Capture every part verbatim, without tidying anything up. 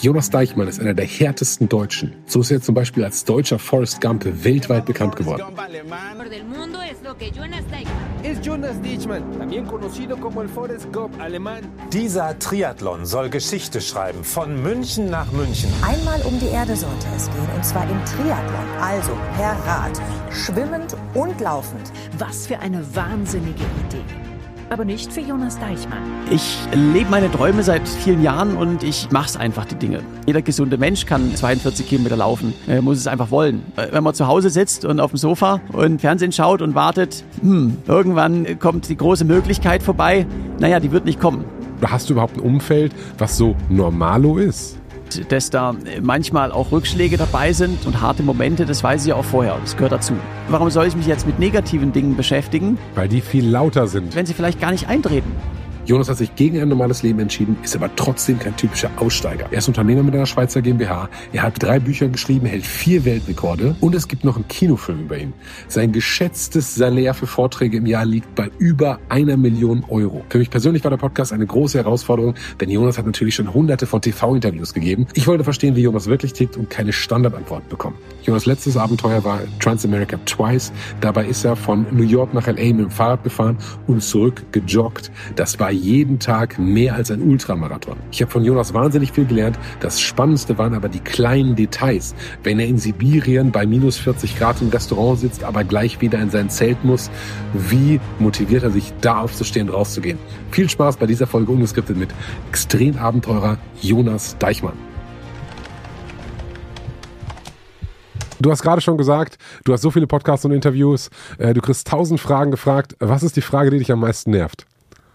Jonas Deichmann ist einer der härtesten Deutschen. So ist er zum Beispiel als deutscher Forrest Gump weltweit bekannt geworden. Ist Jonas Deichmann, también conocido como el Forrest Gump alemán. Dieser Triathlon soll Geschichte schreiben, von München nach München. Einmal um die Erde sollte es gehen, und zwar im Triathlon, also per Rad, schwimmend und laufend. Was für eine wahnsinnige Idee. Aber nicht für Jonas Deichmann. Ich lebe meine Träume seit vielen Jahren und ich mache einfach die Dinge. Jeder gesunde Mensch kann zweiundvierzig Kilometer laufen, er muss es einfach wollen. Wenn man zu Hause sitzt und auf dem Sofa und Fernsehen schaut und wartet, hm, irgendwann kommt die große Möglichkeit vorbei, naja, die wird nicht kommen. Hast du überhaupt ein Umfeld, was so normalo ist? Dass da manchmal auch Rückschläge dabei sind und harte Momente, das weiß ich ja auch vorher, das gehört dazu. Warum soll ich mich jetzt mit negativen Dingen beschäftigen? Weil die viel lauter sind. Wenn sie vielleicht gar nicht eintreten. Jonas hat sich gegen ein normales Leben entschieden, ist aber trotzdem kein typischer Aussteiger. Er ist Unternehmer mit einer Schweizer GmbH, er hat drei Bücher geschrieben, hält vier Weltrekorde und es gibt noch einen Kinofilm über ihn. Sein geschätztes Salär für Vorträge im Jahr liegt bei über einer Million Euro. Für mich persönlich war der Podcast eine große Herausforderung, denn Jonas hat natürlich schon hunderte von T V-Interviews gegeben. Ich wollte verstehen, wie Jonas wirklich tickt und keine Standardantwort bekommen. Jonas' letztes Abenteuer war Transamerica Twice. Dabei ist er von New York nach L A mit dem Fahrrad gefahren und zurück gejoggt. Das war jeden Tag mehr als ein Ultramarathon. Ich habe von Jonas wahnsinnig viel gelernt. Das Spannendste waren aber die kleinen Details. Wenn er in Sibirien bei minus vierzig Grad im Restaurant sitzt, aber gleich wieder in sein Zelt muss, wie motiviert er sich, da aufzustehen und rauszugehen. Viel Spaß bei dieser Folge Ungeskriptet mit Extremabenteurer Jonas Deichmann. Du hast gerade schon gesagt, du hast so viele Podcasts und Interviews, du kriegst tausend Fragen gefragt. Was ist die Frage, die dich am meisten nervt?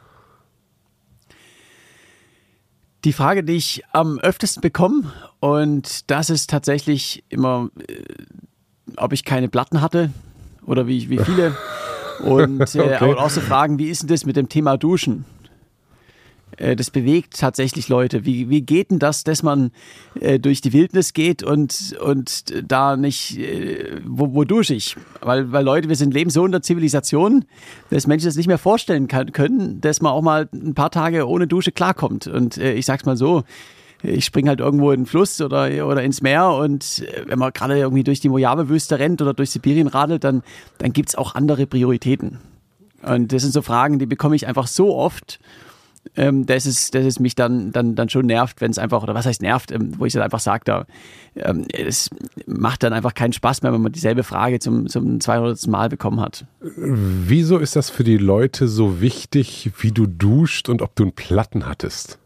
Die Frage, die ich am öftesten bekomme, und das ist tatsächlich immer, äh, ob ich keine Platten hatte oder wie, wie viele. Und äh, okay. Aber auch so Fragen, wie ist denn das mit dem Thema Duschen? Äh, das bewegt tatsächlich Leute. Wie, wie geht denn das, dass man äh, durch die Wildnis geht und, und da nicht, äh, wo, wo dusche ich? Weil, weil Leute, wir sind leben so in der Zivilisation, dass Menschen das nicht mehr vorstellen kann, können, dass man auch mal ein paar Tage ohne Dusche klarkommt. Und äh, ich sag's mal so, ich springe halt irgendwo in den Fluss oder, oder ins Meer, und wenn man gerade irgendwie durch die Mojave-Wüste rennt oder durch Sibirien radelt, dann, dann gibt's auch andere Prioritäten. Und das sind so Fragen, die bekomme ich einfach so oft, Ähm, dass, es, dass es mich dann, dann, dann schon nervt, wenn es einfach, oder was heißt nervt, ähm, wo ich dann einfach sage, da, ähm, es macht dann einfach keinen Spaß mehr, wenn man dieselbe Frage zum, zum zweihundertsten Mal bekommen hat. Wieso ist das für die Leute so wichtig, wie du duscht und ob du einen Platten hattest?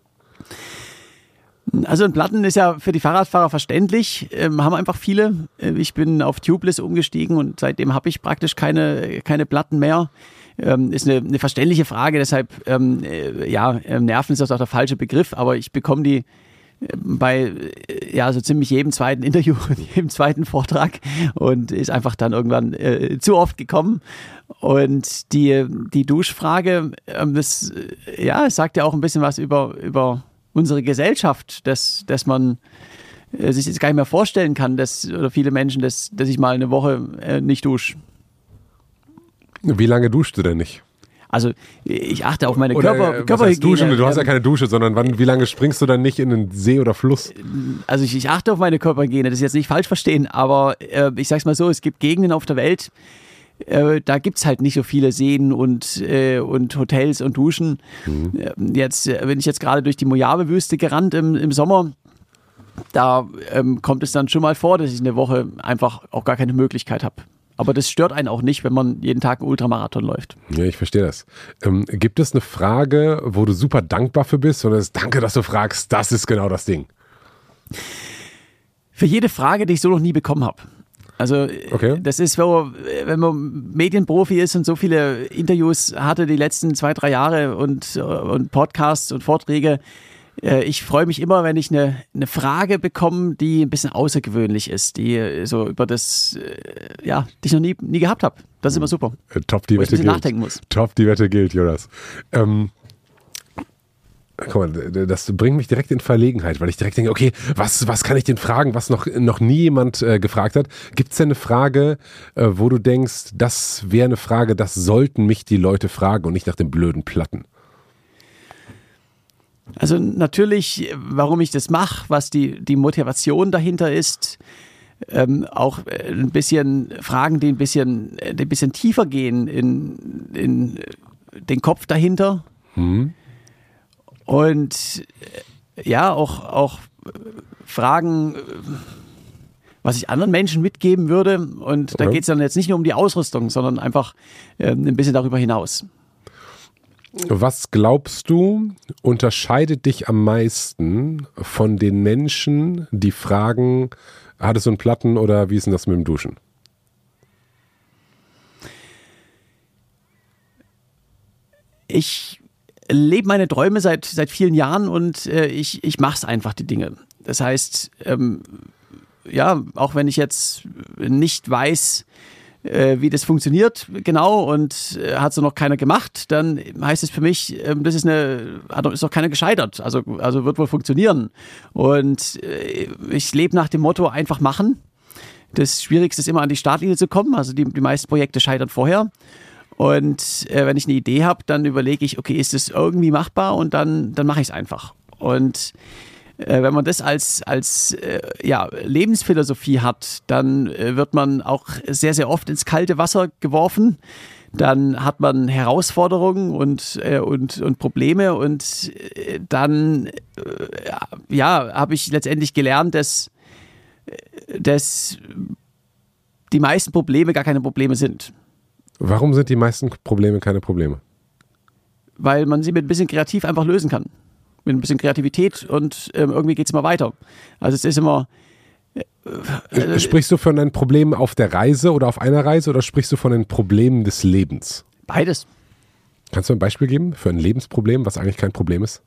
Also ein Platten ist ja für die Fahrradfahrer verständlich, ähm, haben einfach viele. Ich bin auf Tubeless umgestiegen und seitdem habe ich praktisch keine, keine Platten mehr. Ähm, ist eine, eine verständliche Frage, deshalb ähm, äh, ja, Nerven ist auch der falsche Begriff, aber ich bekomme die äh, bei äh, ja, so ziemlich jedem zweiten Interview, jedem zweiten Vortrag, und ist einfach dann irgendwann äh, zu oft gekommen. Und die, die Duschfrage, ähm, das, äh, ja, es sagt ja auch ein bisschen was über, über unsere Gesellschaft, dass, dass man äh, sich jetzt gar nicht mehr vorstellen kann, dass, oder viele Menschen, dass, dass ich mal eine Woche äh, nicht dusche. Wie lange duschst du denn nicht? Also ich achte auf meine oder, Körper, was Körperhygiene. heißt duschen? Du hast ja keine Dusche, sondern wann, wie lange springst du dann nicht in den See oder Fluss? Also ich, ich achte auf meine Körperhygiene, das ist jetzt nicht falsch verstehen, aber äh, ich sag's mal so, es gibt Gegenden auf der Welt, äh, da gibt's halt nicht so viele Seen und, äh, und Hotels und Duschen. Mhm. Äh, jetzt äh, bin ich jetzt gerade durch die Mojave-Wüste gerannt im, im Sommer. Da ähm, kommt es dann schon mal vor, dass ich eine Woche einfach auch gar keine Möglichkeit habe. Aber das stört einen auch nicht, wenn man jeden Tag einen Ultramarathon läuft. Ja, ich verstehe das. Ähm, gibt es eine Frage, wo du super dankbar für bist? Oder ist danke, dass du fragst, das ist genau das Ding? Für jede Frage, die ich so noch nie bekommen habe. Also okay. Das ist, wenn man Medienprofi ist und so viele Interviews hatte die letzten zwei, drei Jahre und, und Podcasts und Vorträge. Ich freue mich immer, wenn ich eine, eine Frage bekomme, die ein bisschen außergewöhnlich ist, die so über das, ja, die ich noch nie, nie gehabt habe. Das ist immer super. Top, die Wette gilt. Nachdenken muss. Top, die Wette gilt, Jonas. Ähm, guck mal, das bringt mich direkt in Verlegenheit, weil ich direkt denke, okay, was, was kann ich denn fragen, was noch, noch nie jemand äh, gefragt hat? Gibt es denn eine Frage, äh, wo du denkst, das wäre eine Frage, das sollten mich die Leute fragen und nicht nach den blöden Platten? Also natürlich, warum ich das mache, was die, die Motivation dahinter ist, ähm, auch ein bisschen Fragen, die ein bisschen, die ein bisschen tiefer gehen in, in den Kopf dahinter. Mhm. Und ja, auch, auch Fragen, was ich anderen Menschen mitgeben würde. Und da ja. geht es dann jetzt nicht nur um die Ausrüstung, sondern einfach ähm, ein bisschen darüber hinaus. Was glaubst du, unterscheidet dich am meisten von den Menschen, die fragen, hattest du einen Platten oder wie ist denn das mit dem Duschen? Ich lebe meine Träume seit, seit vielen Jahren und äh, ich, ich mache es einfach, die Dinge. Das heißt, ähm, ja, auch wenn ich jetzt nicht weiß, wie das funktioniert genau und äh, hat so noch keiner gemacht, dann heißt es für mich, äh, das ist eine, hat, ist noch keiner gescheitert, also, also wird wohl funktionieren. Und äh, ich lebe nach dem Motto, einfach machen. Das Schwierigste ist immer an die Startlinie zu kommen, also die, die meisten Projekte scheitern vorher. Und äh, wenn ich eine Idee habe, dann überlege ich, okay, ist das irgendwie machbar und dann, dann mache ich es einfach. Und wenn man das als, als äh, ja, Lebensphilosophie hat, dann äh, wird man auch sehr, sehr oft ins kalte Wasser geworfen. Dann hat man Herausforderungen und, äh, und, und Probleme und äh, dann äh, ja, habe ich letztendlich gelernt, dass, dass die meisten Probleme gar keine Probleme sind. Warum sind die meisten Probleme keine Probleme? Weil man sie mit ein bisschen kreativ einfach lösen kann. Mit ein bisschen Kreativität und ähm, irgendwie geht es immer weiter. Also es ist immer... Äh, sprichst du von den Problemen auf der Reise oder auf einer Reise oder sprichst du von den Problemen des Lebens? Beides. Kannst du ein Beispiel geben für ein Lebensproblem, was eigentlich kein Problem ist?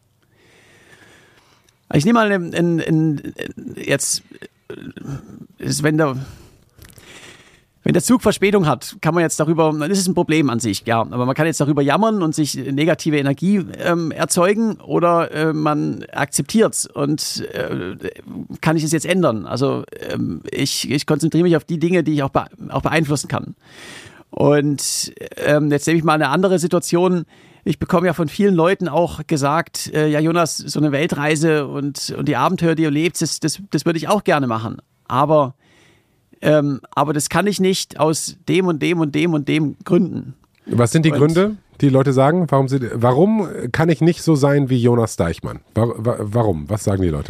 Ich nehme mal in, in, in, jetzt, ist, wenn der... Wenn der Zug Verspätung hat, kann man jetzt darüber, dann ist es ein Problem an sich, ja. Aber man kann jetzt darüber jammern und sich negative Energie ähm, erzeugen oder äh, man akzeptiert es und äh, kann ich es jetzt ändern. Also ähm, ich, ich konzentriere mich auf die Dinge, die ich auch, be- auch beeinflussen kann. Und ähm, jetzt nehme ich mal eine andere Situation. Ich bekomme ja von vielen Leuten auch gesagt, äh, ja Jonas, so eine Weltreise und, und die Abenteuer, die du lebst, das, das, das würde ich auch gerne machen. Aber Ähm, aber das kann ich nicht aus dem und dem und dem und dem Gründen. Was sind die und Gründe, die Leute sagen? Warum, sie, warum kann ich nicht so sein wie Jonas Deichmann? Warum? Was sagen die Leute?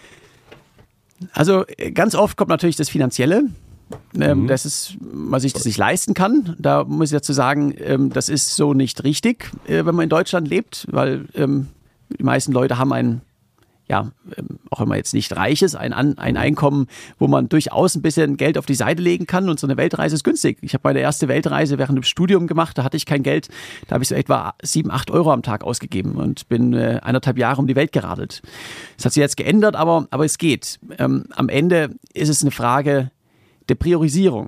Also ganz oft kommt natürlich das Finanzielle. Ähm, mhm. Das ist, man sich das nicht leisten kann. Da muss ich dazu sagen, ähm, das ist so nicht richtig, äh, wenn man in Deutschland lebt, weil ähm, die meisten Leute haben ein ja, auch wenn man jetzt nicht reich ist, ein, ein Einkommen, wo man durchaus ein bisschen Geld auf die Seite legen kann und so eine Weltreise ist günstig. Ich habe meine erste Weltreise während dem Studium gemacht, da hatte ich kein Geld, da habe ich so etwa sieben, acht Euro am Tag ausgegeben und bin äh, eineinhalb Jahre um die Welt geradelt. Das hat sich jetzt geändert, aber, aber es geht. Ähm, am Ende ist es eine Frage der Priorisierung.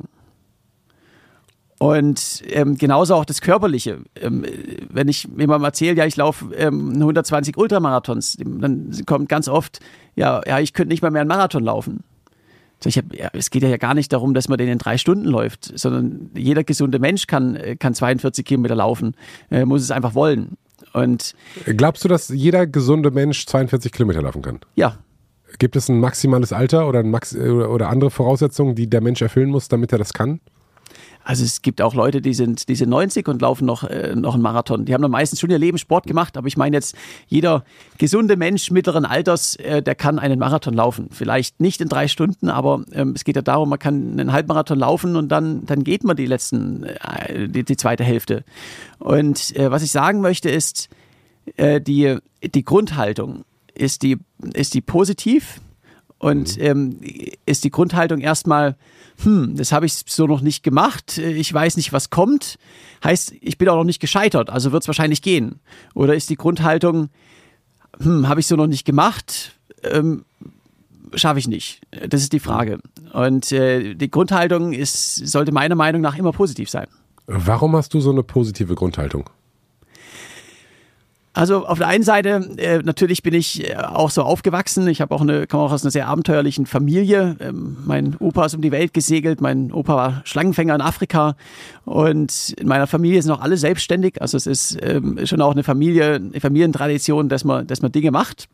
Und ähm, genauso auch das Körperliche. Ähm, wenn ich jemandem erzähle, ja, ich laufe ähm, hundertzwanzig Ultramarathons, dann kommt ganz oft, ja, ja, ich könnte nicht mal mehr einen Marathon laufen. Ich hab, ja, es geht ja gar nicht darum, dass man den in drei Stunden läuft, sondern jeder gesunde Mensch kann, kann zweiundvierzig Kilometer laufen, äh, muss es einfach wollen. Und glaubst du, dass jeder gesunde Mensch zweiundvierzig Kilometer laufen kann? Ja. Gibt es ein maximales Alter oder, ein Max- oder andere Voraussetzungen, die der Mensch erfüllen muss, damit er das kann? Also es gibt auch Leute, die sind, die sind neunzig und laufen noch, äh, noch einen Marathon. Die haben dann meistens schon ihr Leben Sport gemacht, aber ich meine jetzt, jeder gesunde Mensch mittleren Alters, äh, der kann einen Marathon laufen. Vielleicht nicht in drei Stunden, aber ähm, es geht ja darum, man kann einen Halbmarathon laufen und dann, dann geht man die letzten, äh, die, die zweite Hälfte. Und äh, was ich sagen möchte ist, äh, die, die Grundhaltung, ist die, ist die positiv und ähm, ist die Grundhaltung erstmal, hm, das habe ich so noch nicht gemacht, ich weiß nicht, was kommt, heißt, ich bin auch noch nicht gescheitert, also wird es wahrscheinlich gehen. Oder ist die Grundhaltung, hm, habe ich so noch nicht gemacht, ähm, schaffe ich nicht. Das ist die Frage. Und äh, die Grundhaltung ist, sollte meiner Meinung nach immer positiv sein. Warum hast du so eine positive Grundhaltung? Also auf der einen Seite, äh, natürlich bin ich äh, auch so aufgewachsen. Ich habe auch eine, komme auch aus einer sehr abenteuerlichen Familie. Ähm, mein Opa ist um die Welt gesegelt. Mein Opa war Schlangenfänger in Afrika. Und in meiner Familie sind auch alle selbstständig. Also es ist ähm, schon auch eine Familie, eine Familientradition, dass man, dass man Dinge macht.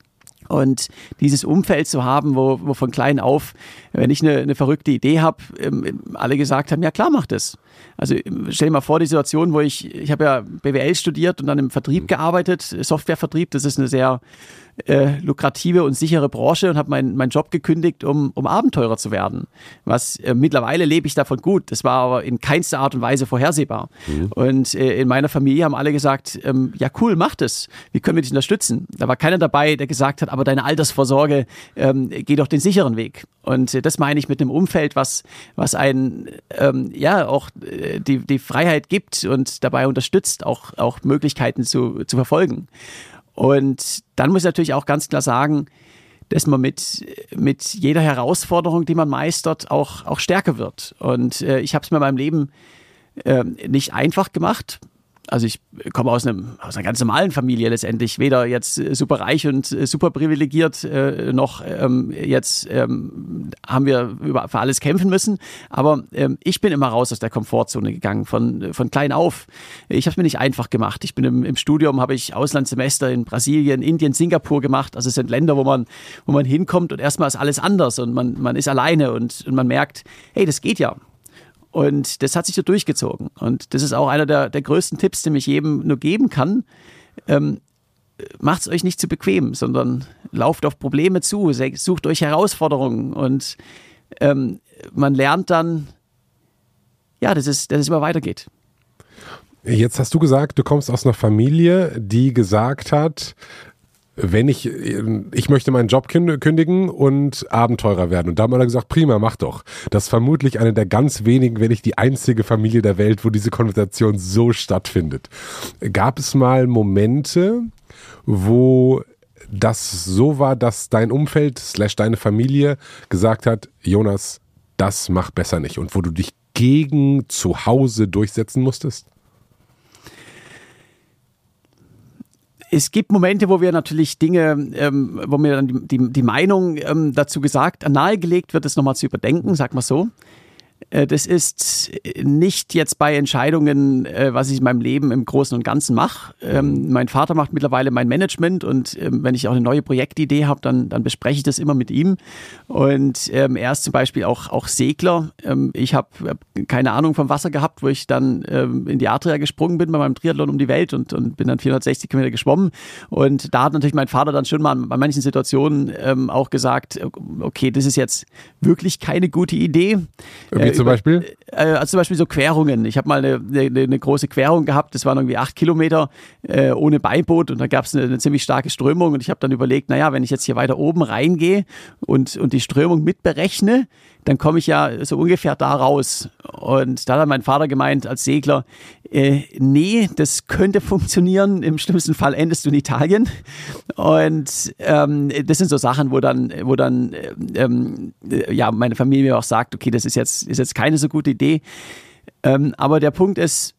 Und dieses Umfeld zu haben, wo, wo von klein auf, wenn ich eine, eine verrückte Idee habe, ähm, alle gesagt haben, ja klar, mach das. Also stell dir mal vor, die Situation, wo ich, ich habe ja B W L studiert und dann im Vertrieb gearbeitet, Softwarevertrieb, das ist eine sehr äh, lukrative und sichere Branche und habe meinen meinen Job gekündigt, um, um Abenteurer zu werden. Was äh, mittlerweile lebe ich davon gut, das war aber in keinster Art und Weise vorhersehbar. Mhm. Und äh, in meiner Familie haben alle gesagt, ähm, ja cool, mach das, wie können wir dich unterstützen? Da war keiner dabei, der gesagt hat, aber deine Altersvorsorge, ähm, geh doch den sicheren Weg. Und äh, das meine ich mit einem Umfeld, was, was einen ähm, ja auch äh, die, die Freiheit gibt und dabei unterstützt, auch, auch Möglichkeiten zu, zu verfolgen. Und dann muss ich natürlich auch ganz klar sagen, dass man mit, mit jeder Herausforderung, die man meistert, auch, auch stärker wird. Und äh, ich habe es mir in meinem Leben äh, nicht einfach gemacht. Also ich komme aus, einem, aus einer ganz normalen Familie letztendlich, weder jetzt super reich und super privilegiert, äh, noch ähm, jetzt ähm, haben wir über, für alles kämpfen müssen. Aber ähm, ich bin immer raus aus der Komfortzone gegangen, von, von klein auf. Ich habe es mir nicht einfach gemacht. Ich bin im, im Studium, habe ich Auslandssemester in Brasilien, Indien, Singapur gemacht. Also es sind Länder, wo man, wo man hinkommt und erstmal ist alles anders und man, man ist alleine und, und man merkt, hey, das geht ja. Und das hat sich so durchgezogen. Und das ist auch einer der, der größten Tipps, den ich jedem nur geben kann. Ähm, macht es euch nicht zu bequem, sondern lauft auf Probleme zu, sucht euch Herausforderungen. Und ähm, man lernt dann, ja, dass es, dass es immer weitergeht. Jetzt hast du gesagt, du kommst aus einer Familie, die gesagt hat, wenn ich, ich möchte meinen Job kündigen und Abenteurer werden. Und da haben alle gesagt, prima, mach doch. Das ist vermutlich eine der ganz wenigen, wenn nicht die einzige Familie der Welt, wo diese Konversation so stattfindet. Gab es mal Momente, wo das so war, dass dein Umfeld slash deine Familie gesagt hat, Jonas, das mach besser nicht. Und wo du dich gegen zu Hause durchsetzen musstest? Es gibt Momente, wo wir natürlich Dinge, ähm, wo mir dann die, die, die Meinung ähm, dazu gesagt, nahegelegt wird, es nochmal zu überdenken, sag mal so. Äh, das ist nicht jetzt bei Entscheidungen, äh, was ich in meinem Leben im Großen und Ganzen mache. Ähm, mein Vater macht mittlerweile mein Management und ähm, wenn ich auch eine neue Projektidee habe, dann, dann bespreche ich das immer mit ihm. Und ähm, er ist zum Beispiel auch, auch Segler. Ähm, ich habe hab keine Ahnung vom Wasser gehabt, wo ich dann ähm, in die Adria gesprungen bin bei meinem Triathlon um die Welt und, und bin dann vierhundertsechzig Kilometer geschwommen. Und da hat natürlich mein Vater dann schon mal bei manchen Situationen ähm, auch gesagt, okay, das ist jetzt wirklich keine gute Idee. Wie zum Beispiel? Äh, also zum Beispiel so Querungen. Ich habe mal eine, eine, eine große Querung gehabt, das waren irgendwie acht Kilometer äh, ohne Beiboot und da gab es eine, eine ziemlich starke Strömung und ich habe dann überlegt, naja, wenn ich jetzt hier weiter oben reingehe und, und die Strömung mitberechne, dann komme ich ja so ungefähr da raus. Und da hat mein Vater gemeint als Segler, äh, nee, das könnte funktionieren, im schlimmsten Fall endest du in Italien. Und ähm, das sind so Sachen, wo dann, wo dann ähm, ja, meine Familie auch sagt, okay, das ist jetzt, ist jetzt keine so gute Idee. Ähm, aber der Punkt ist,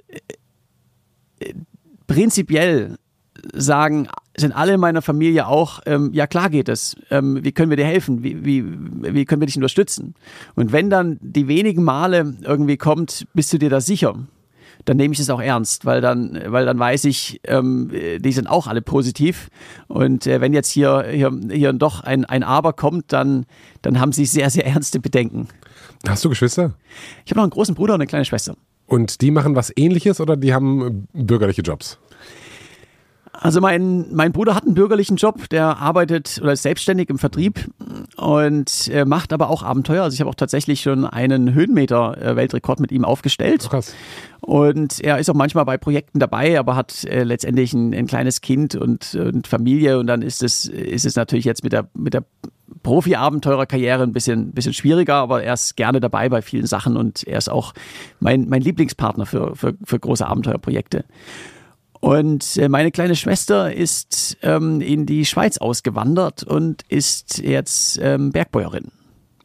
äh, prinzipiell sagen, sind alle in meiner Familie auch, ähm, ja klar geht es, ähm, wie können wir dir helfen, wie, wie, wie können wir dich unterstützen? Und wenn dann die wenigen Male irgendwie kommt, bist du dir da sicher, dann nehme ich es auch ernst, weil dann, weil dann weiß ich, ähm, die sind auch alle positiv und äh, wenn jetzt hier, hier, hier doch ein, ein Aber kommt, dann, dann haben sie sehr, sehr ernste Bedenken. Hast du Geschwister? Ich habe noch einen großen Bruder und eine kleine Schwester. Und die machen was Ähnliches oder die haben bürgerliche Jobs? Also mein, mein Bruder hat einen bürgerlichen Job, der arbeitet oder ist selbstständig im Vertrieb und äh, macht aber auch Abenteuer. Also ich habe auch tatsächlich schon einen Höhenmeter-Weltrekord mit ihm aufgestellt. Krass. Und er ist auch manchmal bei Projekten dabei, aber hat äh, letztendlich ein, ein kleines Kind und, und Familie und dann ist es, ist es natürlich jetzt mit der, mit der Profi-Abenteurerkarriere ein bisschen, bisschen schwieriger, aber er ist gerne dabei bei vielen Sachen und er ist auch mein, mein Lieblingspartner für, für, für große Abenteuerprojekte. Und meine kleine Schwester ist ähm, in die Schweiz ausgewandert und ist jetzt ähm, Bergbäuerin.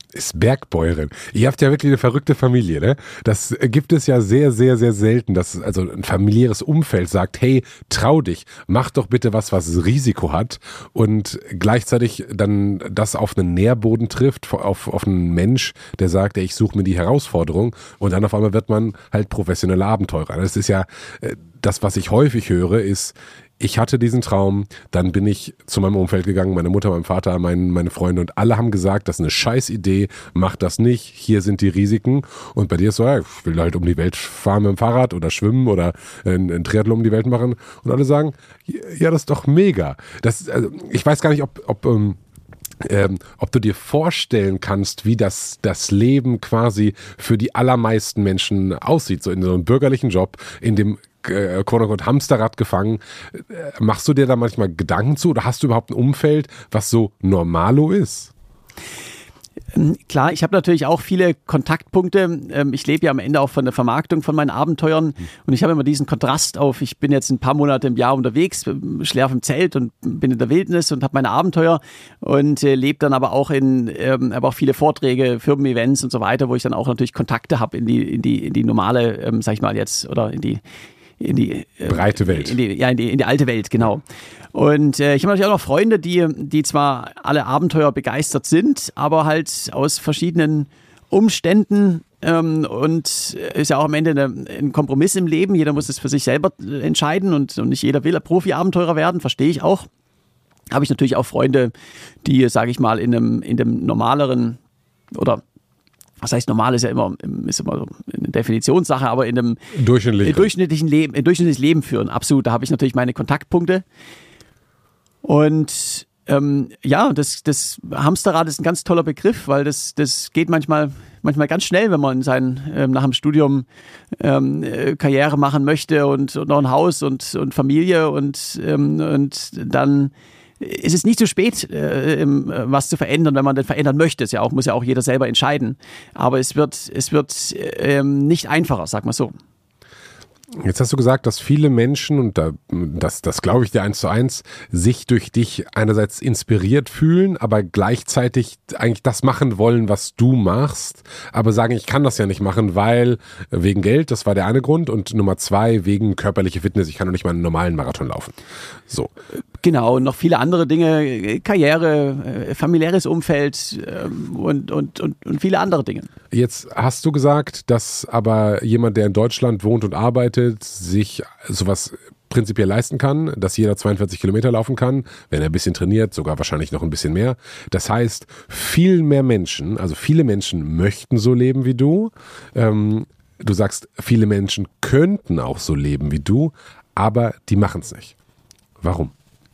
Ist Bergbäuerin. Ihr habt ja wirklich eine verrückte Familie, ne? Das gibt es ja sehr, sehr, sehr selten, dass also ein familiäres Umfeld sagt, hey, trau dich, mach doch bitte was, was Risiko hat und gleichzeitig dann das auf einen Nährboden trifft, auf, auf einen Mensch, der sagt, ey, ich suche mir die Herausforderung und dann auf einmal wird man halt professioneller Abenteurer. Das ist ja das, was ich häufig höre, ist, ich hatte diesen Traum, dann bin ich zu meinem Umfeld gegangen, meine Mutter, mein Vater, mein, meine Freunde und alle haben gesagt, das ist eine scheiß Idee, mach das nicht, hier sind die Risiken. Und bei dir ist so, ja, ich will halt um die Welt fahren mit dem Fahrrad oder schwimmen oder ein Triathlon um die Welt machen. Und alle sagen, ja, das ist doch mega. Das, also, ich weiß gar nicht, ob, ob ähm, Ähm, ob du dir vorstellen kannst, wie das, das Leben quasi für die allermeisten Menschen aussieht, so in so einem bürgerlichen Job, in dem äh, quote-unquote Hamsterrad gefangen. Äh, machst du dir da manchmal Gedanken zu oder hast du überhaupt ein Umfeld, was so normalo ist? Klar, ich habe natürlich auch viele Kontaktpunkte. Ich lebe ja am Ende auch von der Vermarktung von meinen Abenteuern und ich habe immer diesen Kontrast auf, ich bin jetzt ein paar Monate im Jahr unterwegs, schlafe im Zelt und bin in der Wildnis und habe meine Abenteuer und äh, lebe dann aber auch in, ähm, habe auch viele Vorträge, Firmen-Events und so weiter, wo ich dann auch natürlich Kontakte habe in die, in die, in die normale, ähm, sag ich mal jetzt, oder in die in die äh, breite Welt. In die, ja, in die, in die alte Welt, genau. Und äh, ich habe natürlich auch noch Freunde, die, die zwar alle Abenteuer begeistert sind, aber halt aus verschiedenen Umständen ähm, und ist ja auch am Ende eine, ein Kompromiss im Leben. Jeder muss es für sich selber entscheiden und, und nicht jeder will Profi-Abenteurer werden, verstehe ich auch. Habe ich natürlich auch Freunde, die, sage ich mal, in einem, in dem normaleren oder was heißt normal ist ja immer, ist immer eine Definitionssache, aber in einem Durchschnittlich. durchschnittlichen Leben, ein durchschnittliches Leben führen. Absolut, da habe ich natürlich meine Kontaktpunkte. Und ähm, ja, das, das Hamsterrad ist ein ganz toller Begriff, weil das, das geht manchmal, manchmal ganz schnell, wenn man in sein, ähm, nach dem Studium ähm, Karriere machen möchte und, und noch ein Haus und, und Familie und, ähm, und dann ist es nicht zu spät, äh, was zu verändern, wenn man das verändern möchte. Es ja auch, muss ja auch jeder selber entscheiden. Aber es wird, es wird ähm, nicht einfacher, sag mal so. Jetzt hast du gesagt, dass viele Menschen, und da, das, das glaube ich dir eins zu eins, sich durch dich einerseits inspiriert fühlen, aber gleichzeitig eigentlich das machen wollen, was du machst, aber sagen, ich kann das ja nicht machen, weil wegen Geld, das war der eine Grund, und Nummer zwei, wegen körperliche Fitness, ich kann doch nicht mal einen normalen Marathon laufen. So. Genau, und noch viele andere Dinge, Karriere, familiäres Umfeld und, und, und, und viele andere Dinge. Jetzt hast du gesagt, dass aber jemand, der in Deutschland wohnt und arbeitet, sich sowas prinzipiell leisten kann, dass jeder zweiundvierzig Kilometer laufen kann, wenn er ein bisschen trainiert, sogar wahrscheinlich noch ein bisschen mehr. Das heißt, viel mehr Menschen, also viele Menschen möchten so leben wie du. Ähm, du sagst, viele Menschen könnten auch so leben wie du, aber die machen es nicht. Warum?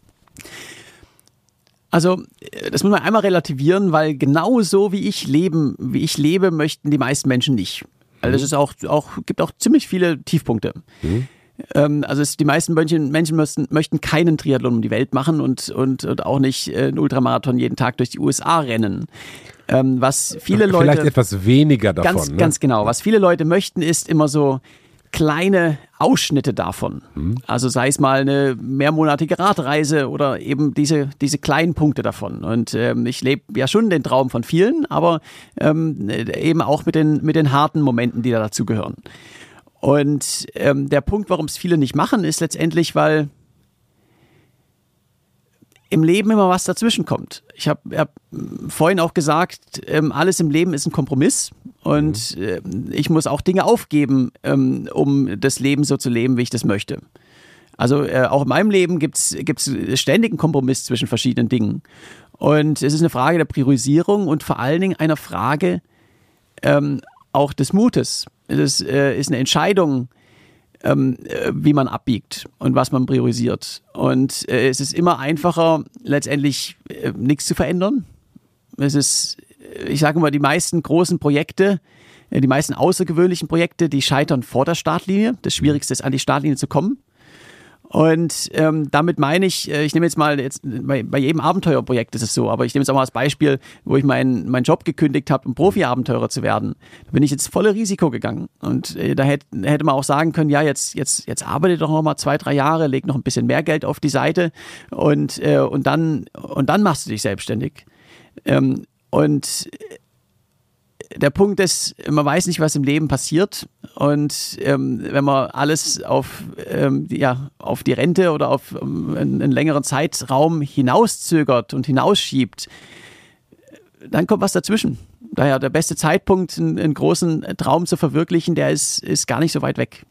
Also, das muss man einmal relativieren, weil genau so wie ich leben, wie ich lebe, möchten die meisten Menschen nicht. Also, es ist auch, auch, gibt auch ziemlich viele Tiefpunkte. Mhm. Ähm, also, es, die meisten Menschen, Menschen möchten, möchten keinen Triathlon um die Welt machen und, und, und auch nicht äh, einen Ultramarathon jeden Tag durch die U S A rennen. Ähm, was viele Leute. Vielleicht etwas weniger davon. Ganz, ne? ganz genau. Was viele Leute möchten, ist immer so kleine Ausschnitte davon. Mhm. Also sei es mal eine mehrmonatige Radreise oder eben diese, diese kleinen Punkte davon. Und ähm, ich lebe ja schon den Traum von vielen, aber ähm, eben auch mit den, mit den harten Momenten, die da dazugehören. Und ähm, der Punkt, warum es viele nicht machen, ist letztendlich, weil im Leben immer was dazwischen kommt. Ich habe hab vorhin auch gesagt, ähm, alles im Leben ist ein Kompromiss und äh, ich muss auch Dinge aufgeben, ähm, um das Leben so zu leben, wie ich das möchte. Also äh, auch in meinem Leben gibt es ständig einen Kompromiss zwischen verschiedenen Dingen. Und es ist eine Frage der Priorisierung und vor allen Dingen eine Frage ähm, auch des Mutes. Es äh, ist eine Entscheidung, Ähm, wie man abbiegt und was man priorisiert. Und äh, es ist immer einfacher, letztendlich äh, nichts zu verändern. Es ist, ich sage mal, die meisten großen Projekte, äh, die meisten außergewöhnlichen Projekte, die scheitern vor der Startlinie. Das Schwierigste ist, an die Startlinie zu kommen. Und ähm, damit meine ich, ich nehme jetzt mal, jetzt bei, bei jedem Abenteuerprojekt ist es so, aber ich nehme jetzt auch mal als Beispiel, wo ich meinen meinen Job gekündigt habe, um Profi-Abenteurer zu werden. Da bin ich ins volle Risiko gegangen. Und äh, da hätte, hätte man auch sagen können, ja, jetzt, jetzt, jetzt arbeite doch noch mal zwei, drei Jahre, leg noch ein bisschen mehr Geld auf die Seite und, äh, und, dann, und dann machst du dich selbstständig. Ähm, und der Punkt ist, man weiß nicht, was im Leben passiert. Und ähm, wenn man alles auf, ähm, ja, auf die Rente oder auf ähm, einen, einen längeren Zeitraum hinauszögert und hinausschiebt, dann kommt was dazwischen. Daher der beste Zeitpunkt, einen, einen großen Traum zu verwirklichen, der ist, ist gar nicht so weit weg.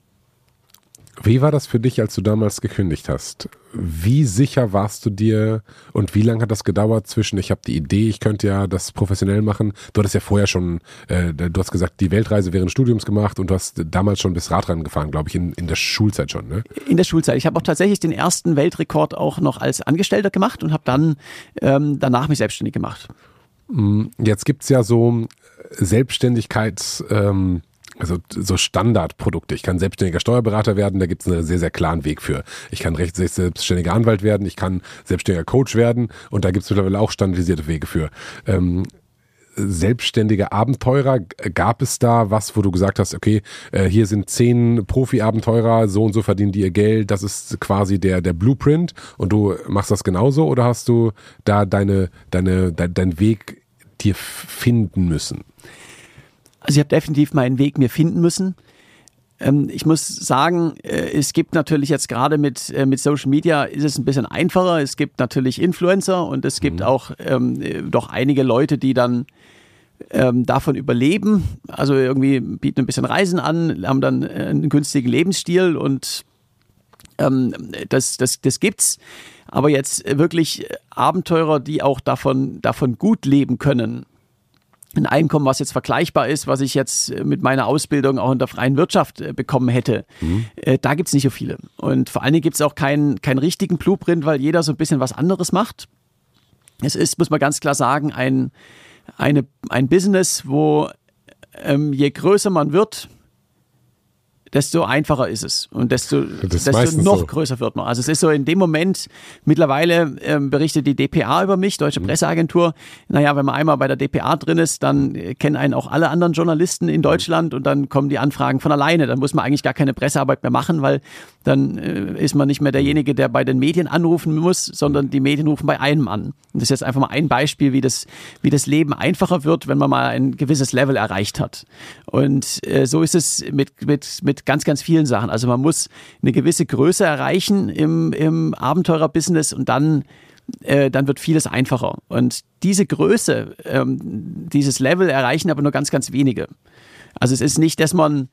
Wie war das für dich, als du damals gekündigt hast? Wie sicher warst du dir und wie lange hat das gedauert zwischen, ich habe die Idee, ich könnte ja das professionell machen. Du hattest ja vorher schon, äh, du hast gesagt, die Weltreise während des Studiums gemacht und du hast damals schon bis Radrennen gefahren, glaube ich, in, in der Schulzeit schon, ne? In der Schulzeit. Ich habe auch tatsächlich den ersten Weltrekord auch noch als Angestellter gemacht und habe dann ähm, danach mich selbstständig gemacht. Jetzt gibt's ja so Selbstständigkeits, ähm, also so Standardprodukte. Ich kann selbstständiger Steuerberater werden, da gibt's einen sehr, sehr klaren Weg für. Ich kann recht selbstständiger Anwalt werden, ich kann selbstständiger Coach werden und da gibt's mittlerweile auch standardisierte Wege für. Ähm, selbstständige Abenteurer, gab es da was, wo du gesagt hast, okay, äh, hier sind zehn Profi-Abenteurer, so und so verdienen die ihr Geld, das ist quasi der der Blueprint und du machst das genauso oder hast du da deine deine de, deinen Weg dir finden müssen? Also ich habe definitiv meinen Weg mir finden müssen. Ähm, ich muss sagen, äh, es gibt natürlich jetzt gerade mit, äh, mit Social Media ist es ein bisschen einfacher. Es gibt natürlich Influencer und es gibt mhm. auch ähm, doch einige Leute, die dann ähm, davon überleben. Also irgendwie bieten ein bisschen Reisen an, haben dann einen günstigen Lebensstil und ähm, das, das, das gibt's. Aber jetzt wirklich Abenteurer, die auch davon, davon gut leben können, ein Einkommen, was jetzt vergleichbar ist, was ich jetzt mit meiner Ausbildung auch in der freien Wirtschaft bekommen hätte, mhm. äh, da gibt es nicht so viele. Und vor allen Dingen gibt es auch keinen, keinen richtigen Blueprint, weil jeder so ein bisschen was anderes macht. Es ist, muss man ganz klar sagen, ein, eine, ein Business, wo ähm, je größer man wird, desto einfacher ist es und desto, desto noch so. größer wird man. Also es ist so in dem Moment, mittlerweile ähm, berichtet die D P A über mich, Deutsche mhm. Presseagentur. Naja, wenn man einmal bei der D P A drin ist, dann äh, kennen einen auch alle anderen Journalisten in Deutschland und dann kommen die Anfragen von alleine. Dann muss man eigentlich gar keine Pressearbeit mehr machen, weil dann äh, ist man nicht mehr derjenige, der bei den Medien anrufen muss, sondern die Medien rufen bei einem an. Und das ist jetzt einfach mal ein Beispiel, wie das, wie das Leben einfacher wird, wenn man mal ein gewisses Level erreicht hat. Und äh, so ist es mit, mit, mit ganz, ganz vielen Sachen. Also man muss eine gewisse Größe erreichen im, im Abenteurerbusiness und dann, äh, dann wird vieles einfacher. Und diese Größe, ähm, dieses Level erreichen aber nur ganz, ganz wenige. Also es ist nicht, dass man,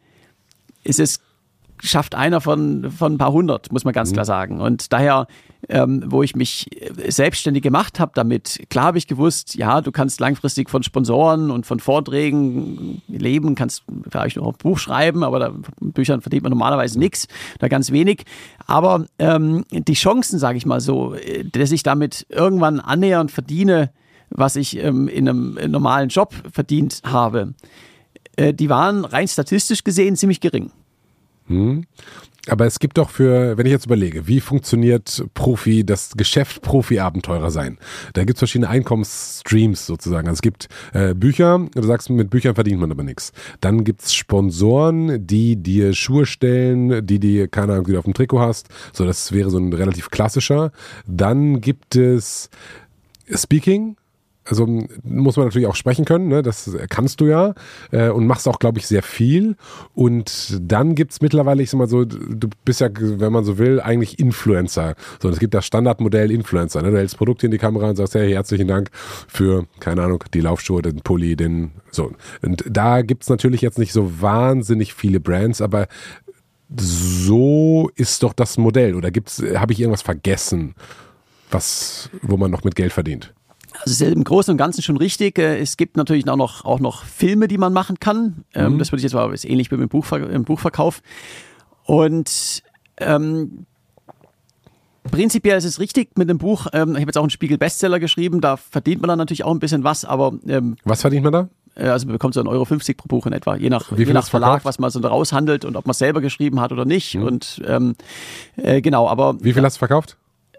es ist schafft einer von, von ein paar hundert, muss man ganz klar sagen. Und daher, ähm, wo ich mich selbstständig gemacht habe damit, klar habe ich gewusst, ja, du kannst langfristig von Sponsoren und von Vorträgen leben, kannst vielleicht noch ein Buch schreiben, aber da Büchern verdient man normalerweise nichts, da ganz wenig. Aber ähm, die Chancen, sage ich mal so, dass ich damit irgendwann annähernd verdiene, was ich ähm, in einem normalen Job verdient habe, äh, die waren rein statistisch gesehen ziemlich gering. Hm. Aber es gibt doch für, wenn ich jetzt überlege, wie funktioniert Profi, das Geschäft Profi-Abenteurer sein? Da gibt es verschiedene Einkommensstreams sozusagen. Also es gibt äh, Bücher, du sagst, mit Büchern verdient man aber nichts. Dann gibt es Sponsoren, die dir Schuhe stellen, die dir, keine Ahnung, die du auf dem Trikot hast. So, das wäre so ein relativ klassischer. Dann gibt es Speaking. Also muss man natürlich auch sprechen können, ne? Das kannst du ja äh, und machst auch, glaube ich, sehr viel. Und dann gibt's mittlerweile, ich sag mal so, du bist ja, wenn man so will, eigentlich Influencer. So, es gibt das Standardmodell Influencer. Ne? Du hältst Produkte in die Kamera und sagst, hey, herzlichen Dank für, keine Ahnung, die Laufschuhe, den Pulli, den so. Und da gibt's natürlich jetzt nicht so wahnsinnig viele Brands, aber so ist doch das Modell. Oder gibt's, habe ich irgendwas vergessen, was, wo man noch mit Geld verdient? Also es ist im Großen und Ganzen schon richtig. Es gibt natürlich auch noch, auch noch Filme, die man machen kann. Mhm. Das würde ich jetzt mal, ist ähnlich wie im, Buchver- im Buchverkauf. Und ähm, prinzipiell ist es richtig mit dem Buch. Ähm, ich habe jetzt auch einen Spiegel-Bestseller geschrieben. Da verdient man dann natürlich auch ein bisschen was. Aber ähm, was verdient man da? Also man bekommt so einen Euro fünfzig pro Buch in etwa, je nach, je nach Verlag, verkauft? Was man so daraus handelt und ob man es selber geschrieben hat oder nicht. Mhm. Und ähm, äh, genau, aber wie viel hast du verkauft?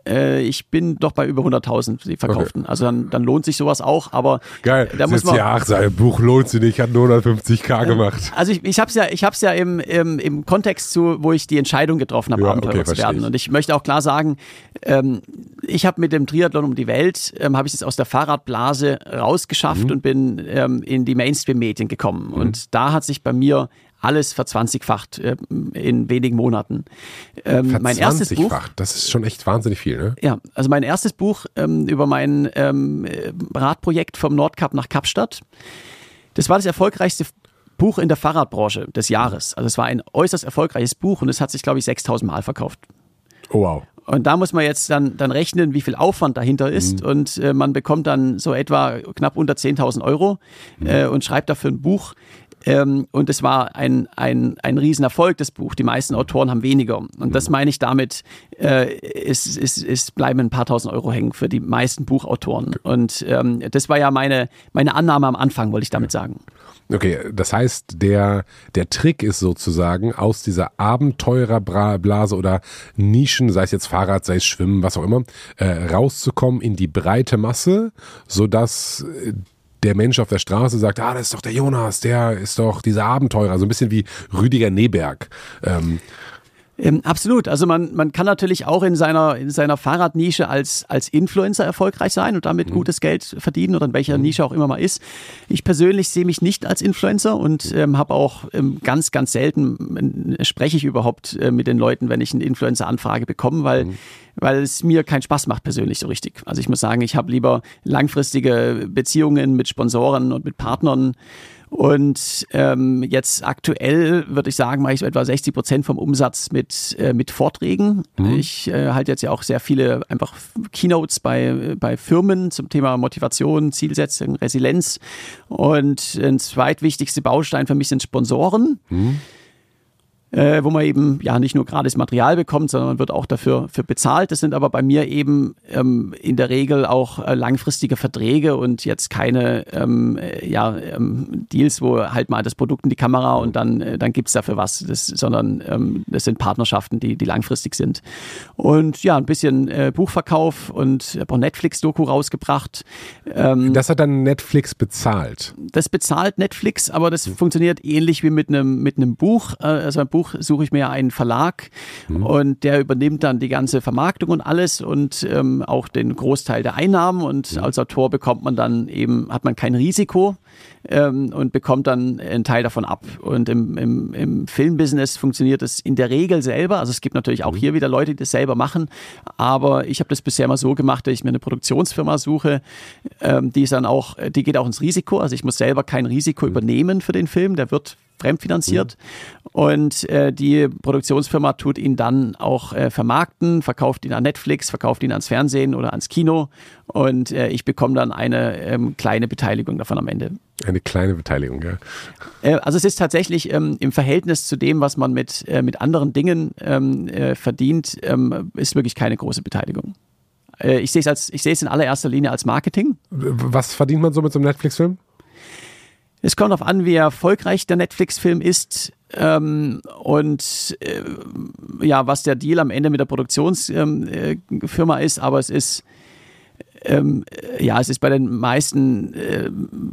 Äh, ich bin doch bei über hunderttausend, die verkauften. Okay. Also dann, dann lohnt sich sowas auch, aber geil, da muss man, ja, ach, sein Buch lohnt sich nicht, hat nur hundertfünfzig gemacht. Also ich, ich habe es ja, ich hab's ja im, im, im Kontext zu, wo ich die Entscheidung getroffen habe, ja, Abenteurer okay, zu werden. Ich. Und ich möchte auch klar sagen, ähm, ich habe mit dem Triathlon um die Welt, ähm, habe ich es aus der Fahrradblase rausgeschafft mhm. und bin ähm, in die Mainstream-Medien gekommen. Mhm. Und da hat sich bei mir alles verzwanzigfacht äh, in wenigen Monaten. Ähm, mein erstes Buch, das ist schon echt wahnsinnig viel, ne? Ja, also mein erstes Buch ähm, über mein ähm, Radprojekt vom Nordkap nach Kapstadt, das war das erfolgreichste Buch in der Fahrradbranche des Jahres. Also es war ein äußerst erfolgreiches Buch und es hat sich, glaube ich, sechstausend Mal verkauft. Oh, wow. Und da muss man jetzt dann, dann rechnen, wie viel Aufwand dahinter ist. Mhm. Und äh, man bekommt dann so etwa knapp unter zehntausend Euro äh, und schreibt dafür ein Buch. Ähm, und es war ein, ein, ein Riesenerfolg, das Buch. Die meisten Autoren haben weniger. Und das meine ich damit, äh, es, es, es bleiben ein paar tausend Euro hängen für die meisten Buchautoren. Und ähm, das war ja meine, meine Annahme am Anfang, wollte ich damit sagen. Okay, das heißt, der, der Trick ist sozusagen, aus dieser Abenteurerblase oder Nischen, sei es jetzt Fahrrad, sei es Schwimmen, was auch immer, äh, rauszukommen in die breite Masse, sodass der Mensch auf der Straße sagt, ah, das ist doch der Jonas, der ist doch dieser Abenteurer, so ein bisschen wie Rüdiger Neberg. Ähm, Ähm, absolut. Also man, man kann natürlich auch in seiner, in seiner Fahrradnische als, als Influencer erfolgreich sein und damit mhm. gutes Geld verdienen oder in welcher mhm. Nische auch immer man ist. Ich persönlich sehe mich nicht als Influencer und ähm, habe auch ähm, ganz, ganz selten äh, spreche ich überhaupt äh, mit den Leuten, wenn ich eine Influencer-Anfrage bekomme, weil mhm. weil es mir keinen Spaß macht persönlich so richtig. Also ich muss sagen, ich habe lieber langfristige Beziehungen mit Sponsoren und mit Partnern. Und ähm, jetzt aktuell würde ich sagen, mache ich so etwa sechzig Prozent vom Umsatz mit, äh, mit Vorträgen. Mhm. Ich äh, halte jetzt ja auch sehr viele einfach Keynotes bei, bei Firmen zum Thema Motivation, Zielsetzung, Resilienz. Und ein zweitwichtigster Baustein für mich sind Sponsoren. Mhm. Äh, wo man eben ja nicht nur gratis Material bekommt, sondern man wird auch dafür für bezahlt. Das sind aber bei mir eben ähm, in der Regel auch äh, langfristige Verträge und jetzt keine ähm, äh, ja, ähm, Deals, wo halt mal das Produkt in die Kamera und dann, äh, dann gibt's dafür was, das, sondern ähm, das sind Partnerschaften, die, die langfristig sind. Und ja, ein bisschen äh, Buchverkauf und habe auch Netflix-Doku rausgebracht. Ähm, das hat dann Netflix bezahlt? Das bezahlt Netflix, aber das mhm. funktioniert ähnlich wie mit einem mit einem Buch. Äh, also ein Buch suche ich mir einen Verlag mhm. und der übernimmt dann die ganze Vermarktung und alles und ähm, auch den Großteil der Einnahmen und mhm. als Autor bekommt man dann eben, hat man kein Risiko ähm, und bekommt dann einen Teil davon ab. Und im, im, im Filmbusiness funktioniert das in der Regel selber. Also es gibt natürlich auch mhm. hier wieder Leute, die das selber machen, aber ich habe das bisher mal so gemacht, dass ich mir eine Produktionsfirma suche, ähm, die ist dann auch, die geht auch ins Risiko. Also ich muss selber kein Risiko mhm. übernehmen für den Film, der wird fremdfinanziert mhm. und äh, die Produktionsfirma tut ihn dann auch äh, vermarkten, verkauft ihn an Netflix, verkauft ihn ans Fernsehen oder ans Kino und äh, ich bekomme dann eine ähm, kleine Beteiligung davon am Ende. Eine kleine Beteiligung, ja. Äh, also es ist tatsächlich ähm, im Verhältnis zu dem, was man mit, äh, mit anderen Dingen ähm, äh, verdient, ähm, ist wirklich keine große Beteiligung. Äh, ich sehe es als, ich sehe es in allererster Linie als Marketing. Was verdient man so mit so einem Netflix-Film? Es kommt darauf an, wie erfolgreich der Netflix-Film ist ähm, und äh, ja, was der Deal am Ende mit der Produktionsfirma ähm, ist, aber es ist ähm, ja, es ist bei den meisten äh,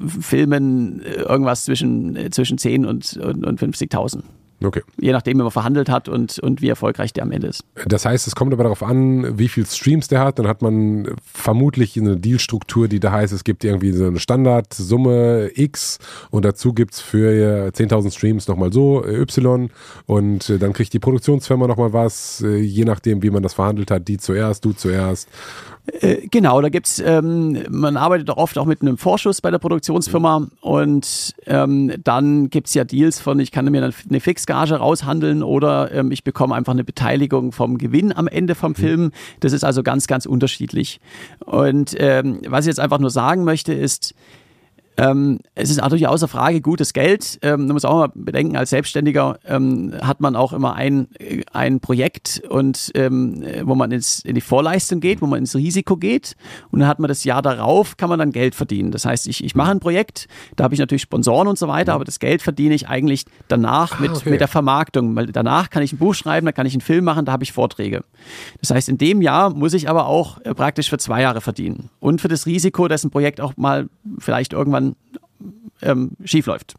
Filmen irgendwas zwischen, äh, zwischen zehn und, und, und fünfzigtausend. Okay. Je nachdem, wie man verhandelt hat und, und wie erfolgreich der am Ende ist. Das heißt, es kommt aber darauf an, wie viel Streams der hat. Dann hat man vermutlich eine Dealstruktur, die da heißt, es gibt irgendwie so eine Standardsumme X und dazu gibt es für zehntausend Streams nochmal so Y und dann kriegt die Produktionsfirma nochmal was, je nachdem, wie man das verhandelt hat, die zuerst, du zuerst. Genau, da gibt's, ähm, man arbeitet auch oft auch mit einem Vorschuss bei der Produktionsfirma und ähm, dann gibt's ja Deals von, ich kann mir eine Fixgage raushandeln oder ähm, ich bekomme einfach eine Beteiligung vom Gewinn am Ende vom Film. Das ist also ganz, ganz unterschiedlich. Und ähm, was ich jetzt einfach nur sagen möchte ist, Ähm, es ist natürlich außer Frage gutes Geld. Ähm, man muss auch mal bedenken, als Selbstständiger ähm, hat man auch immer ein, ein Projekt, und ähm, wo man ins, in die Vorleistung geht, wo man ins Risiko geht, und dann hat man das Jahr darauf, kann man dann Geld verdienen. Das heißt, ich, ich mache ein Projekt, da habe ich natürlich Sponsoren und so weiter, aber das Geld verdiene ich eigentlich danach ah, mit, okay. mit der Vermarktung, weil danach kann ich ein Buch schreiben, dann kann ich einen Film machen, da habe ich Vorträge. Das heißt, in dem Jahr muss ich aber auch äh, praktisch für zwei Jahre verdienen und für das Risiko, dass ein Projekt auch mal vielleicht irgendwann ähm, schief läuft.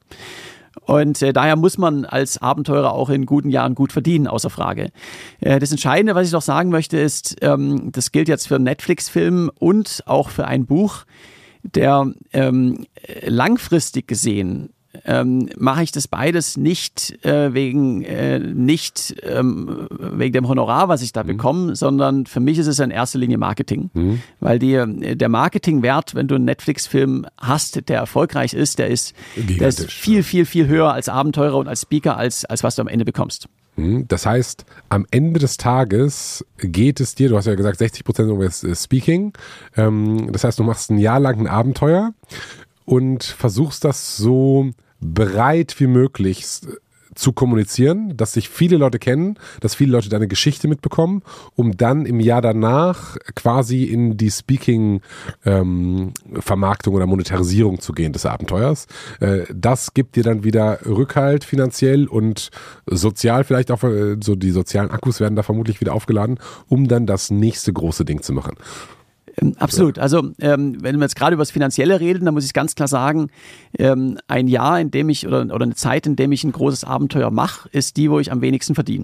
Und äh, daher muss man als Abenteurer auch in guten Jahren gut verdienen, außer Frage. Äh, das Entscheidende, was ich noch sagen möchte, ist, ähm, das gilt jetzt für einen Netflix-Film und auch für ein Buch, der ähm, langfristig gesehen Ähm, mache ich das beides nicht äh, wegen äh, nicht ähm, wegen dem Honorar, was ich da mhm. bekomme, sondern für mich ist es in erster Linie Marketing, mhm. weil die, der Marketingwert, wenn du einen Netflix-Film hast, der erfolgreich ist, der ist, der ist viel, viel, viel höher als Abenteurer und als Speaker, als, als was du am Ende bekommst. Das heißt, am Ende des Tages geht es dir, du hast ja gesagt, sechzig Prozent ist Speaking, ähm, das heißt, du machst ein Jahr lang ein Abenteuer und versuchst das so breit wie möglich zu kommunizieren, dass sich viele Leute kennen, dass viele Leute deine Geschichte mitbekommen, um dann im Jahr danach quasi in die Speaking-Vermarktung ähm, oder Monetarisierung zu gehen des Abenteuers. Äh, das gibt dir dann wieder Rückhalt finanziell und sozial vielleicht auch, äh, so die sozialen Akkus werden da vermutlich wieder aufgeladen, um dann das nächste große Ding zu machen. Absolut. Also ähm, wenn wir jetzt gerade über das Finanzielle reden, dann muss ich ganz klar sagen, ähm, ein Jahr, in dem ich oder, oder eine Zeit, in dem ich ein großes Abenteuer mache, ist die, wo ich am wenigsten verdiene.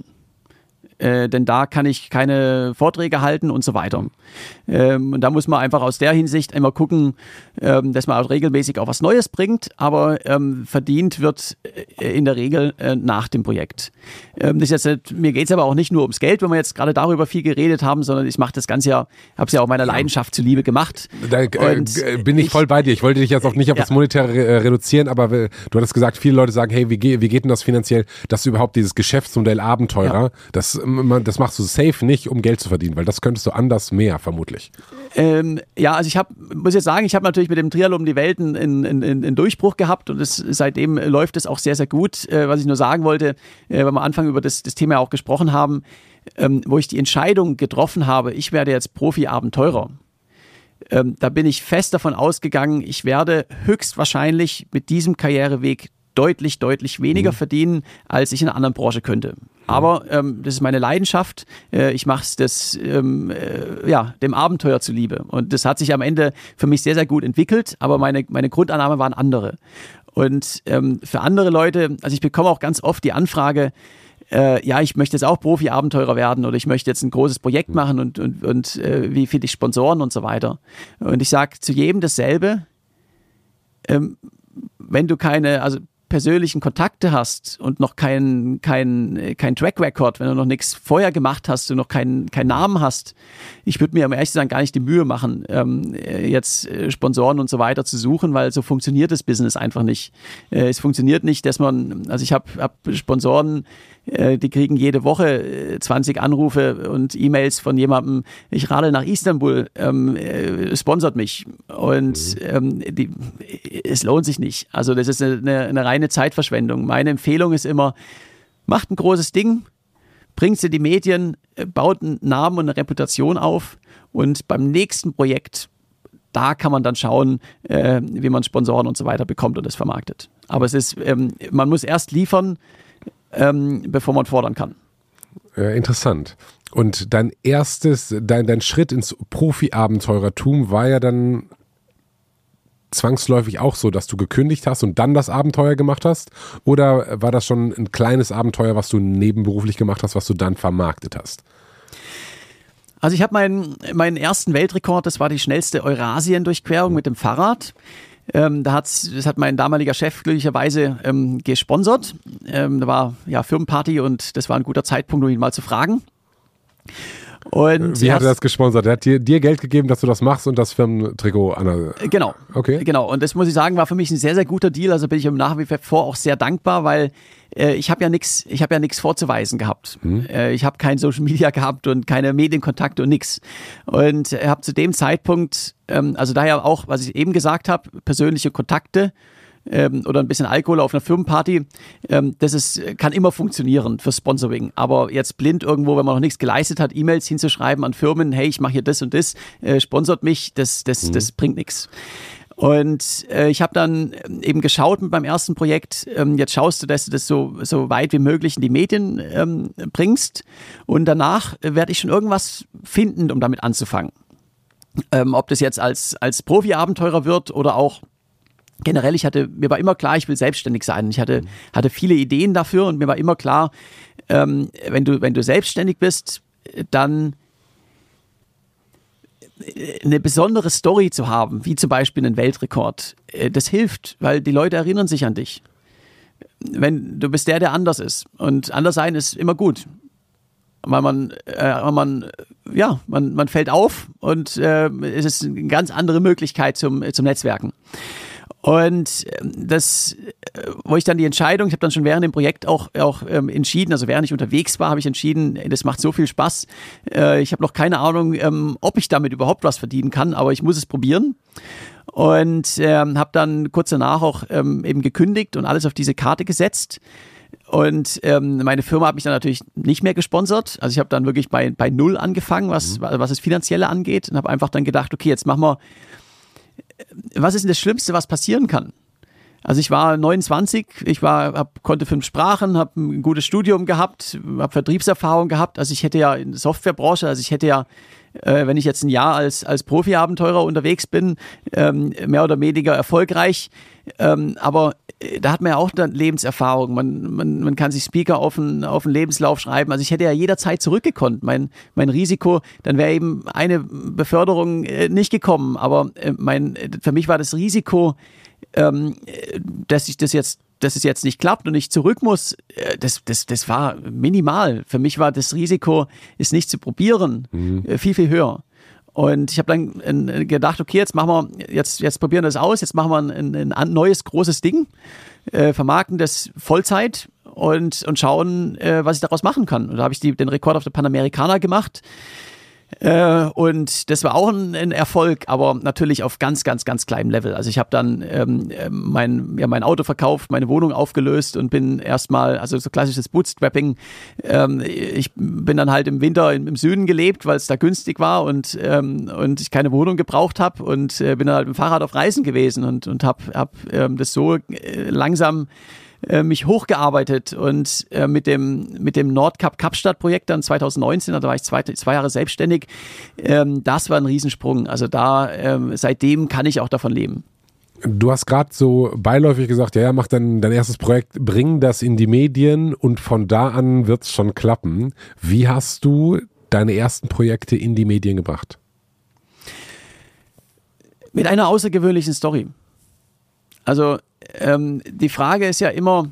Äh, denn da kann ich keine Vorträge halten und so weiter. Ähm, und da muss man einfach aus der Hinsicht immer gucken, ähm, dass man auch regelmäßig auch was Neues bringt, aber ähm, verdient wird äh, in der Regel äh, nach dem Projekt. Ähm, das ist jetzt, mir geht es aber auch nicht nur ums Geld, wenn wir jetzt gerade darüber viel geredet haben, sondern ich mache das Ganze ja, habe es ja auch meiner Leidenschaft zuliebe gemacht. Da äh, bin ich, ich voll bei dir. Ich wollte dich jetzt auch nicht auf ja. das Monetäre äh, reduzieren, aber äh, du hattest gesagt, viele Leute sagen, hey, wie, ge- wie geht denn das finanziell, dass du überhaupt dieses Geschäftsmodell Abenteurer, ja. das das machst du safe nicht, um Geld zu verdienen, weil das könntest du anders mehr, vermutlich. Ähm, ja, also ich habe, muss jetzt sagen, ich habe natürlich mit dem Triathlon um die Welt einen, einen, einen Durchbruch gehabt und es, seitdem läuft es auch sehr, sehr gut. Äh, was ich nur sagen wollte, äh, weil wir am Anfang über das, das Thema auch gesprochen haben, ähm, wo ich die Entscheidung getroffen habe, ich werde jetzt Profi-Abenteurer. Ähm, da bin ich fest davon ausgegangen, ich werde höchstwahrscheinlich mit diesem Karriereweg deutlich, deutlich weniger mhm. verdienen, als ich in einer anderen Branche könnte. Aber ähm, das ist meine Leidenschaft. Äh, ich mache es das, ähm, äh, ja, dem Abenteuer zuliebe. Und das hat sich am Ende für mich sehr, sehr gut entwickelt. Aber meine, meine Grundannahme waren andere. Und ähm, für andere Leute, also ich bekomme auch ganz oft die Anfrage, äh, ja, ich möchte jetzt auch Profi-Abenteurer werden oder ich möchte jetzt ein großes Projekt machen und, und, und äh, wie finde ich Sponsoren und so weiter. Und ich sage zu jedem dasselbe, ähm, wenn du keine, also persönlichen Kontakte hast und noch keinen kein, kein Track Record, wenn du noch nichts vorher gemacht hast, du noch keinen keinen Namen hast, ich würde mir, um ehrlich zu sein, gar nicht die Mühe machen, ähm, jetzt Sponsoren und so weiter zu suchen, weil so funktioniert das Business einfach nicht. Äh, es funktioniert nicht, dass man, also ich habe hab Sponsoren, äh, die kriegen jede Woche zwanzig Anrufe und E-Mails von jemandem, ich radel nach Istanbul, ähm, äh, sponsert mich und ähm, die, es lohnt sich nicht. Also das ist eine, eine reine Zeitverschwendung. Meine Empfehlung ist immer, macht ein großes Ding, bringt es in die Medien, baut einen Namen und eine Reputation auf und beim nächsten Projekt, da kann man dann schauen, äh, wie man Sponsoren und so weiter bekommt und das vermarktet. Aber es ist, ähm, man muss erst liefern, ähm, bevor man fordern kann. Äh, interessant. Und dein erstes, dein, dein Schritt ins Profi-Abenteurertum war ja dann zwangsläufig auch so, dass du gekündigt hast und dann das Abenteuer gemacht hast? Oder war das schon ein kleines Abenteuer, was du nebenberuflich gemacht hast, was du dann vermarktet hast? Also ich habe meinen, meinen ersten Weltrekord, das war die schnellste Eurasien-Durchquerung mit dem Fahrrad. Ähm, da hat's, das hat mein damaliger Chef glücklicherweise ähm, gesponsert. Ähm, da war ja Firmenparty und das war ein guter Zeitpunkt, um ihn mal zu fragen. Und Wie hat er das gesponsert? Er hat dir, dir Geld gegeben, dass du das machst und das Firmentrikot an. Genau. Okay. Genau. Und das muss ich sagen, war für mich ein sehr, sehr guter Deal. Also bin ich im nach wie vor auch sehr dankbar, weil äh, ich habe ja nichts, ich habe ja nichts vorzuweisen gehabt. Hm. Äh, ich habe kein Social Media gehabt und keine Medienkontakte und nichts. Und äh, habe zu dem Zeitpunkt, ähm, also daher auch, was ich eben gesagt habe, persönliche Kontakte. Ähm, oder ein bisschen Alkohol auf einer Firmenparty, ähm, das ist, kann immer funktionieren für Sponsoring. Aber jetzt blind irgendwo, wenn man noch nichts geleistet hat, E-Mails hinzuschreiben an Firmen, hey, ich mache hier das und das, äh, sponsort mich, das, das, mhm. das bringt nichts. Und äh, ich habe dann eben geschaut mit meinem ersten Projekt, ähm, jetzt schaust du, dass du das so, so weit wie möglich in die Medien ähm, bringst und danach werde ich schon irgendwas finden, um damit anzufangen. Ähm, ob das jetzt als, als Profi-Abenteurer wird oder auch generell, ich hatte, mir war immer klar, ich will selbstständig sein. Ich hatte, hatte viele Ideen dafür und mir war immer klar, ähm, wenn du, wenn du selbstständig bist, dann eine besondere Story zu haben, wie zum Beispiel einen Weltrekord, das hilft, weil die Leute erinnern sich an dich. Wenn du bist der, der anders ist. Und anders sein ist immer gut. Weil man, äh, man, ja, man, man fällt auf und äh, es ist eine ganz andere Möglichkeit zum, zum Netzwerken. Und das, wo ich dann die Entscheidung, ich habe dann schon während dem Projekt auch, auch ähm, entschieden, also während ich unterwegs war, habe ich entschieden, das macht so viel Spaß. Äh, ich habe noch keine Ahnung, ähm, ob ich damit überhaupt was verdienen kann, aber ich muss es probieren. Und ähm, habe dann kurz danach auch ähm, eben gekündigt und alles auf diese Karte gesetzt. Und ähm, meine Firma hat mich dann natürlich nicht mehr gesponsert. Also ich habe dann wirklich bei, bei Null angefangen, was, was das Finanzielle angeht. Und habe einfach dann gedacht, okay, jetzt machen wir, was ist denn das Schlimmste, was passieren kann? Also ich war neunundzwanzig, ich war, hab, konnte fünf Sprachen, habe ein gutes Studium gehabt, habe Vertriebserfahrung gehabt. Also ich hätte ja in der Softwarebranche, also ich hätte ja, äh, wenn ich jetzt ein Jahr als, als Profi-Abenteurer unterwegs bin, ähm, mehr oder weniger erfolgreich. Ähm, aber da hat man ja auch dann Lebenserfahrung. Man, man, man kann sich Speaker auf einen, auf einen Lebenslauf schreiben. Also ich hätte ja jederzeit zurückgekonnt. Mein, mein Risiko, dann wäre eben eine Beförderung äh, nicht gekommen. Aber äh, mein, für mich war das Risiko, ähm, dass ich das jetzt, dass es jetzt nicht klappt und ich zurück muss, äh, das, das, das war minimal. Für mich war das Risiko, es nicht zu probieren, mhm. äh, viel, viel höher. Und ich habe dann äh, gedacht, okay, jetzt machen wir, jetzt, jetzt probieren wir das aus, jetzt machen wir ein, ein, ein neues großes Ding, äh, vermarkten das Vollzeit und, und schauen, äh, was ich daraus machen kann. Und da habe ich die, den Rekord auf der Panamericana gemacht. Äh, und das war auch ein, ein Erfolg, aber natürlich auf ganz, ganz, ganz kleinem Level. Also ich habe dann ähm, mein, ja, mein Auto verkauft, meine Wohnung aufgelöst und bin erstmal, also so klassisches Bootstrapping, ähm, ich bin dann halt im Winter im, im Süden gelebt, weil es da günstig war und, ähm, und ich keine Wohnung gebraucht habe und äh, bin dann halt mit dem Fahrrad auf Reisen gewesen und, und habe hab, ähm, das so äh, langsam mich hochgearbeitet und äh, mit dem mit dem Nordkap Kapstadt-Projekt dann zwanzig neunzehn, da war ich zwei, zwei Jahre selbstständig, ähm, das war ein Riesensprung. Also da, ähm, seitdem kann ich auch davon leben. Du hast gerade so beiläufig gesagt, ja, ja, mach dann dein erstes Projekt, bring das in die Medien und von da an wird's schon klappen. Wie hast du deine ersten Projekte in die Medien gebracht? Mit einer außergewöhnlichen Story. Also ähm, die Frage ist ja immer,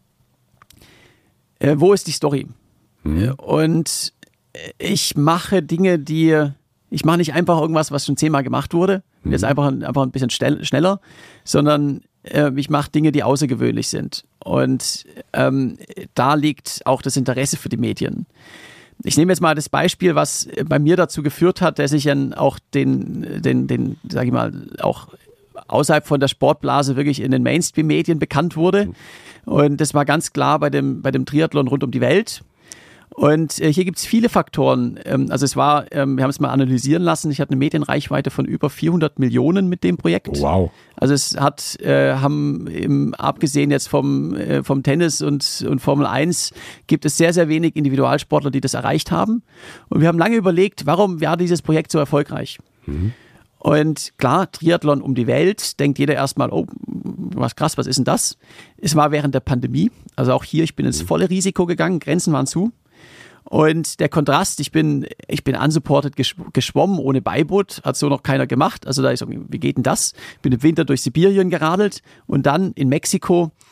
äh, wo ist die Story? Mhm. Und ich mache Dinge, die, ich mache nicht einfach irgendwas, was schon zehnmal gemacht wurde, mhm. jetzt einfach, einfach ein bisschen schnell, schneller, sondern äh, ich mache Dinge, die außergewöhnlich sind. Und ähm, da liegt auch das Interesse für die Medien. Ich nehme jetzt mal das Beispiel, was bei mir dazu geführt hat, dass ich dann auch den, den, den, sag ich mal, auch außerhalb von der Sportblase wirklich in den Mainstream-Medien bekannt wurde. Und das war ganz klar bei dem, bei dem Triathlon rund um die Welt. Und äh, hier gibt es viele Faktoren. Ähm, also es war, ähm, wir haben es mal analysieren lassen, ich hatte eine Medienreichweite von über vierhundert Millionen mit dem Projekt. Wow. Also es hat, äh, haben im, abgesehen jetzt vom, äh, vom Tennis und, und Formel eins, gibt es sehr, sehr wenig Individualsportler, die das erreicht haben. Und wir haben lange überlegt, warum war dieses Projekt so erfolgreich? Mhm. Und klar, Triathlon um die Welt, denkt jeder erstmal, oh, was krass, was ist denn das? Es war während der Pandemie, also auch hier, ich bin ins volle Risiko gegangen, Grenzen waren zu. Und der Kontrast, ich bin, ich bin unsupported geschwommen, ohne Beiboot, hat so noch keiner gemacht. Also da ist, wie geht denn das? Bin im Winter durch Sibirien geradelt und dann in Mexiko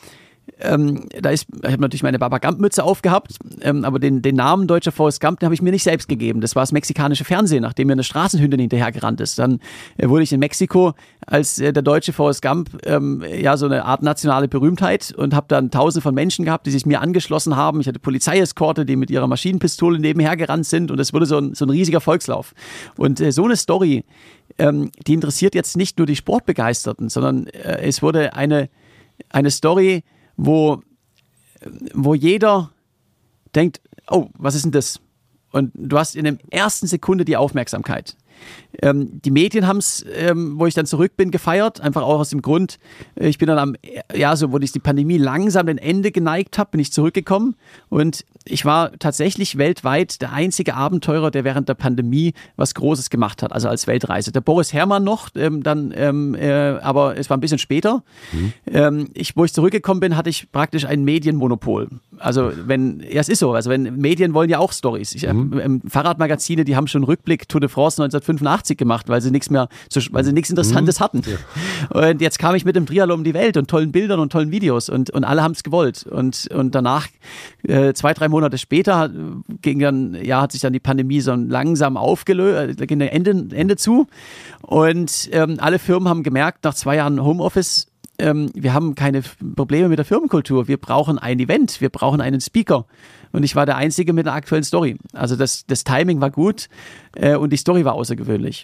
ähm, da ist, ich habe natürlich meine Baba Gump-Mütze aufgehabt, ähm, aber den, den Namen Deutscher Forrest Gump, den habe ich mir nicht selbst gegeben. Das war das mexikanische Fernsehen, nachdem mir eine Straßenhündin hinterhergerannt ist. Dann äh, wurde ich in Mexiko als äh, der deutsche Forrest Gump ähm, ja so eine Art nationale Berühmtheit und habe dann tausende von Menschen gehabt, die sich mir angeschlossen haben. Ich hatte Polizeieskorte, die mit ihrer Maschinenpistole nebenher gerannt sind und es wurde so ein, so ein riesiger Volkslauf. Und äh, so eine Story, ähm, die interessiert jetzt nicht nur die Sportbegeisterten, sondern äh, es wurde eine, eine Story, wo, wo jeder denkt, oh, was ist denn das? Und du hast in der ersten Sekunde die Aufmerksamkeit. Ähm, die Medien haben es, ähm, wo ich dann zurück bin, gefeiert, einfach auch aus dem Grund, ich bin dann am, ja, so wo ich die Pandemie langsam dem Ende geneigt habe, bin ich zurückgekommen und ich war tatsächlich weltweit der einzige Abenteurer, der während der Pandemie was Großes gemacht hat, also als Weltreise. Der Boris Herrmann noch, ähm, dann, ähm, äh, aber es war ein bisschen später. Mhm. Ähm, ich, wo ich zurückgekommen bin, hatte ich praktisch ein Medienmonopol. Also wenn, ja, es ist so, also wenn Medien wollen ja auch Storys. Ich, mhm. ähm, Fahrradmagazine, die haben schon Rückblick Tour de France neunzehnhundertfünfundachtzig gemacht, weil sie nichts mehr, weil sie nichts Interessantes mhm. hatten. Ja. Und jetzt kam ich mit dem Triathlon um die Welt und tollen Bildern und tollen Videos und, und alle haben es gewollt. Und, und danach, äh, zwei, drei Monate später, ging dann, ja, hat sich dann die Pandemie so langsam aufgelöst, da ging ein Ende, Ende zu. Und ähm, alle Firmen haben gemerkt, nach zwei Jahren Homeoffice, ähm, wir haben keine Probleme mit der Firmenkultur. Wir brauchen ein Event, wir brauchen einen Speaker. Und ich war der Einzige mit einer aktuellen Story. Also das, das Timing war gut äh, und die Story war außergewöhnlich.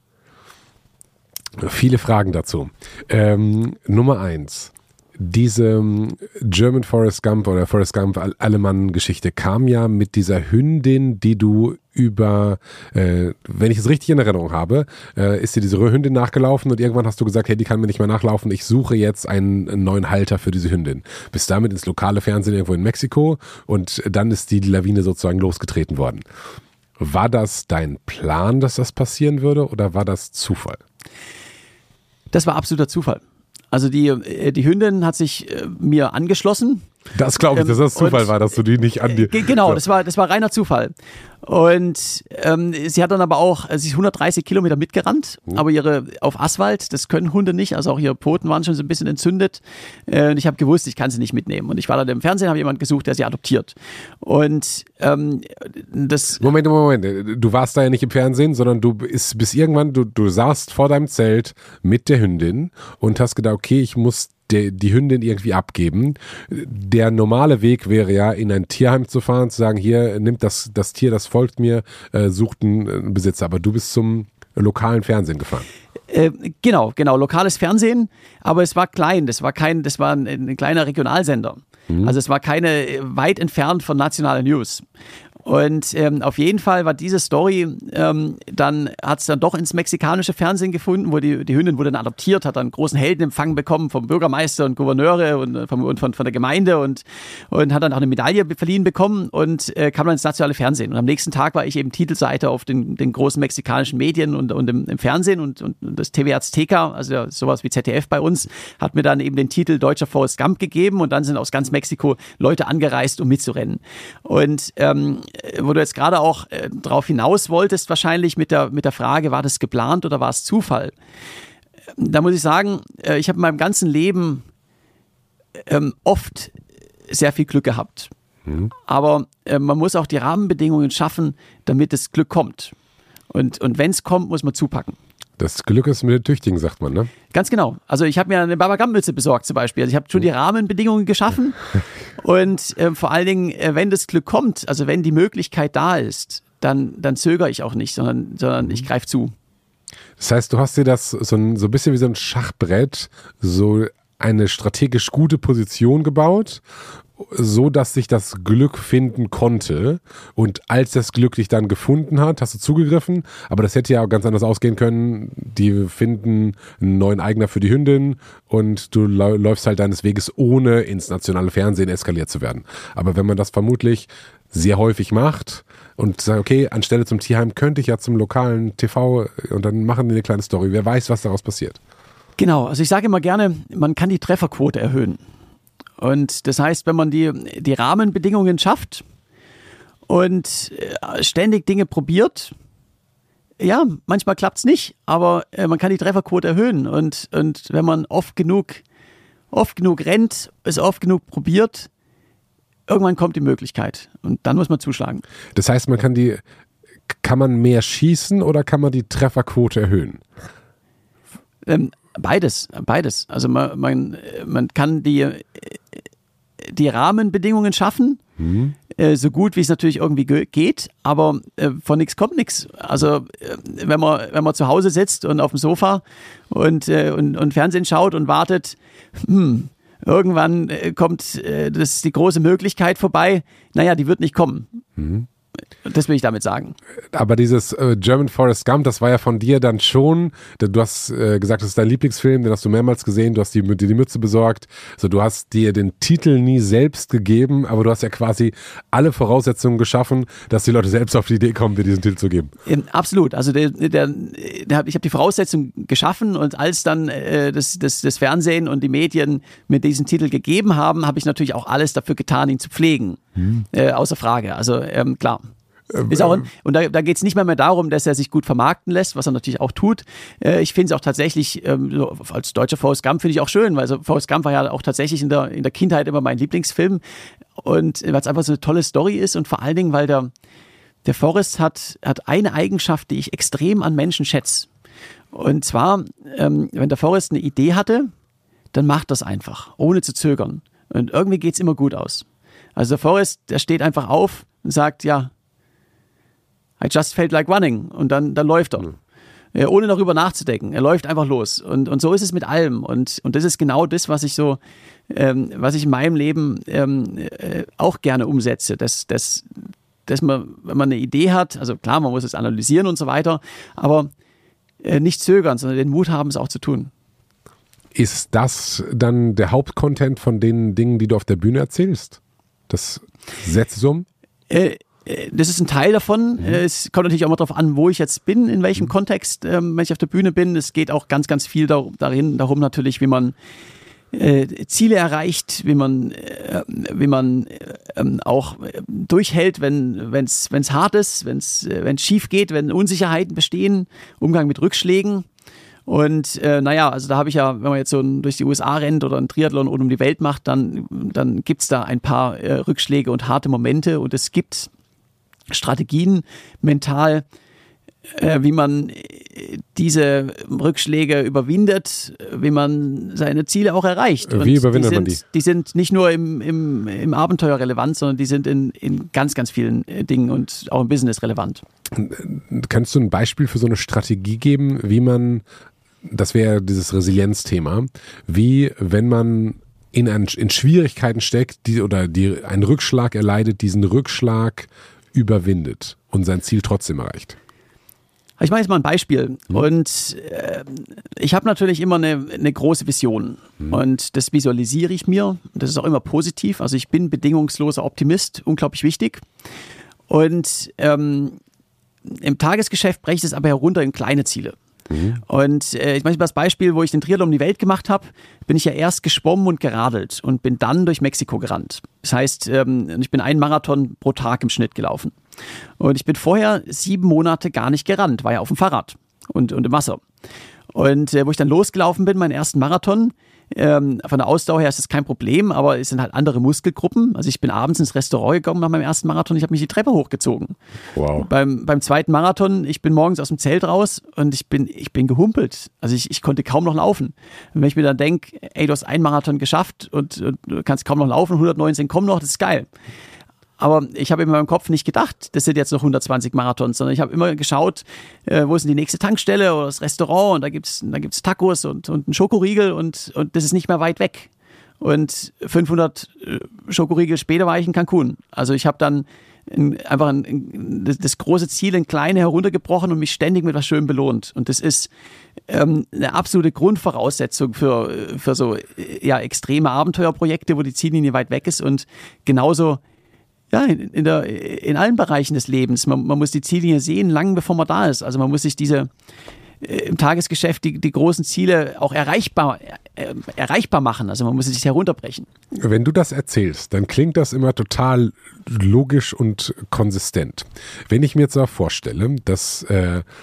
Viele Fragen dazu. Ähm, Nummer eins. Diese German Forrest Gump oder Forrest Gump Allemann-Geschichte kam ja mit dieser Hündin, die du über, äh, wenn ich es richtig in Erinnerung habe, äh, ist dir diese Hündin nachgelaufen und irgendwann hast du gesagt, hey, die kann mir nicht mehr nachlaufen, ich suche jetzt einen, einen neuen Halter für diese Hündin. Bist damit ins lokale Fernsehen irgendwo in Mexiko und dann ist die Lawine sozusagen losgetreten worden. War das dein Plan, dass das passieren würde oder war das Zufall? Das war absoluter Zufall. Also die, die Hündin hat sich äh, mir angeschlossen. Das glaube ich, dass das Zufall und, war, dass du die nicht an dir... G- genau, das war, das war reiner Zufall. Und ähm, sie hat dann aber auch, sie ist hundertdreißig Kilometer mitgerannt, mhm. aber ihre auf Asphalt, das können Hunde nicht, also auch ihre Pfoten waren schon so ein bisschen entzündet. Äh, und ich habe gewusst, ich kann sie nicht mitnehmen. Und ich war dann im Fernsehen, habe jemanden gesucht, der sie adoptiert. Und ähm, das... Moment, Moment, du warst da ja nicht im Fernsehen, sondern du bist bis irgendwann, du, du saßt vor deinem Zelt mit der Hündin und hast gedacht, okay, ich muss Die, die Hündin irgendwie abgeben. Der normale Weg wäre ja, in ein Tierheim zu fahren, zu sagen, hier, nimmt das, das Tier, das folgt mir, äh, sucht einen Besitzer. Aber du bist zum lokalen Fernsehen gefahren. Äh, genau, genau, lokales Fernsehen, aber es war klein, das war kein, das war ein, ein kleiner Regionalsender. Mhm. Also es war keine, weit entfernt von nationaler News. Und ähm, auf jeden Fall war diese Story, ähm, dann hat es dann doch ins mexikanische Fernsehen gefunden, wo die, die Hündin wurde dann adoptiert, hat dann einen großen Heldenempfang bekommen vom Bürgermeister und Gouverneure und, vom, und von, von der Gemeinde und, und hat dann auch eine Medaille verliehen bekommen und äh, kam dann ins nationale Fernsehen. Und am nächsten Tag war ich eben Titelseite auf den, den großen mexikanischen Medien und, und im, im Fernsehen und, und das T V Azteca, also sowas wie Z D F bei uns, hat mir dann eben den Titel Deutscher Forrest Gump gegeben und dann sind aus ganz Mexiko Leute angereist, um mitzurennen. Und ähm, wo du jetzt gerade auch äh, drauf hinaus wolltest, wahrscheinlich mit der, mit der Frage, war das geplant oder war es Zufall? Da muss ich sagen, äh, ich habe in meinem ganzen Leben ähm, oft sehr viel Glück gehabt. Mhm. Aber äh, man muss auch die Rahmenbedingungen schaffen, damit das Glück kommt. Und, und wenn es kommt, muss man zupacken. Das Glück ist mit den Tüchtigen, sagt man, ne? Ganz genau. Also ich habe mir eine Baba Gump-Mütze besorgt zum Beispiel. Also ich habe schon die Rahmenbedingungen geschaffen und äh, vor allen Dingen, äh, wenn das Glück kommt, also wenn die Möglichkeit da ist, dann, dann zögere ich auch nicht, sondern, sondern ich greife zu. Das heißt, du hast dir das so ein, so ein bisschen wie so ein Schachbrett, so eine strategisch gute Position gebaut, so dass sich das Glück finden konnte und als das Glück dich dann gefunden hat, hast du zugegriffen, aber das hätte ja auch ganz anders ausgehen können, die finden einen neuen Eigner für die Hündin und du läufst halt deines Weges, ohne ins nationale Fernsehen eskaliert zu werden. Aber wenn man das vermutlich sehr häufig macht und sagt, okay, anstelle zum Tierheim könnte ich ja zum lokalen T V und dann machen die eine kleine Story, wer weiß, was daraus passiert. Genau, also ich sage immer gerne, man kann die Trefferquote erhöhen. Und das heißt, wenn man die, die Rahmenbedingungen schafft und ständig Dinge probiert, ja, manchmal klappt es nicht, aber man kann die Trefferquote erhöhen. Und, und wenn man oft genug, oft genug rennt, es oft genug probiert, irgendwann kommt die Möglichkeit und dann muss man zuschlagen. Das heißt, man kann die, kann man mehr schießen oder kann man die Trefferquote erhöhen? Ähm, beides, beides. Also man, man, man kann die, die Rahmenbedingungen schaffen, mhm. äh, so gut wie es natürlich irgendwie ge- geht, aber äh, von nichts kommt nichts. Also äh, wenn man, wenn man zu Hause sitzt und auf dem Sofa und, äh, und, und Fernsehen schaut und wartet, hm, irgendwann äh, kommt äh, das die große Möglichkeit vorbei, naja, die wird nicht kommen. Mhm. Das will ich damit sagen. Aber dieses äh, German Forrest Gump, das war ja von dir dann schon, du hast äh, gesagt, das ist dein Lieblingsfilm, den hast du mehrmals gesehen, du hast dir die, die Mütze besorgt, so, du hast dir den Titel nie selbst gegeben, aber du hast ja quasi alle Voraussetzungen geschaffen, dass die Leute selbst auf die Idee kommen, dir diesen Titel zu geben. Ähm, absolut, also der, der, der, ich habe die Voraussetzungen geschaffen und als dann äh, das, das, das Fernsehen und die Medien mir diesen Titel gegeben haben, habe ich natürlich auch alles dafür getan, ihn zu pflegen. Hm. Äh, außer Frage, also ähm, klar. Ist auch ein, und da, da geht es nicht mehr, mehr darum, dass er sich gut vermarkten lässt, was er natürlich auch tut. Äh, ich finde es auch tatsächlich, ähm, so als deutscher Forrest Gump finde ich auch schön, weil so Forrest Gump war ja auch tatsächlich in der, in der Kindheit immer mein Lieblingsfilm und weil es einfach so eine tolle Story ist und vor allen Dingen, weil der, der Forrest hat, hat eine Eigenschaft, die ich extrem an Menschen schätze. Und zwar, ähm, wenn der Forrest eine Idee hatte, dann macht das einfach, ohne zu zögern. Und irgendwie geht es immer gut aus. Also der Forrest, der steht einfach auf und sagt, ja, I just felt like running. Und dann, dann läuft er. Mhm. Ja, ohne darüber nachzudenken. Er läuft einfach los. Und, und so ist es mit allem. Und, und das ist genau das, was ich so, ähm, was ich in meinem Leben ähm, äh, auch gerne umsetze. Dass, dass, dass man, wenn man eine Idee hat, also klar, man muss es analysieren und so weiter, aber äh, nicht zögern, sondern den Mut haben, es auch zu tun. Ist das dann der Hauptcontent von den Dingen, die du auf der Bühne erzählst? Das setzt es um? Äh, Das ist ein Teil davon. Mhm. Es kommt natürlich auch mal darauf an, wo ich jetzt bin, in welchem mhm. Kontext, ähm, wenn ich auf der Bühne bin. Es geht auch ganz, ganz viel dar- darin, darum natürlich, wie man äh, Ziele erreicht, wie man, äh, wie man äh, auch durchhält, wenn es wenn's hart ist, wenn es äh, schief geht, wenn Unsicherheiten bestehen, Umgang mit Rückschlägen. Und äh, naja, also da habe ich ja, wenn man jetzt so ein, durch die U S A rennt oder einen Triathlon oder um die Welt macht, dann, dann gibt es da ein paar äh, Rückschläge und harte Momente und es gibt Strategien mental, äh, wie man diese Rückschläge überwindet, wie man seine Ziele auch erreicht. Und wie überwindet die sind, man die? Die sind nicht nur im, im, im Abenteuer relevant, sondern die sind in, in ganz, ganz vielen Dingen und auch im Business relevant. Kannst du ein Beispiel für so eine Strategie geben, wie man, das wäre dieses Resilienzthema, wie, wenn man in, ein, in Schwierigkeiten steckt die, oder die, einen Rückschlag erleidet, diesen Rückschlag überwindet und sein Ziel trotzdem erreicht? Ich mache jetzt mal ein Beispiel. Mhm. Und äh, ich habe natürlich immer eine, eine große Vision. Mhm. Und das visualisiere ich mir. Das ist auch immer positiv. Also ich bin bedingungsloser Optimist, unglaublich wichtig. Und ähm, im Tagesgeschäft breche ich es aber herunter in kleine Ziele. Mhm. Und äh, ich mache das Beispiel, wo ich den Triathlon um die Welt gemacht habe, bin ich ja erst geschwommen und geradelt und bin dann durch Mexiko gerannt. Das heißt, ähm, ich bin einen Marathon pro Tag im Schnitt gelaufen. Und ich bin vorher sieben Monate gar nicht gerannt, war ja auf dem Fahrrad und, und im Wasser. Und äh, wo ich dann losgelaufen bin, meinen ersten Marathon, ähm, von der Ausdauer her ist das kein Problem, aber es sind halt andere Muskelgruppen. Also ich bin abends ins Restaurant gegangen nach meinem ersten Marathon, ich habe mich die Treppe hochgezogen. Wow. Beim, beim zweiten Marathon, ich bin morgens aus dem Zelt raus und ich bin, ich bin gehumpelt. Also ich, ich konnte kaum noch laufen. Und wenn ich mir dann denke, ey, du hast einen Marathon geschafft und, und du kannst kaum noch laufen, hundertneunzehn kommen noch, das ist geil. Aber ich habe in meinem Kopf nicht gedacht, das sind jetzt noch hundertzwanzig Marathons, sondern ich habe immer geschaut, äh, wo ist denn die nächste Tankstelle oder das Restaurant und da gibt's da gibt's Tacos und, und einen Schokoriegel und, und das ist nicht mehr weit weg. Und fünfhundert Schokoriegel später war ich in Cancun. Also ich habe dann in, einfach ein, in, das, das große Ziel in kleine heruntergebrochen und mich ständig mit was Schönem belohnt. Und das ist ähm, eine absolute Grundvoraussetzung für, für so ja, extreme Abenteuerprojekte, wo die Ziellinie weit weg ist und genauso ja, in, in, der, in allen Bereichen des Lebens. Man, man muss die Ziellinie sehen, lang bevor man da ist. Also man muss sich diese äh, im Tagesgeschäft die, die großen Ziele auch erreichbar, äh, erreichbar machen. Also man muss sich herunterbrechen. Wenn du das erzählst, dann klingt das immer total logisch und konsistent. Wenn ich mir jetzt aber vorstelle, dass äh,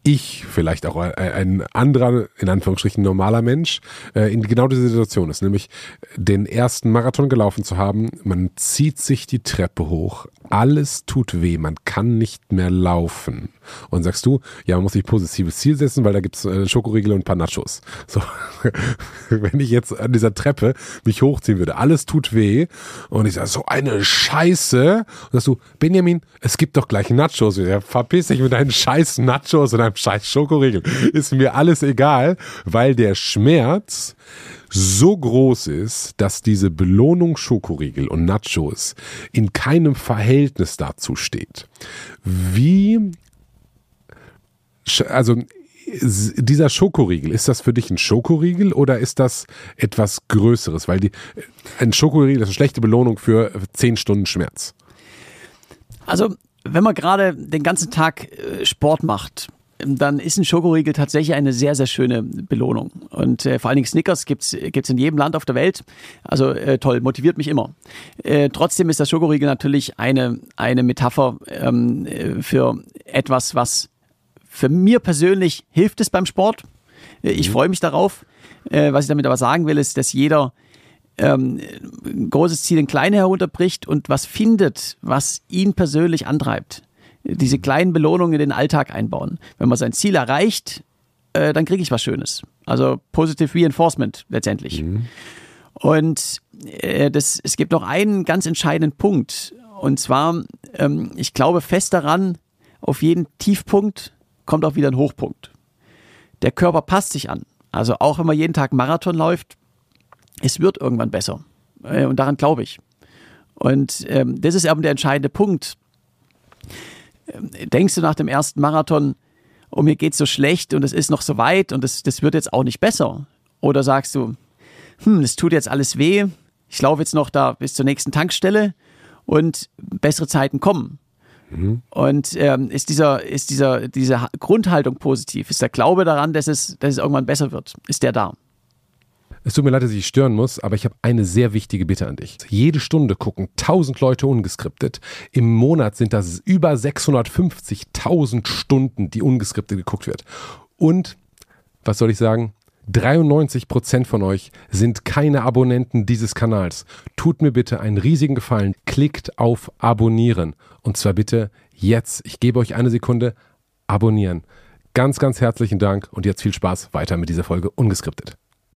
ich, vielleicht auch ein anderer, in Anführungsstrichen normaler Mensch, in genau diese Situation ist, nämlich den ersten Marathon gelaufen zu haben, man zieht sich die Treppe hoch, alles tut weh, man kann nicht mehr laufen. Und sagst du, ja, man muss sich ein positives Ziel setzen, weil da gibt es Schokoriegel und ein paar Nachos. So, wenn ich jetzt an dieser Treppe mich hochziehen würde, alles tut weh und ich sage, so eine Scheiße. Und sagst du, Benjamin, es gibt doch gleich Nachos. Ja, verpiss dich mit deinen scheiß Nachos und deinem scheiß Schokoriegel. Ist mir alles egal, weil der Schmerz so groß ist, dass diese Belohnung Schokoriegel und Nachos in keinem Verhältnis dazu steht. Wie, also dieser Schokoriegel, ist das für dich ein Schokoriegel oder ist das etwas Größeres? Weil die, ein Schokoriegel ist eine schlechte Belohnung für zehn Stunden Schmerz. Also, wenn man gerade den ganzen Tag Sport macht, dann ist ein Schokoriegel tatsächlich eine sehr, sehr schöne Belohnung. Und äh, vor allen Dingen Snickers gibt es in jedem Land auf der Welt. Also äh, toll, motiviert mich immer. Äh, trotzdem ist der Schokoriegel natürlich eine, eine Metapher ähm, für etwas, was für mir persönlich hilft es beim Sport. Äh, ich freue mich darauf. Äh, was ich damit aber sagen will, ist, dass jeder ähm, ein großes Ziel in kleine herunterbricht und was findet, was ihn persönlich antreibt. Diese kleinen Belohnungen in den Alltag einbauen. Wenn man sein Ziel erreicht, äh, dann kriege ich was Schönes. Also Positive Reinforcement letztendlich. Mhm. Und äh, das, es gibt noch einen ganz entscheidenden Punkt. Und zwar, ähm, ich glaube fest daran, auf jeden Tiefpunkt kommt auch wieder ein Hochpunkt. Der Körper passt sich an. Also auch wenn man jeden Tag Marathon läuft, es wird irgendwann besser. Äh, und daran glaube ich. Und ähm, das ist eben der entscheidende Punkt. Denkst du nach dem ersten Marathon, oh, mir geht's so schlecht und es ist noch so weit und das, das wird jetzt auch nicht besser? Oder sagst du, hm, es tut jetzt alles weh, ich laufe jetzt noch da bis zur nächsten Tankstelle und bessere Zeiten kommen. Mhm. Und ähm, ist dieser, ist dieser, diese Grundhaltung positiv? Ist der Glaube daran, dass es, dass es irgendwann besser wird? Ist der da? Es tut mir leid, dass ich dich stören muss, aber ich habe eine sehr wichtige Bitte an dich. Jede Stunde gucken tausend Leute ungeskriptet. Im Monat sind das über sechshundertfünfzigtausend Stunden, die ungeskriptet geguckt wird. Und, was soll ich sagen? dreiundneunzig Prozent von euch sind keine Abonnenten dieses Kanals. Tut mir bitte einen riesigen Gefallen. Klickt auf Abonnieren. Und zwar bitte jetzt. Ich gebe euch eine Sekunde. Abonnieren. Ganz, ganz herzlichen Dank und jetzt viel Spaß weiter mit dieser Folge ungeskriptet.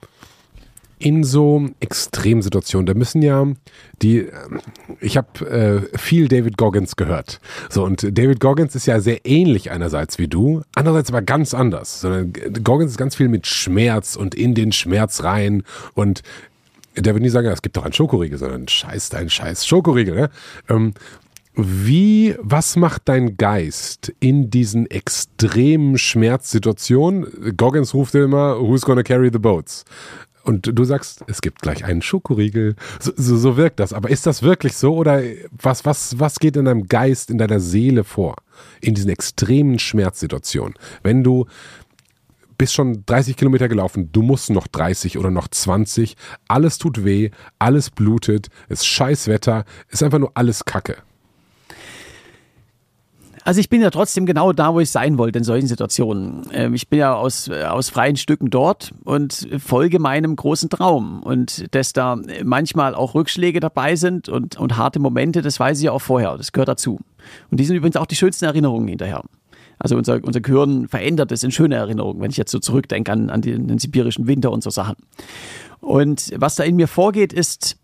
In so Extremsituationen, da müssen ja die, ich habe äh, viel David Goggins gehört. So, und David Goggins ist ja sehr ähnlich einerseits wie du, andererseits aber ganz anders. Sondern Goggins ist ganz viel mit Schmerz und in den Schmerz rein und der wird nie sagen, es gibt doch einen Schokoriegel, sondern scheiß dein scheiß Schokoriegel. Ne? Ähm, Wie, was macht dein Geist in diesen extremen Schmerzsituationen? Goggins ruft immer, who's gonna carry the boats? Und du sagst, es gibt gleich einen Schokoriegel. So, so, so wirkt das. Aber ist das wirklich so? Oder was, was, was geht in deinem Geist, in deiner Seele vor? In diesen extremen Schmerzsituationen? Wenn du bist schon dreißig Kilometer gelaufen, du musst noch dreißig oder noch zwanzig. Alles tut weh, alles blutet, es ist scheiß Wetter, ist einfach nur alles Kacke. Also ich bin ja trotzdem genau da, wo ich sein wollte in solchen Situationen. Ich bin ja aus, aus freien Stücken dort und folge meinem großen Traum. Und dass da manchmal auch Rückschläge dabei sind und, und harte Momente, das weiß ich ja auch vorher. Das gehört dazu. Und die sind übrigens auch die schönsten Erinnerungen hinterher. Also unser, unser Gehirn verändert es in schöne Erinnerungen, wenn ich jetzt so zurückdenke an, an den, den sibirischen Winter und so Sachen. Und was da in mir vorgeht, ist,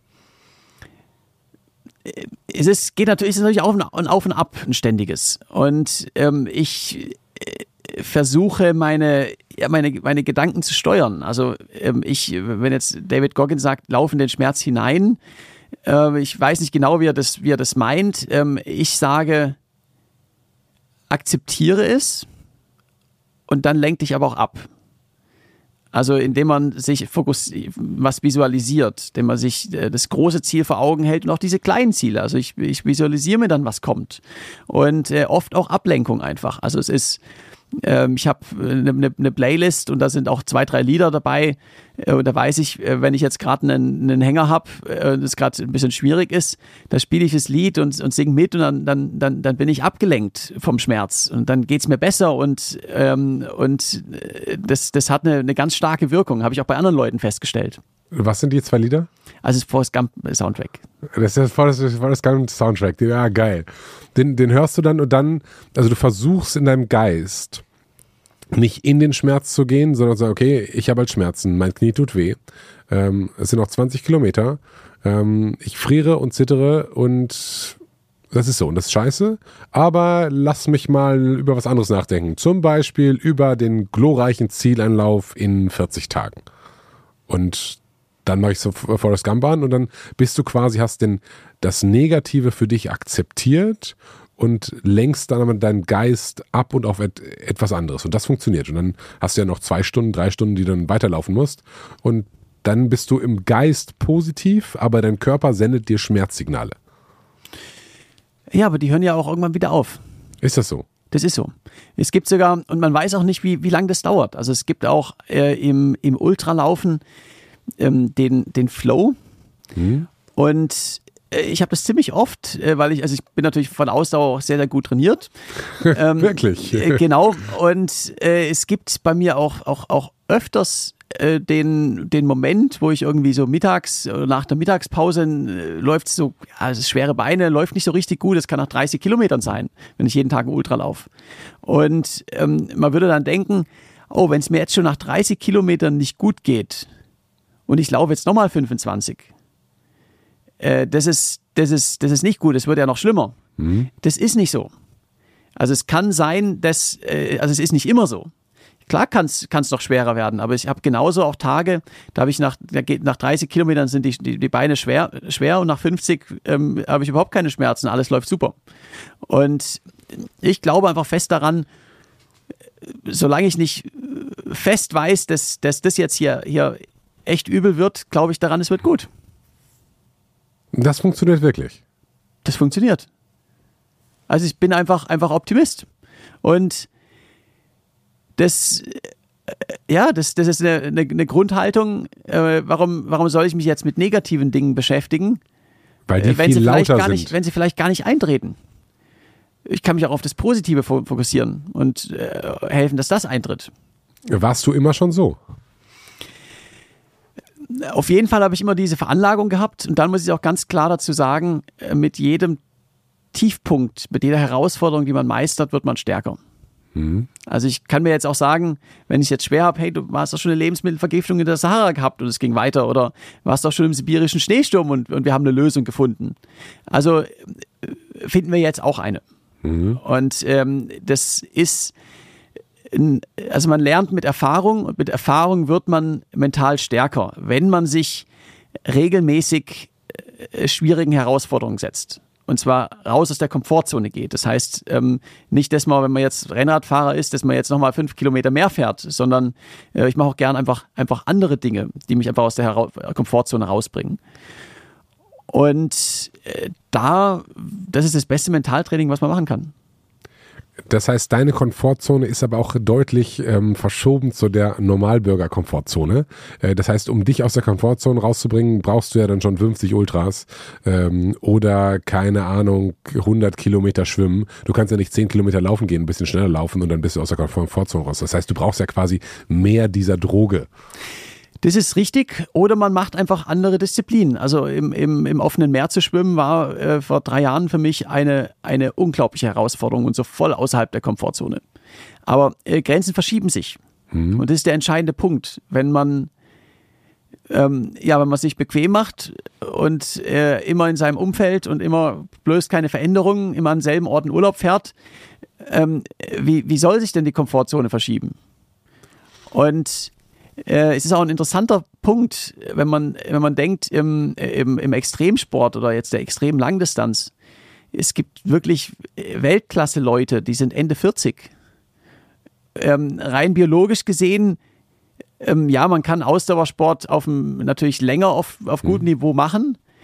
es ist, geht natürlich, es ist natürlich auf und, auf und ab ein ständiges. Und ähm, ich äh, versuche meine, ja, meine, meine Gedanken zu steuern. Also ähm, ich, wenn jetzt David Goggins sagt, lauf in den Schmerz hinein, äh, ich weiß nicht genau, wie er das, wie er das meint. Ähm, ich sage, akzeptiere es und dann lenk dich aber auch ab. Also indem man sich fokus, was visualisiert, indem man sich das große Ziel vor Augen hält und auch diese kleinen Ziele. Also ich, ich visualisiere mir dann, was kommt. Und äh, oft auch Ablenkung einfach. Also es ist Ähm, ich habe eine ne, ne Playlist und da sind auch zwei, drei Lieder dabei. Äh, und da weiß ich, äh, wenn ich jetzt gerade einen, einen Hänger habe, äh, das gerade ein bisschen schwierig ist, da spiele ich das Lied und, und singe mit und dann, dann, dann, dann bin ich abgelenkt vom Schmerz. Und dann geht es mir besser und, ähm, und das, das hat eine, eine ganz starke Wirkung, habe ich auch bei anderen Leuten festgestellt. Was sind die zwei Lieder? Also das Forrest Gump Soundtrack. Das ist das Forrest, Forrest Gump Soundtrack. Ja, geil. Den, den hörst du dann und dann, also du versuchst in deinem Geist nicht in den Schmerz zu gehen, sondern zu sagen, okay, ich habe halt Schmerzen, mein Knie tut weh. Ähm, es sind noch zwanzig Kilometer. Ähm, ich friere und zittere und das ist so und das ist scheiße. Aber lass mich mal über was anderes nachdenken. Zum Beispiel über den glorreichen Zieleinlauf in vierzig Tagen. Und dann mache ich so Forrest Gump an und dann bist du quasi, hast den, das Negative für dich akzeptiert und lenkst dann deinen Geist ab und auf et, etwas anderes. Und das funktioniert. Und dann hast du ja noch zwei Stunden, drei Stunden, die du dann weiterlaufen musst. Und dann bist du im Geist positiv, aber dein Körper sendet dir Schmerzsignale. Ja, aber die hören ja auch irgendwann wieder auf. Ist das so? Das ist so. Es gibt sogar, und man weiß auch nicht, wie, wie lange das dauert. Also es gibt auch äh, im, im Ultralaufen ähm, den, den Flow. Mhm. Und äh, ich habe das ziemlich oft, äh, weil ich, also ich bin natürlich von Ausdauer auch sehr, sehr gut trainiert. Ähm, Wirklich? Äh, genau. Und äh, es gibt bei mir auch, auch, auch öfters äh, den, den Moment, wo ich irgendwie so mittags oder nach der Mittagspause äh, läuft so, ja, es ist schwere Beine, läuft nicht so richtig gut. Es kann nach dreißig Kilometern sein, wenn ich jeden Tag einen Ultra laufe. Und ähm, man würde dann denken, oh, wenn es mir jetzt schon nach dreißig Kilometern nicht gut geht und ich laufe jetzt nochmal fünfundzwanzig, äh, das ist, das ist, das ist nicht gut, es wird ja noch schlimmer. Mhm. Das ist nicht so. Also es kann sein, dass, äh, also es ist nicht immer so. Klar kann es noch schwerer werden, aber ich habe genauso auch Tage, da habe ich nach, nach dreißig Kilometern sind die, die, die Beine schwer, schwer und nach fünfzig ähm, habe ich überhaupt keine Schmerzen, alles läuft super. Und ich glaube einfach fest daran, solange ich nicht fest weiß, dass, dass das jetzt hier, hier echt übel wird, glaube ich daran, es wird gut. Das funktioniert wirklich? Das funktioniert. Also ich bin einfach, einfach Optimist. Und das, ja, das, das ist eine, eine, eine Grundhaltung. Äh, warum, warum soll ich mich jetzt mit negativen Dingen beschäftigen? Weil die äh, wenn viel sie vielleicht lauter gar sind. Nicht, wenn sie vielleicht gar nicht eintreten. Ich kann mich auch auf das Positive fokussieren und äh, helfen, dass das eintritt. Warst du immer schon so? Auf jeden Fall habe ich immer diese Veranlagung gehabt und dann muss ich auch ganz klar dazu sagen, mit jedem Tiefpunkt, mit jeder Herausforderung, die man meistert, wird man stärker. Mhm. Also ich kann mir jetzt auch sagen, wenn ich es jetzt schwer habe, hey, du hast doch schon eine Lebensmittelvergiftung in der Sahara gehabt und es ging weiter oder warst doch schon im sibirischen Schneesturm und, und wir haben eine Lösung gefunden. Also finden wir jetzt auch eine. Mhm. Und ähm, das ist, also man lernt mit Erfahrung und mit Erfahrung wird man mental stärker, wenn man sich regelmäßig äh, schwierigen Herausforderungen setzt. Und zwar raus aus der Komfortzone geht. Das heißt, ähm, nicht, dass man, wenn man jetzt Rennradfahrer ist, dass man jetzt nochmal fünf Kilometer mehr fährt, sondern äh, ich mache auch gern einfach, einfach andere Dinge, die mich einfach aus der Hera- Komfortzone rausbringen. Und äh, da, das ist das beste Mentaltraining, was man machen kann. Das heißt, deine Komfortzone ist aber auch deutlich ähm, verschoben zu der Normalbürger-Komfortzone. Äh, das heißt, um dich aus der Komfortzone rauszubringen, brauchst du ja dann schon fünfzig Ultras ähm, oder, keine Ahnung, hundert Kilometer schwimmen. Du kannst ja nicht zehn Kilometer laufen gehen, ein bisschen schneller laufen und dann bist du aus der Komfortzone raus. Das heißt, du brauchst ja quasi mehr dieser Droge. Das ist richtig. Oder man macht einfach andere Disziplinen. Also im, im, im offenen Meer zu schwimmen war äh, vor drei Jahren für mich eine, eine unglaubliche Herausforderung und so voll außerhalb der Komfortzone. Aber äh, Grenzen verschieben sich. Mhm. Und das ist der entscheidende Punkt. Wenn man, ähm, ja, wenn man sich bequem macht und äh, immer in seinem Umfeld und immer bloß keine Veränderungen, immer an selben Orten Urlaub fährt, ähm, wie, wie soll sich denn die Komfortzone verschieben? Und Äh, es ist auch ein interessanter Punkt, wenn man, wenn man denkt, im, im, im Extremsport oder jetzt der extremen Langdistanz, es gibt wirklich Weltklasse-Leute, die sind Ende vierzig. Ähm, rein biologisch gesehen, ähm, ja, man kann Ausdauersport auf einem, natürlich länger auf, auf gutem Niveau machen,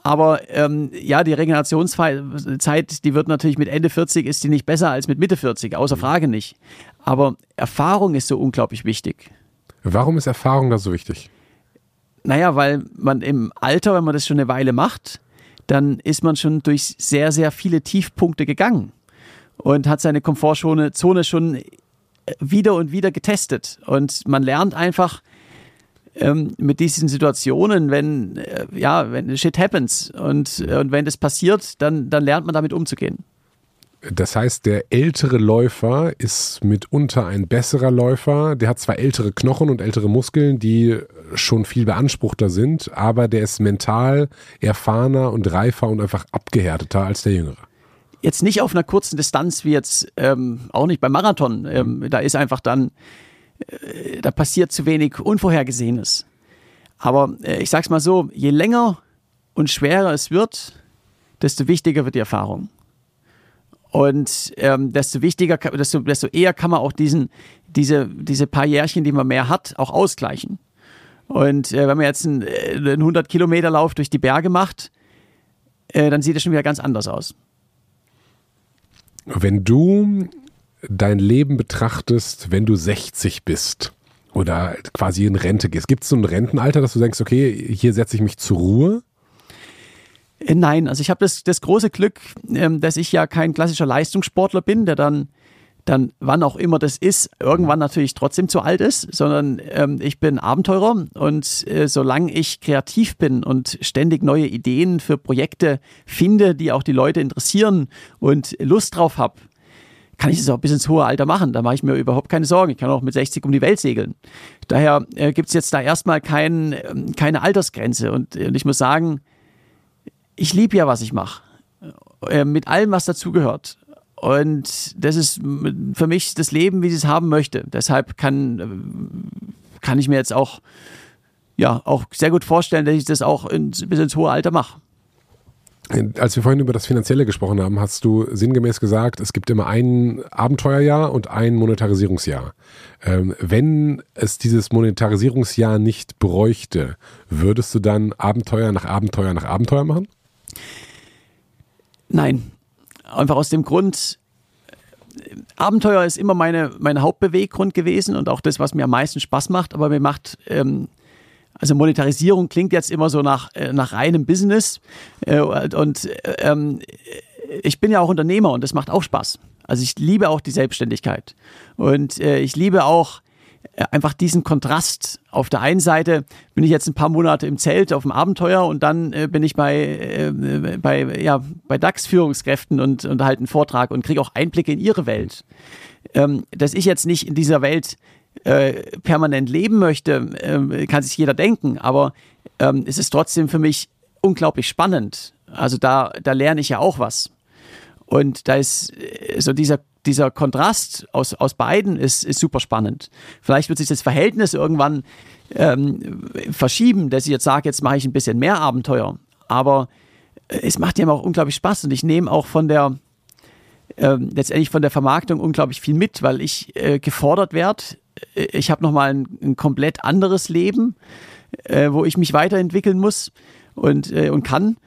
Aber ähm, ja, die Regenerationszeit, die wird natürlich mit Ende vierzig, ist die nicht besser als mit Mitte vierzig, außer Frage nicht. Aber Erfahrung ist so unglaublich wichtig. Warum ist Erfahrung da so wichtig? Naja, weil man im Alter, wenn man das schon eine Weile macht, dann ist man schon durch sehr, sehr viele Tiefpunkte gegangen und hat seine Komfortzone Zone schon wieder und wieder getestet. Und man lernt einfach, Ähm, mit diesen Situationen, wenn, äh, ja, wenn shit happens und, äh, und wenn das passiert, dann, dann lernt man damit umzugehen. Das heißt, der ältere Läufer ist mitunter ein besserer Läufer. Der hat zwar ältere Knochen und ältere Muskeln, die schon viel beanspruchter sind, aber der ist mental erfahrener und reifer und einfach abgehärteter als der Jüngere. Jetzt nicht auf einer kurzen Distanz wie jetzt, ähm, auch nicht beim Marathon. Ähm, da ist einfach dann Da passiert zu wenig Unvorhergesehenes. Aber äh, ich sag's mal so, je länger und schwerer es wird, desto wichtiger wird die Erfahrung. Und ähm, desto wichtiger, desto, desto eher kann man auch diesen, diese, diese paar Jährchen, die man mehr hat, auch ausgleichen. Und äh, wenn man jetzt einen, einen hundert Kilometer Lauf durch die Berge macht, äh, dann sieht es schon wieder ganz anders aus. Wenn du dein Leben betrachtest, wenn du sechzig bist oder quasi in Rente gehst, gibt es so ein Rentenalter, dass du denkst, okay, hier setze ich mich zur Ruhe? Nein, also ich habe das, das große Glück, ähm, dass ich ja kein klassischer Leistungssportler bin, der dann, dann, wann auch immer das ist, irgendwann natürlich trotzdem zu alt ist, sondern ähm, ich bin Abenteurer und äh, solange ich kreativ bin und ständig neue Ideen für Projekte finde, die auch die Leute interessieren und Lust drauf habe, kann ich das auch bis ins hohe Alter machen. Da mache ich mir überhaupt keine Sorgen. Ich kann auch mit sechzig um die Welt segeln. Daher äh, gibt es jetzt da erstmal kein, äh, keine Altersgrenze. Und, äh, und ich muss sagen, ich liebe ja, was ich mache. Äh, mit allem, was dazugehört. Und das ist für mich das Leben, wie ich es haben möchte. Deshalb kann, äh, kann ich mir jetzt auch, ja, auch sehr gut vorstellen, dass ich das auch in, bis ins hohe Alter mache. Als wir vorhin über das Finanzielle gesprochen haben, hast du sinngemäß gesagt, es gibt immer ein Abenteuerjahr und ein Monetarisierungsjahr. Ähm, wenn es dieses Monetarisierungsjahr nicht bräuchte, würdest du dann Abenteuer nach Abenteuer nach Abenteuer machen? Nein, einfach aus dem Grund, Abenteuer ist immer meine, mein Hauptbeweggrund gewesen und auch das, was mir am meisten Spaß macht, aber mir macht... Ähm, Also Monetarisierung klingt jetzt immer so nach, nach reinem Business äh, und ähm, ich bin ja auch Unternehmer und das macht auch Spaß. Also ich liebe auch die Selbstständigkeit und äh, ich liebe auch äh, einfach diesen Kontrast. Auf der einen Seite bin ich jetzt ein paar Monate im Zelt auf dem Abenteuer und dann äh, bin ich bei, äh, bei, ja, bei DAX-Führungskräften und, und halte einen Vortrag und kriege auch Einblicke in ihre Welt. Ähm, dass ich jetzt nicht in dieser Welt Äh, permanent leben möchte, äh, kann sich jeder denken, aber ähm, es ist trotzdem für mich unglaublich spannend. Also da, da lerne ich ja auch was. Und da ist äh, so dieser, dieser Kontrast aus, aus beiden ist, ist super spannend. Vielleicht wird sich das Verhältnis irgendwann ähm, verschieben, dass ich jetzt sage, jetzt mache ich ein bisschen mehr Abenteuer. Aber äh, es macht ja auch unglaublich Spaß und ich nehme auch von der ähm, letztendlich von der Vermarktung unglaublich viel mit, weil ich äh, gefordert werde. Ich habe nochmal ein, ein komplett anderes Leben, äh, wo ich mich weiterentwickeln muss und, äh, und kann.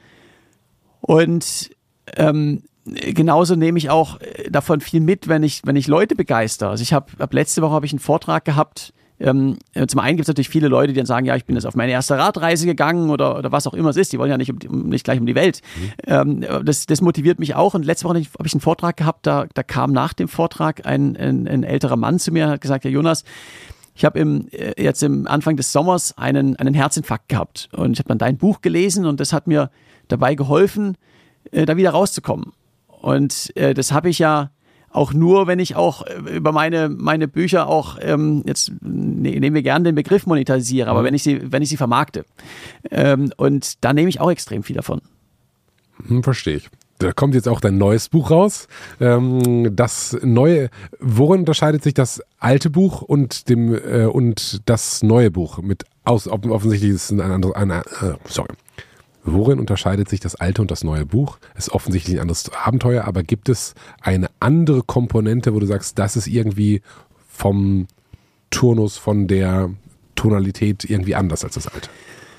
Und ähm, genauso nehme ich auch davon viel mit, wenn ich, wenn ich Leute begeister. Also ich habe ab letzte Woche habe ich einen Vortrag gehabt. Ähm, zum einen gibt es natürlich viele Leute, die dann sagen, ja, ich bin jetzt auf meine erste Radreise gegangen oder, oder was auch immer es ist. Die wollen ja nicht, um, nicht gleich um die Welt. Mhm. Ähm, das, das motiviert mich auch. Und letzte Woche habe ich einen Vortrag gehabt, da, da kam nach dem Vortrag ein, ein, ein älterer Mann zu mir und hat gesagt, ja Jonas, ich habe im, jetzt im Anfang des Sommers einen, einen Herzinfarkt gehabt. Und ich habe dann dein Buch gelesen und das hat mir dabei geholfen, äh, da wieder rauszukommen. Und äh, das habe ich ja auch nur, wenn ich auch über meine, meine Bücher auch, ähm, jetzt ne, nehmen wir gerne den Begriff monetarisiere, aber mhm. wenn ich sie, wenn ich sie vermarkte. Ähm, und da nehme ich auch extrem viel davon. Hm, verstehe ich. Da kommt jetzt auch dein neues Buch raus. Ähm, das neue, worin unterscheidet sich das alte Buch und dem äh, und das neue Buch? Mit aus, offensichtlich ist es ein anderes, ein, äh, sorry. Worin unterscheidet sich das alte und das neue Buch? Es ist offensichtlich ein anderes Abenteuer, aber gibt es eine andere Komponente, wo du sagst, das ist irgendwie vom Turnus, von der Tonalität irgendwie anders als das alte?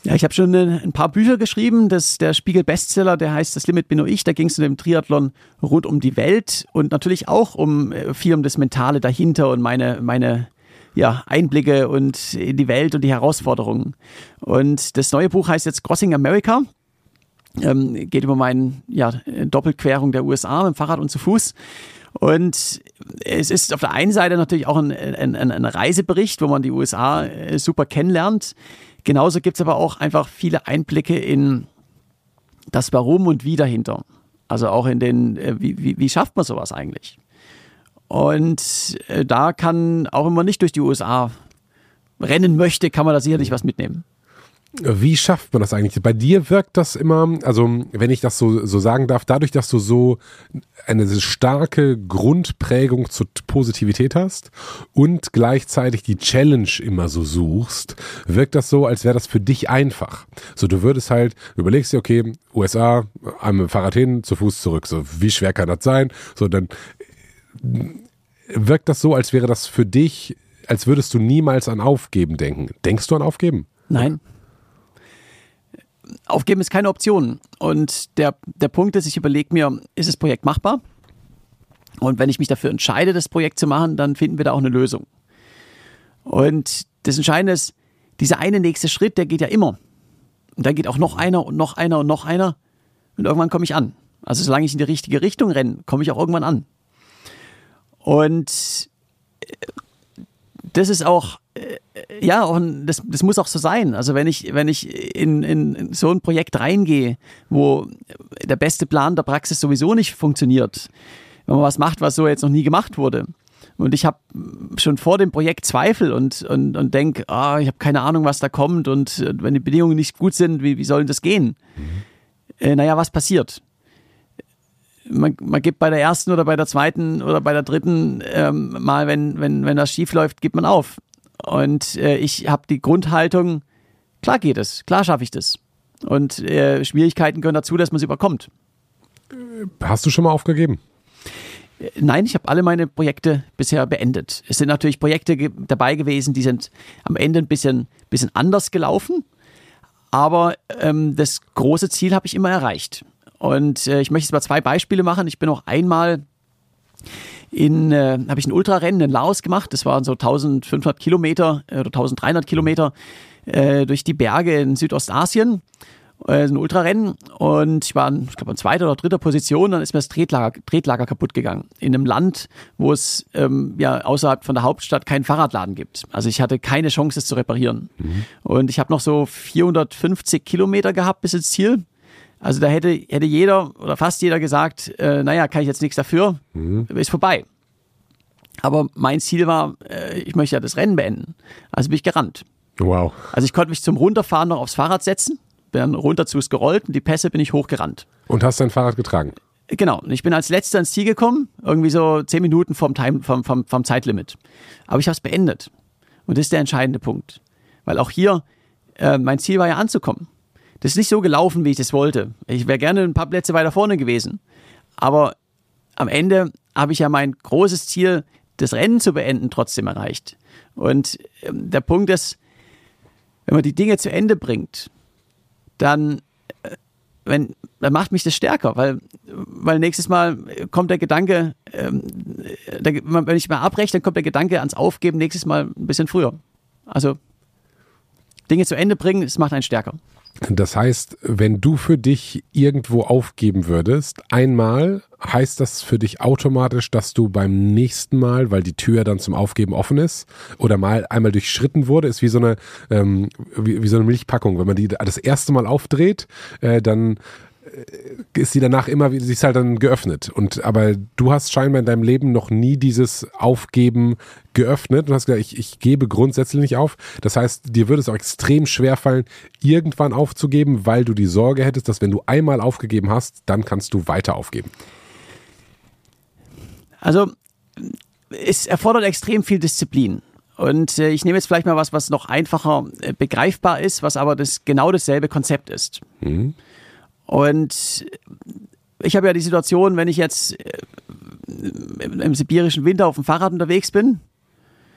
Ja, ich habe schon ein paar Bücher geschrieben. Das, der Spiegel-Bestseller, der heißt „Das Limit bin nur ich". Da ging es in dem Triathlon rund um die Welt und natürlich auch um viel um das Mentale dahinter und meine, meine ja, Einblicke und in die Welt und die Herausforderungen. Und das neue Buch heißt jetzt „Crossing America". Ähm, geht über meine ja, Doppelquerung der U S A mit dem Fahrrad und zu Fuß. Und es ist auf der einen Seite natürlich auch ein, ein, ein Reisebericht, wo man die U S A super kennenlernt. Genauso gibt es aber auch einfach viele Einblicke in das Warum und Wie dahinter. Also auch in den, wie, wie, wie schafft man sowas eigentlich? Und da kann, auch wenn man nicht durch die U S A rennen möchte, kann man da sicherlich was mitnehmen. Wie schafft man das eigentlich? Bei dir wirkt das immer, also wenn ich das so, so sagen darf, dadurch, dass du so eine starke Grundprägung zur Positivität hast und gleichzeitig die Challenge immer so suchst, wirkt das so, als wäre das für dich einfach. So, du würdest halt, überlegst dir, okay, U S A, am Fahrrad hin, zu Fuß zurück. So, wie schwer kann das sein? So, dann wirkt das so, als wäre das für dich, als würdest du niemals an Aufgeben denken. Denkst du an Aufgeben? Nein. Aufgeben ist keine Option. Und der, der Punkt ist, ich überlege mir, ist das Projekt machbar? Und wenn ich mich dafür entscheide, das Projekt zu machen, dann finden wir da auch eine Lösung. Und das Entscheidende ist, dieser eine nächste Schritt, der geht ja immer. Und dann geht auch noch einer und noch einer und noch einer. Und irgendwann komme ich an. Also solange ich in die richtige Richtung renne, komme ich auch irgendwann an. Und das ist auch, ja, und das, das muss auch so sein. Also wenn ich, wenn ich in, in so ein Projekt reingehe, wo der beste Plan der Praxis sowieso nicht funktioniert, wenn man was macht, was so jetzt noch nie gemacht wurde, und ich habe schon vor dem Projekt Zweifel und, und, und denke, ah, ich habe keine Ahnung, was da kommt, und wenn die Bedingungen nicht gut sind, wie, wie soll das gehen? Mhm. Äh, naja, was passiert? Man, man gibt bei der ersten oder bei der zweiten oder bei der dritten ähm, Mal, wenn, wenn, wenn das schief läuft, gibt man auf. Und äh, ich habe die Grundhaltung, klar geht es, klar schaffe ich das. Und äh, Schwierigkeiten gehören dazu, dass man sie überkommt. Hast du schon mal aufgegeben? Nein, ich habe alle meine Projekte bisher beendet. Es sind natürlich Projekte ge- dabei gewesen, die sind am Ende ein bisschen, bisschen anders gelaufen. Aber ähm, das große Ziel habe ich immer erreicht. Und äh, ich möchte jetzt mal zwei Beispiele machen. Ich bin auch einmal in, äh, habe ich ein Ultrarennen in Laos gemacht. Das waren so eintausendfünfhundert Kilometer äh, oder eintausenddreihundert Kilometer äh, durch die Berge in Südostasien. Äh, ein Ultrarennen. Und ich war in, ich glaube, in zweiter oder dritter Position. Dann ist mir das Tretlager, Tretlager kaputt gegangen. In einem Land, wo es ähm, ja außerhalb von der Hauptstadt keinen Fahrradladen gibt. Also ich hatte keine Chance, es zu reparieren. Mhm. Und ich habe noch so vierhundertfünfzig Kilometer gehabt bis ins Ziel. Also da hätte, hätte jeder oder fast jeder gesagt, äh, naja, kann ich jetzt nichts dafür, mhm. ist vorbei. Aber mein Ziel war, äh, ich möchte ja das Rennen beenden. Also bin ich gerannt. Wow. Also ich konnte mich zum Runterfahren noch aufs Fahrrad setzen, bin dann runter zu es gerollt und die Pässe bin ich hochgerannt. Und hast dein Fahrrad getragen? Genau. Und ich bin als Letzter ins Ziel gekommen, irgendwie so zehn Minuten vom, Time, vom, vom, vom Zeitlimit. Aber ich habe es beendet. Und das ist der entscheidende Punkt. Weil auch hier, äh, mein Ziel war ja anzukommen. Das ist nicht so gelaufen, wie ich das wollte. Ich wäre gerne ein paar Plätze weiter vorne gewesen. Aber am Ende habe ich ja mein großes Ziel, das Rennen zu beenden, trotzdem erreicht. Und ähm, der Punkt ist, wenn man die Dinge zu Ende bringt, dann, äh, wenn, dann macht mich das stärker. Weil, weil nächstes Mal kommt der Gedanke, ähm, der, wenn ich mal abbreche, dann kommt der Gedanke ans Aufgeben nächstes Mal ein bisschen früher. Also Dinge zu Ende bringen, das macht einen stärker. Das heißt, wenn du für dich irgendwo aufgeben würdest, einmal, heißt das für dich automatisch, dass du beim nächsten Mal, weil die Tür dann zum Aufgeben offen ist, oder mal einmal durchschritten wurde, ist wie so eine, ähm, wie, wie so eine Milchpackung. Wenn man die das erste Mal aufdreht, äh, dann ist sie danach immer, sie ist halt dann geöffnet. Und, aber du hast scheinbar in deinem Leben noch nie dieses Aufgeben geöffnet und hast gesagt, ich, ich gebe grundsätzlich nicht auf. Das heißt, dir würde es auch extrem schwer fallen, irgendwann aufzugeben, weil du die Sorge hättest, dass wenn du einmal aufgegeben hast, dann kannst du weiter aufgeben. Also, es erfordert extrem viel Disziplin. Und äh, ich nehme jetzt vielleicht mal was, was noch einfacher äh, begreifbar ist, was aber das genau dasselbe Konzept ist. Mhm. Und ich habe ja die Situation, wenn ich jetzt im sibirischen Winter auf dem Fahrrad unterwegs bin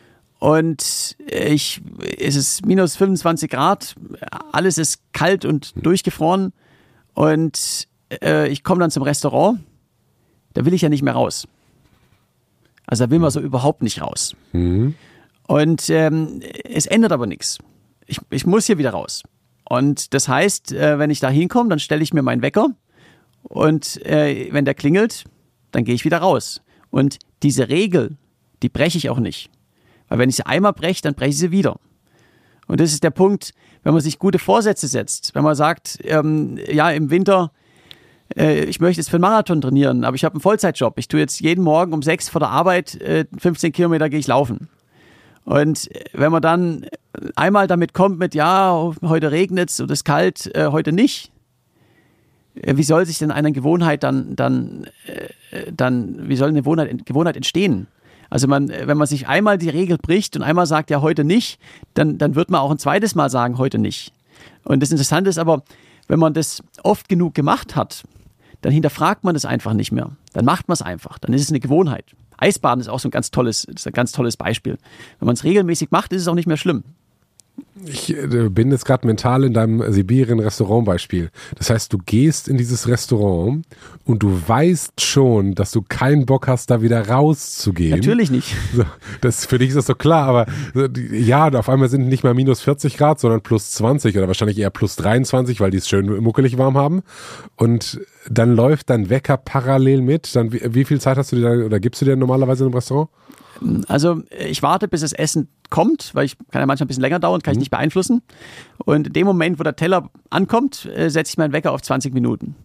und ich, es ist minus fünfundzwanzig Grad, alles ist kalt und durchgefroren und äh, ich komme dann zum Restaurant, da will ich ja nicht mehr raus. Also da will man so überhaupt nicht raus. Mhm. Und ähm, es ändert aber nichts. Ich, ich muss hier wieder raus. Und das heißt, äh, wenn ich da hinkomme, dann stelle ich mir meinen Wecker und äh, wenn der klingelt, dann gehe ich wieder raus. Und diese Regel, die breche ich auch nicht. Weil wenn ich sie einmal breche, dann breche ich sie wieder. Und das ist der Punkt, wenn man sich gute Vorsätze setzt. Wenn man sagt, ähm, ja, im Winter, äh, ich möchte jetzt für einen Marathon trainieren, aber ich habe einen Vollzeitjob. Ich tue jetzt jeden Morgen um sechs vor der Arbeit, äh, fünfzehn Kilometer gehe ich laufen. Und wenn man dann einmal damit kommt mit, ja, heute regnet es und es ist kalt, äh, heute nicht, äh, wie soll sich denn eine Gewohnheit dann, dann, äh, dann wie soll eine Gewohnheit, Gewohnheit entstehen? Also man, wenn man sich einmal die Regel bricht und einmal sagt, ja, heute nicht, dann, dann wird man auch ein zweites Mal sagen, heute nicht. Und das Interessante ist aber, wenn man das oft genug gemacht hat, dann hinterfragt man das einfach nicht mehr. Dann macht man es einfach, dann ist es eine Gewohnheit. Eisbaden ist auch so ein ganz tolles, ist ein ganz tolles Beispiel. Wenn man es regelmäßig macht, ist es auch nicht mehr schlimm. Ich äh, bin jetzt gerade mental in deinem Sibirien-Restaurant-Beispiel. Das heißt, du gehst in dieses Restaurant und du weißt schon, dass du keinen Bock hast, da wieder rauszugehen. Natürlich nicht. So, das, für dich ist das so klar, aber ja, auf einmal sind nicht mal minus vierzig Grad, sondern plus zwanzig oder wahrscheinlich eher plus dreiundzwanzig, weil die es schön muckelig warm haben. Und dann läuft dein Wecker parallel mit. Dann, wie, wie viel Zeit hast du dir da, oder gibst du dir normalerweise im Restaurant? Also ich warte, bis das Essen kommt, weil ich kann ja manchmal ein bisschen länger dauern, kann ich nicht beeinflussen. Und in dem Moment, wo der Teller ankommt, setze ich meinen Wecker auf zwanzig Minuten.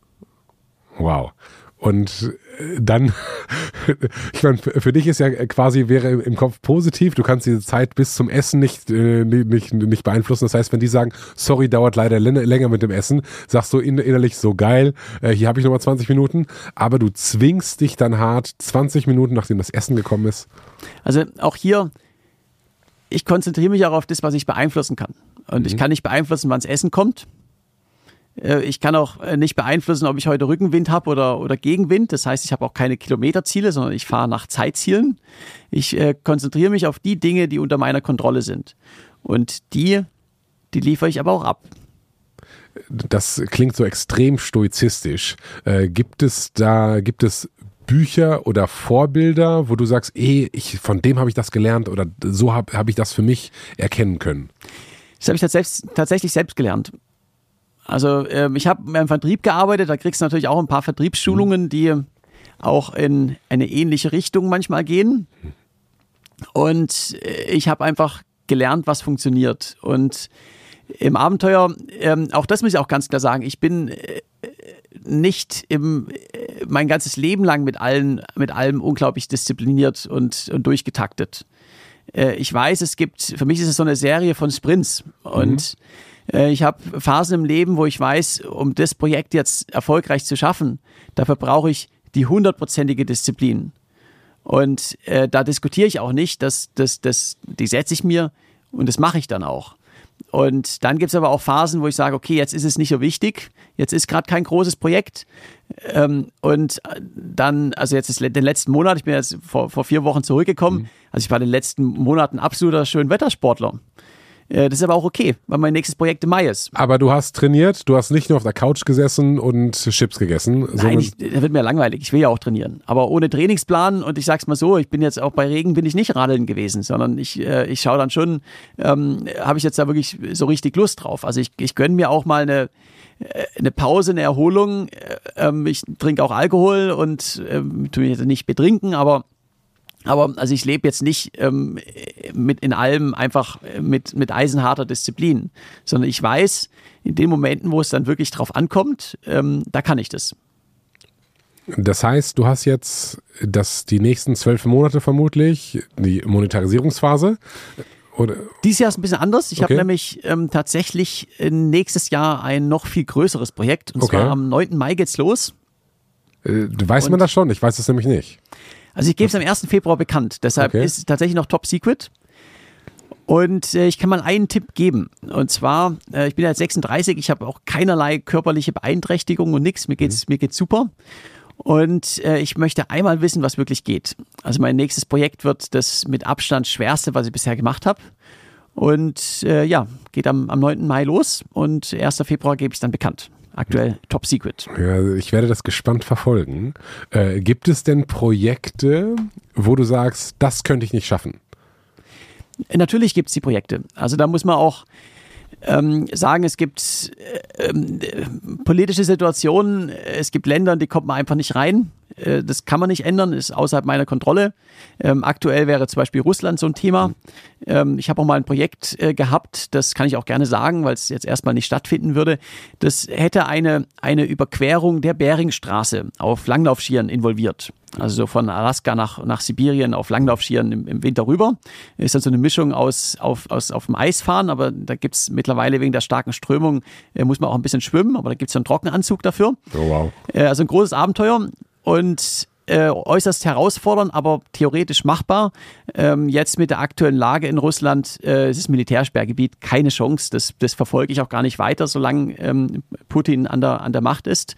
Wow. Und dann, ich meine, für dich ist ja quasi, wäre im Kopf positiv, du kannst diese Zeit bis zum Essen nicht, nicht, nicht beeinflussen. Das heißt, wenn die sagen, sorry, dauert leider länger mit dem Essen, sagst du innerlich so geil, hier habe ich nochmal zwanzig Minuten, aber du zwingst dich dann hart zwanzig Minuten, nachdem das Essen gekommen ist. Also auch hier, ich konzentriere mich auch auf das, was ich beeinflussen kann. Und mhm. ich kann nicht beeinflussen, wann das Essen kommt. Ich kann auch nicht beeinflussen, ob ich heute Rückenwind habe oder, oder Gegenwind. Das heißt, ich habe auch keine Kilometerziele, sondern ich fahre nach Zeitzielen. Ich äh, konzentriere mich auf die Dinge, die unter meiner Kontrolle sind. Und die, die liefere ich aber auch ab. Das klingt so extrem stoizistisch. Äh, gibt es da, gibt es Bücher oder Vorbilder, wo du sagst, ey, ich, von dem habe ich das gelernt oder so habe hab ich das für mich erkennen können? Das habe ich tatsächlich, tatsächlich selbst gelernt. Also ähm, ich habe im Vertrieb gearbeitet, da kriegst du natürlich auch ein paar Vertriebsschulungen, die auch in eine ähnliche Richtung manchmal gehen. Und ich habe einfach gelernt, was funktioniert. Und im Abenteuer, ähm, auch das muss ich auch ganz klar sagen, ich bin äh, nicht im, äh, mein ganzes Leben lang mit allen, mit allem unglaublich diszipliniert und, und durchgetaktet. Äh, ich weiß, es gibt, für mich ist es so eine Serie von Sprints und mhm. Ich habe Phasen im Leben, wo ich weiß, um das Projekt jetzt erfolgreich zu schaffen, dafür brauche ich die hundertprozentige Disziplin. Und äh, da diskutiere ich auch nicht, das, das, das, die setze ich mir und das mache ich dann auch. Und dann gibt es aber auch Phasen, wo ich sage, okay, jetzt ist es nicht so wichtig, jetzt ist gerade kein großes Projekt. Ähm, und dann, also jetzt ist den letzten Monat, ich bin jetzt vor, vor vier Wochen zurückgekommen, mhm. also ich war in den letzten Monaten absoluter Schönwettersportler. Das ist aber auch okay, weil mein nächstes Projekt im Mai ist. Aber du hast trainiert, du hast nicht nur auf der Couch gesessen und Chips gegessen. Nein, ich, das wird mir langweilig. Ich will ja auch trainieren. Aber ohne Trainingsplan und ich sag's mal so, ich bin jetzt auch bei Regen bin ich nicht radeln gewesen, sondern ich, äh, ich schaue dann schon, ähm, habe ich jetzt da wirklich so richtig Lust drauf. Also ich, ich gönne mir auch mal eine, eine Pause, eine Erholung. Ähm, ich trinke auch Alkohol und ähm, tue mich jetzt nicht betrinken, aber Aber also ich lebe jetzt nicht ähm, mit in allem einfach mit, mit eisenharter Disziplin, sondern ich weiß, in den Momenten, wo es dann wirklich drauf ankommt, ähm, da kann ich das. Das heißt, du hast jetzt das, die nächsten zwölf Monate vermutlich, die Monetarisierungsphase. Oder? Dieses Jahr ist ein bisschen anders. Ich okay. habe nämlich ähm, tatsächlich nächstes Jahr ein noch viel größeres Projekt. Und okay. zwar am neunten Mai geht's los. Äh, weiß und man das schon? Ich weiß es nämlich nicht. Also ich gebe es am ersten Februar bekannt, deshalb okay. ist es tatsächlich noch Top Secret. Und äh, ich kann mal einen Tipp geben. Und zwar, äh, ich bin jetzt sechsunddreißig, ich habe auch keinerlei körperliche Beeinträchtigung und nichts. Mir geht's, mhm. mir geht's super. Und äh, ich möchte einmal wissen, was wirklich geht. Also mein nächstes Projekt wird das mit Abstand schwerste, was ich bisher gemacht habe. Und äh, ja, geht am, am neunten Mai los und ersten Februar gebe ich es dann bekannt. Aktuell Top Secret. Ja, ich werde das gespannt verfolgen. Äh, gibt es denn Projekte, wo du sagst, das könnte ich nicht schaffen? Natürlich gibt es die Projekte. Also da muss man auch ähm, sagen, es gibt äh, äh, politische Situationen, es gibt Länder, in die kommt man einfach nicht rein. Äh, das kann man nicht ändern, ist außerhalb meiner Kontrolle. Ähm, aktuell wäre zum Beispiel Russland so ein Thema. Ähm, ich habe auch mal ein Projekt äh, gehabt, das kann ich auch gerne sagen, weil es jetzt erstmal nicht stattfinden würde. Das hätte eine, eine Überquerung der Beringstraße auf Langlaufschieren involviert. Also so von Alaska nach, nach Sibirien auf Langlaufschieren im, im Winter rüber. Ist also eine Mischung aus auf, aus, auf dem Eis fahren, aber da gibt es mittlerweile wegen der starken Strömung, äh, muss man auch ein bisschen schwimmen, aber da gibt es so einen Trockenanzug dafür. Oh, wow. Äh, also ein großes Abenteuer und äh, äußerst herausfordernd, aber theoretisch machbar. Ähm, jetzt mit der aktuellen Lage in Russland, äh, es ist Militärsperrgebiet, keine Chance. Das, das verfolge ich auch gar nicht weiter, solange ähm, Putin an der, an der Macht ist.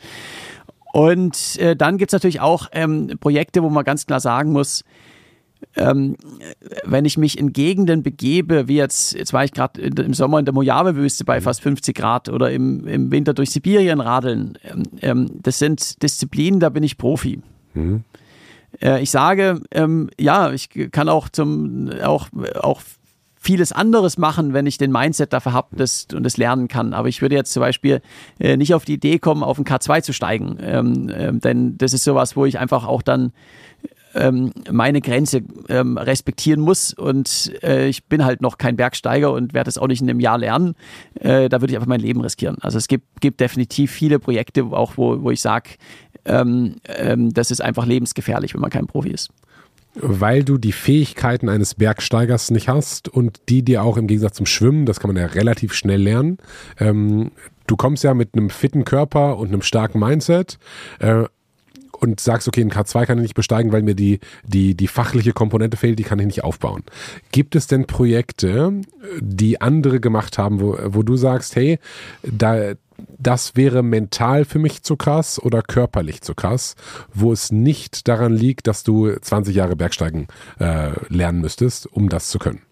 Und äh, dann gibt es natürlich auch ähm, Projekte, wo man ganz klar sagen muss, ähm, wenn ich mich in Gegenden begebe, wie jetzt, jetzt war ich gerade im Sommer in der Mojave-Wüste bei fast fünfzig Grad oder im, im Winter durch Sibirien radeln, ähm, das sind Disziplinen, da bin ich Profi. Mhm. Äh, ich sage, ähm, ja, ich kann auch zum auch, auch vieles anderes machen, wenn ich den Mindset dafür habe das, und das lernen kann. Aber ich würde jetzt zum Beispiel äh, nicht auf die Idee kommen, auf den K zwei zu steigen. Ähm, ähm, denn das ist sowas, wo ich einfach auch dann ähm, meine Grenze ähm, respektieren muss. Und äh, ich bin halt noch kein Bergsteiger und werde es auch nicht in einem Jahr lernen. Äh, da würde ich einfach mein Leben riskieren. Also es gibt, gibt definitiv viele Projekte, auch wo, wo ich sage, ähm, ähm, das ist einfach lebensgefährlich, wenn man kein Profi ist. Weil du die Fähigkeiten eines Bergsteigers nicht hast und die dir auch im Gegensatz zum Schwimmen, das kann man ja relativ schnell lernen. Ähm, du kommst ja mit einem fitten Körper und einem starken Mindset äh, und sagst, okay, ein K zwei kann ich nicht besteigen, weil mir die, die, die fachliche Komponente fehlt, die kann ich nicht aufbauen. Gibt es denn Projekte, die andere gemacht haben, wo, wo du sagst, hey, da das wäre mental für mich zu krass oder körperlich zu krass, wo es nicht daran liegt, dass du zwanzig Jahre Bergsteigen äh, lernen müsstest, um das zu können?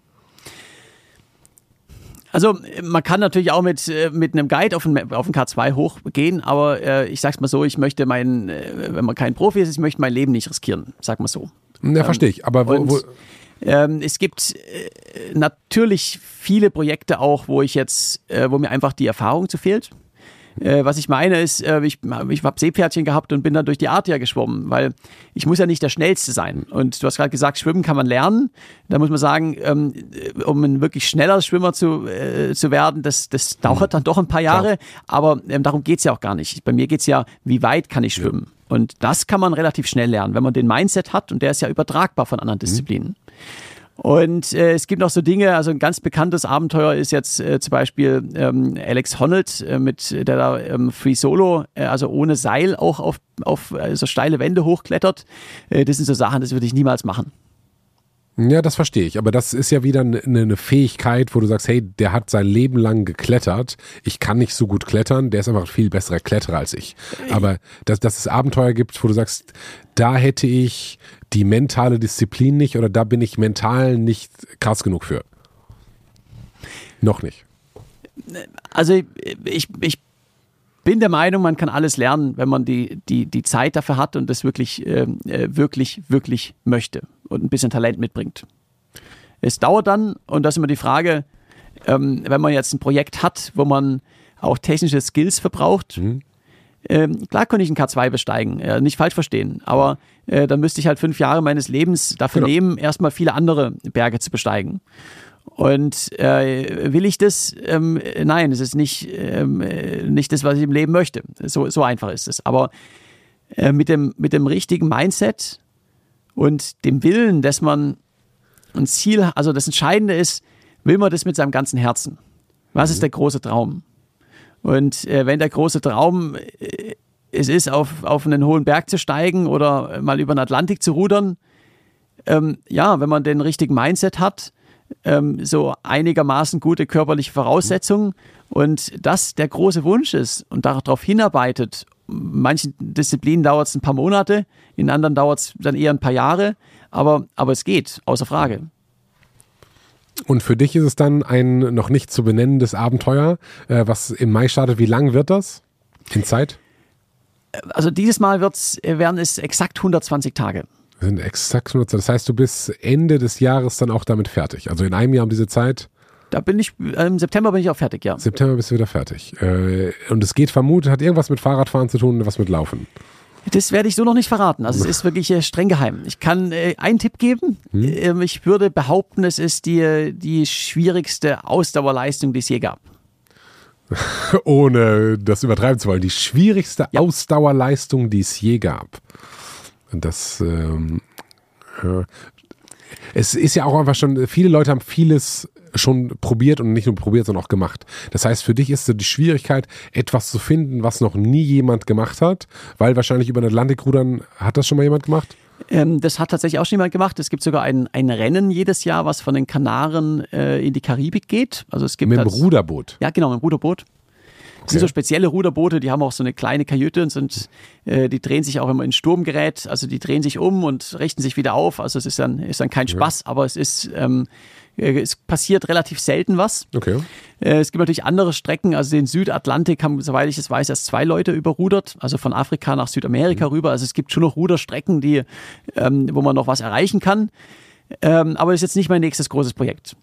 Also man kann natürlich auch mit, mit einem Guide auf den, auf den K zwei hochgehen, aber äh, ich sag's mal so, ich möchte mein, wenn man kein Profi ist, ich möchte mein Leben nicht riskieren, sag mal so. Ja, verstehe ich, aber wo... Und, wo ähm, es gibt äh, natürlich viele Projekte auch, wo ich jetzt, äh, wo mir einfach die Erfahrung zu fehlt. Äh, was ich meine ist, äh, ich, ich habe Seepferdchen gehabt und bin dann durch die Adria geschwommen, weil ich muss ja nicht der Schnellste sein. Und du hast gerade gesagt, Schwimmen kann man lernen. Da muss man sagen, ähm, um ein wirklich schneller Schwimmer zu, äh, zu werden, das, das dauert dann doch ein paar Jahre. Klar. Aber ähm, darum geht's ja auch gar nicht. Bei mir geht's ja, wie weit kann ich schwimmen? Ja. Und das kann man relativ schnell lernen, wenn man den Mindset hat und der ist ja übertragbar von anderen Disziplinen. Mhm. Und äh, es gibt noch so Dinge, also ein ganz bekanntes Abenteuer ist jetzt äh, zum Beispiel ähm, Alex Honnold, äh, mit der da ähm, Free Solo, äh, also ohne Seil auch auf, auf äh, so steile Wände hochklettert. Äh, das sind so Sachen, das würde ich niemals machen. Ja, das verstehe ich, aber das ist ja wieder eine, eine Fähigkeit, wo du sagst, hey, der hat sein Leben lang geklettert, ich kann nicht so gut klettern, der ist einfach ein viel besserer Kletterer als ich. Aber dass, dass es Abenteuer gibt, wo du sagst, da hätte ich die mentale Disziplin nicht oder da bin ich mental nicht krass genug für. Noch nicht. Also ich, ich bin der Meinung, man kann alles lernen, wenn man die, die, die Zeit dafür hat und das wirklich, äh, wirklich, wirklich möchte und ein bisschen Talent mitbringt. Es dauert dann, und das ist immer die Frage, ähm, wenn man jetzt ein Projekt hat, wo man auch technische Skills verbraucht, mhm. ähm, klar könnte ich einen K zwei besteigen, äh, nicht falsch verstehen, aber äh, dann müsste ich halt fünf Jahre meines Lebens dafür genau. nehmen, erstmal viele andere Berge zu besteigen. Und äh, will ich das? Ähm, nein, es ist nicht, ähm, nicht das, was ich im Leben möchte. So, so einfach ist es. Aber äh, mit dem, mit dem richtigen Mindset und dem Willen, dass man ein Ziel, also das Entscheidende ist, will man das mit seinem ganzen Herzen? Was ist der große Traum? Und äh, wenn der große Traum äh, es ist, auf, auf einen hohen Berg zu steigen oder mal über den Atlantik zu rudern, ähm, ja, wenn man den richtigen Mindset hat, ähm, so einigermaßen gute körperliche Voraussetzungen und das der große Wunsch ist und darauf hinarbeitet manchen Disziplinen dauert es ein paar Monate, in anderen dauert es dann eher ein paar Jahre, aber, aber es geht, außer Frage. Und für dich ist es dann ein noch nicht zu benennendes Abenteuer, äh, was im Mai startet. Wie lang wird das in Zeit? Also dieses Mal wird's, werden es exakt hundertzwanzig Tage. Das sind exakt hundertzwanzig. Das heißt, du bist Ende des Jahres dann auch damit fertig. Also in einem Jahr um diese Zeit. Da bin ich, im September bin ich auch fertig, ja. September bist du wieder fertig. Äh, und es geht vermutet, hat irgendwas mit Fahrradfahren zu tun und was mit Laufen. Das werde ich so noch nicht verraten. Also es ist wirklich äh, streng geheim. Ich kann äh, einen Tipp geben. Hm? Ähm, ich würde behaupten, es ist die, die schwierigste Ausdauerleistung, die es je gab. Ohne das übertreiben zu wollen. Die schwierigste ja. Ausdauerleistung, die es je gab. Und das ähm, äh, es ist ja auch einfach schon, viele Leute haben vieles schon probiert und nicht nur probiert, sondern auch gemacht. Das heißt, für dich ist so die Schwierigkeit, etwas zu finden, was noch nie jemand gemacht hat, weil wahrscheinlich über den Atlantik rudern, hat das schon mal jemand gemacht? Ähm, das hat tatsächlich auch schon jemand gemacht. Es gibt sogar ein, ein Rennen jedes Jahr, was von den Kanaren äh, in die Karibik geht. Also es gibt mit dem das, Ruderboot? Ja, genau, mit dem Ruderboot. Das sind so spezielle Ruderboote, die haben auch so eine kleine Kajüte und sind, äh, die drehen sich auch immer in Sturmgerät, also die drehen sich um und richten sich wieder auf. Also es ist dann, ist dann kein Spaß, ja. aber es ist, ähm, es passiert relativ selten was. Okay. Äh, es gibt natürlich andere Strecken, also den Südatlantik haben, soweit ich es weiß, erst zwei Leute überrudert, also von Afrika nach Südamerika mhm. rüber. Also es gibt schon noch Ruderstrecken, die, ähm, wo man noch was erreichen kann. Ähm, aber das ist jetzt nicht mein nächstes großes Projekt.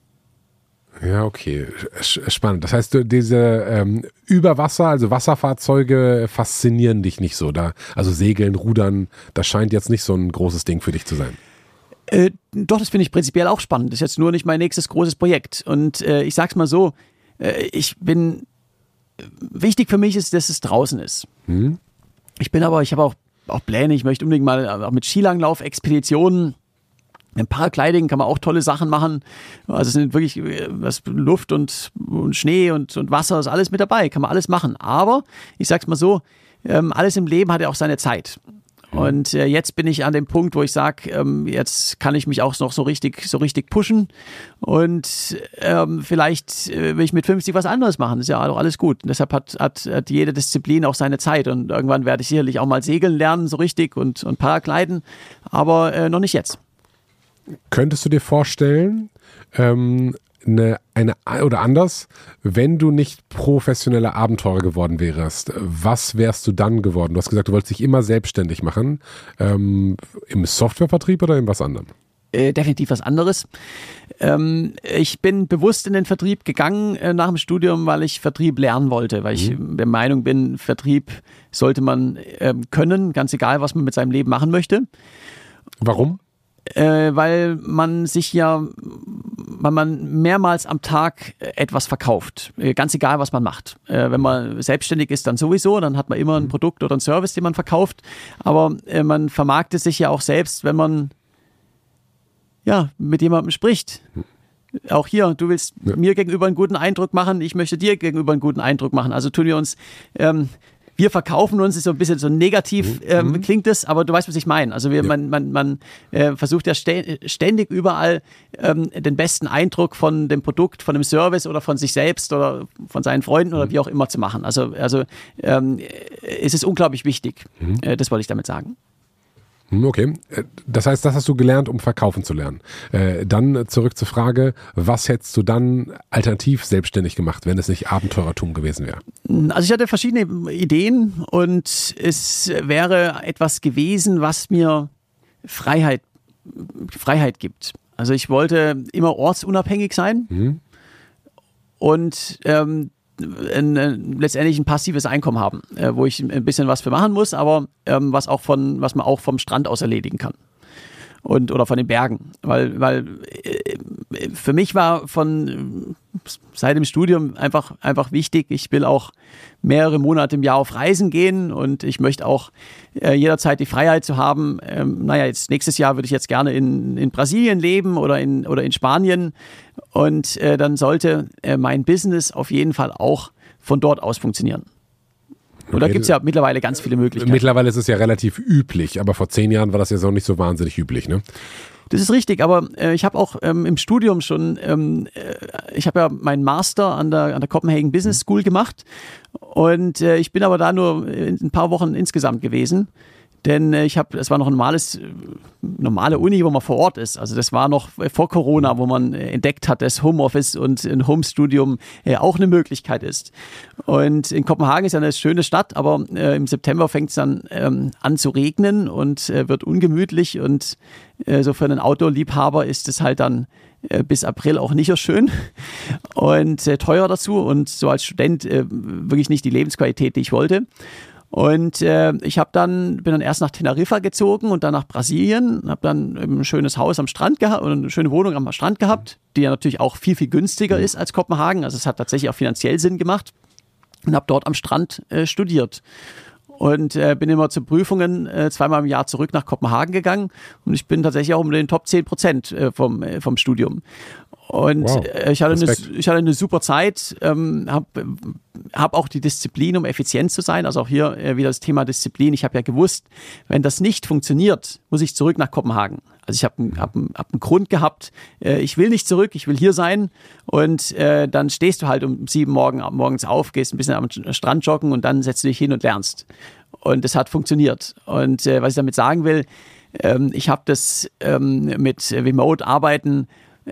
Ja, okay. Spannend. Das heißt, diese ähm, Überwasser, also Wasserfahrzeuge faszinieren dich nicht so. Da, also Segeln, Rudern, das scheint jetzt nicht so ein großes Ding für dich zu sein. Äh, doch, das finde ich prinzipiell auch spannend. Das ist jetzt nur nicht mein nächstes großes Projekt. Und äh, ich sag's mal so, äh, ich bin, wichtig für mich ist, dass es draußen ist. Hm? Ich bin aber, ich habe auch, auch Pläne, ich möchte unbedingt mal auch mit Skilanglauf-Expeditionen. Im Paragliding kann man auch tolle Sachen machen. Also es sind wirklich was, Luft und, und Schnee und, und Wasser, ist alles mit dabei, kann man alles machen. Aber ich sag's mal so, ähm, alles im Leben hat ja auch seine Zeit. Und äh, jetzt bin ich an dem Punkt, wo ich sage, ähm, jetzt kann ich mich auch noch so richtig, so richtig pushen und ähm, vielleicht äh, will ich mit fünfzig was anderes machen. Das ist ja auch alles gut. Und deshalb hat, hat, hat jede Disziplin auch seine Zeit und irgendwann werde ich sicherlich auch mal segeln lernen, so richtig und, und Paragliden, aber äh, noch nicht jetzt. Könntest du dir vorstellen, ähm, eine, eine, oder anders, wenn du nicht professioneller Abenteurer geworden wärst, was wärst du dann geworden? Du hast gesagt, du wolltest dich immer selbstständig machen. Ähm, im Softwarevertrieb oder in was anderem? Äh, definitiv was anderes. Ähm, ich bin bewusst in den Vertrieb gegangen äh, nach dem Studium, weil ich Vertrieb lernen wollte, weil ich mhm. der Meinung bin, Vertrieb sollte man äh, können, ganz egal, was man mit seinem Leben machen möchte. Warum? Äh, weil man sich ja, weil man mehrmals am Tag etwas verkauft, äh, ganz egal, was man macht. Äh, wenn man selbstständig ist, dann sowieso, dann hat man immer ein Produkt oder ein Service, den man verkauft, aber äh, man vermarktet sich ja auch selbst, wenn man ja mit jemandem spricht. Auch hier, du willst ja. mir gegenüber einen guten Eindruck machen, ich möchte dir gegenüber einen guten Eindruck machen. Also tun wir uns ähm, Wir verkaufen uns, ist so ein bisschen so negativ, ähm, mhm. klingt es, aber du weißt, was ich meine. Also wir, ja. man, man, man äh, versucht ja ständig überall ähm, den besten Eindruck von dem Produkt, von dem Service oder von sich selbst oder von seinen Freunden oder mhm. wie auch immer zu machen. Also, also ähm, es ist unglaublich wichtig. Mhm. Äh, das wollte ich damit sagen. Okay, das heißt, das hast du gelernt, um verkaufen zu lernen. Äh, dann zurück zur Frage, was hättest du dann alternativ selbstständig gemacht, wenn es nicht Abenteurertum gewesen wäre? Also ich hatte verschiedene Ideen und es wäre etwas gewesen, was mir Freiheit, Freiheit gibt. Also ich wollte immer ortsunabhängig sein mhm. und ähm, Ein, ein, letztendlich ein passives Einkommen haben, äh, wo ich ein bisschen was für machen muss, aber ähm, was auch von, was man auch vom Strand aus erledigen kann. Und, oder von den Bergen. Weil, weil äh, für mich war von seit dem Studium einfach, einfach wichtig, ich will auch mehrere Monate im Jahr auf Reisen gehen und ich möchte auch äh, jederzeit die Freiheit zu haben, ähm, naja, jetzt nächstes Jahr würde ich jetzt gerne in, in Brasilien leben oder in, oder in Spanien und äh, dann sollte äh, mein Business auf jeden Fall auch von dort aus funktionieren. Und da gibt es ja mittlerweile ganz viele Möglichkeiten. Mittlerweile ist es ja relativ üblich, aber vor zehn Jahren war das ja so nicht so wahnsinnig üblich, ne? Das ist richtig, aber äh, ich habe auch ähm, im Studium schon, ähm, äh, ich habe ja meinen Master an der, an der Copenhagen Business School gemacht und äh, ich bin aber da nur ein paar Wochen insgesamt gewesen. Denn ich habe, es war noch ein normales, normale Uni, wo man vor Ort ist. Also das war noch vor Corona, wo man entdeckt hat, dass Homeoffice und ein Homestudium auch eine Möglichkeit ist. Und in Kopenhagen ist ja eine schöne Stadt, aber äh, im September fängt es dann ähm, an zu regnen und äh, wird ungemütlich. Und äh, so für einen Outdoor-Liebhaber ist es halt dann äh, bis April auch nicht so schön und äh, teuer dazu. Und so als Student äh, wirklich nicht die Lebensqualität, die ich wollte. Und äh, ich habe dann bin dann erst nach Teneriffa gezogen und dann nach Brasilien, habe dann ein schönes Haus am Strand gehabt und eine schöne Wohnung am Strand gehabt, die ja natürlich auch viel viel günstiger ist als Kopenhagen. Also es hat tatsächlich auch finanziell Sinn gemacht und habe dort am Strand äh, studiert. Und äh, bin immer zu Prüfungen äh, zweimal im Jahr zurück nach Kopenhagen gegangen und ich bin tatsächlich auch unter den Top zehn Prozent äh, vom, äh, vom Studium. Und wow. äh, ich, hatte eine, ich hatte eine super Zeit, ähm, habe hab auch die Disziplin, um effizient zu sein. Also auch hier äh, wieder das Thema Disziplin. Ich habe ja gewusst, wenn das nicht funktioniert, muss ich zurück nach Kopenhagen. Also ich habe hab, hab einen Grund gehabt, äh, ich will nicht zurück, ich will hier sein. Und äh, dann stehst du halt um sieben morgen, morgens auf, gehst ein bisschen am Strand joggen und dann setzt du dich hin und lernst. Und das hat funktioniert. Und äh, was ich damit sagen will, ähm, ich habe das ähm, mit Remote-Arbeiten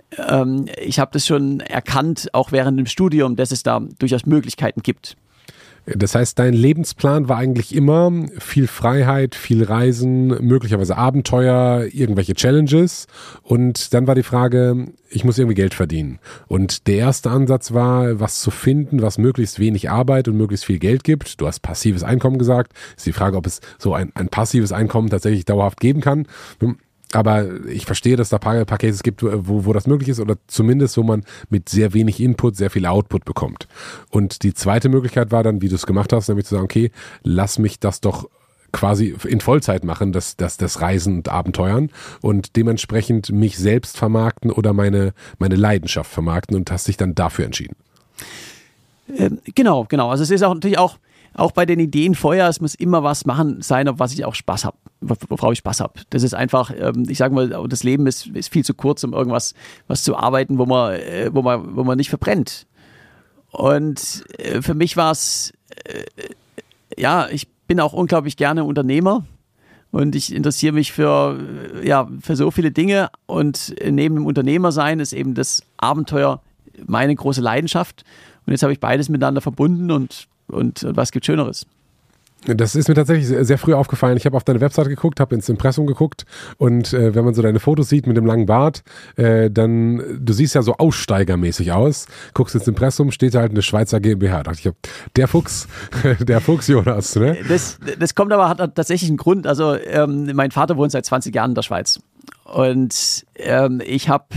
ich habe das schon erkannt, auch während dem Studium, dass es da durchaus Möglichkeiten gibt. Das heißt, dein Lebensplan war eigentlich immer viel Freiheit, viel Reisen, möglicherweise Abenteuer, irgendwelche Challenges und dann war die Frage, ich muss irgendwie Geld verdienen. Und der erste Ansatz war, was zu finden, was möglichst wenig Arbeit und möglichst viel Geld gibt. Du hast passives Einkommen gesagt. Ist die Frage, ob es so ein, ein passives Einkommen tatsächlich dauerhaft geben kann. Aber ich verstehe, dass da Pakete gibt, wo, wo das möglich ist oder zumindest, wo man mit sehr wenig Input sehr viel Output bekommt. Und die zweite Möglichkeit war dann, wie du es gemacht hast, nämlich zu sagen, okay, lass mich das doch quasi in Vollzeit machen, das, das, das Reisen und Abenteuern und dementsprechend mich selbst vermarkten oder meine, meine Leidenschaft vermarkten und hast dich dann dafür entschieden. Ähm, genau, genau. Also es ist auch natürlich auch Auch bei den Ideen vorher, es muss immer was machen sein, auf was ich auch Spaß habe, worauf ich Spaß habe. Das ist einfach, ich sage mal, das Leben ist, ist viel zu kurz, um irgendwas was zu arbeiten, wo man, wo man, wo man nicht verbrennt. Und für mich war es, ja, ich bin auch unglaublich gerne Unternehmer und ich interessiere mich für, ja, für so viele Dinge und neben dem Unternehmersein ist eben das Abenteuer meine große Leidenschaft. Und jetzt habe ich beides miteinander verbunden und Und, und was gibt Schöneres? Das ist mir tatsächlich sehr, sehr früh aufgefallen. Ich habe auf deine Website geguckt, habe ins Impressum geguckt und äh, wenn man so deine Fotos sieht mit dem langen Bart, äh, dann, du siehst ja so aussteigermäßig aus, guckst ins Impressum, steht da halt eine Schweizer GmbH. Da dachte ich, der Fuchs, der Fuchs Jonas, ne? Das, das kommt aber, hat tatsächlich einen Grund. Also ähm, mein Vater wohnt seit zwanzig Jahren in der Schweiz und ähm, ich habe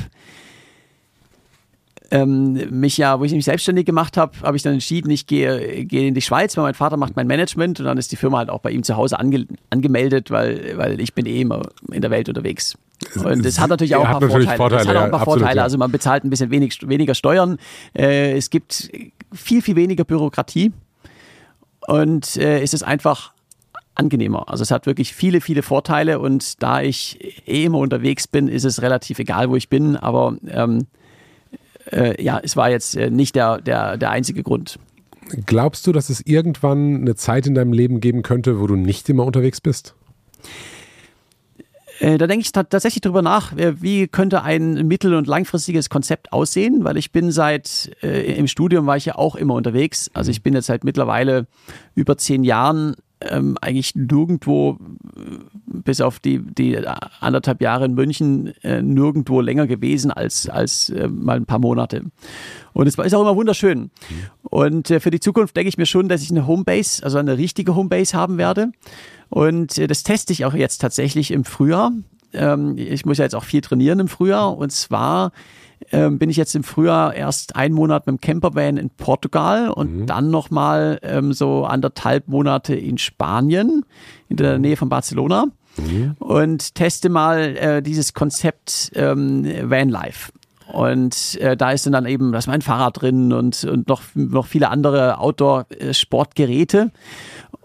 Ähm, mich ja, wo ich mich selbstständig gemacht habe, habe ich dann entschieden, ich gehe, gehe in die Schweiz, weil mein Vater macht mein Management und dann ist die Firma halt auch bei ihm zu Hause ange, angemeldet, weil, weil ich bin eh immer in der Welt unterwegs. Und das hat natürlich auch ein paar Vorteile. Vorteile. Das hat auch ein paar ja, Vorteile. Absolut, ja. Also man bezahlt ein bisschen wenig, weniger Steuern. Äh, es gibt viel, viel weniger Bürokratie und äh, es ist einfach angenehmer. Also es hat wirklich viele, viele Vorteile und da ich eh immer unterwegs bin, ist es relativ egal, wo ich bin, aber ähm, Äh, ja, es war jetzt äh, nicht der, der, der einzige Grund. Glaubst du, dass es irgendwann eine Zeit in deinem Leben geben könnte, wo du nicht immer unterwegs bist? Äh, da denke ich t- tatsächlich drüber nach, wie könnte ein mittel- und langfristiges Konzept aussehen, weil ich bin seit, äh, im Studium war ich ja auch immer unterwegs. Also ich bin jetzt seit mittlerweile über zehn Jahren ähm, eigentlich nirgendwo, bis auf die, die anderthalb Jahre in München, äh, nirgendwo länger gewesen als, als äh, mal ein paar Monate. Und es ist auch immer wunderschön. Und äh, für die Zukunft denke ich mir schon, dass ich eine Homebase, also eine richtige Homebase haben werde. Und äh, das teste ich auch jetzt tatsächlich im Frühjahr. Ähm, ich muss ja jetzt auch viel trainieren im Frühjahr. Und zwar ähm, bin ich jetzt im Frühjahr erst einen Monat mit dem Campervan in Portugal und mhm. dann nochmal ähm, so anderthalb Monate in Spanien, in der Nähe von Barcelona. Mhm. Und teste mal äh, dieses Konzept ähm, Vanlife. Und äh, da ist dann eben, da ist mein Fahrrad drin und, und noch, noch viele andere Outdoor-Sportgeräte.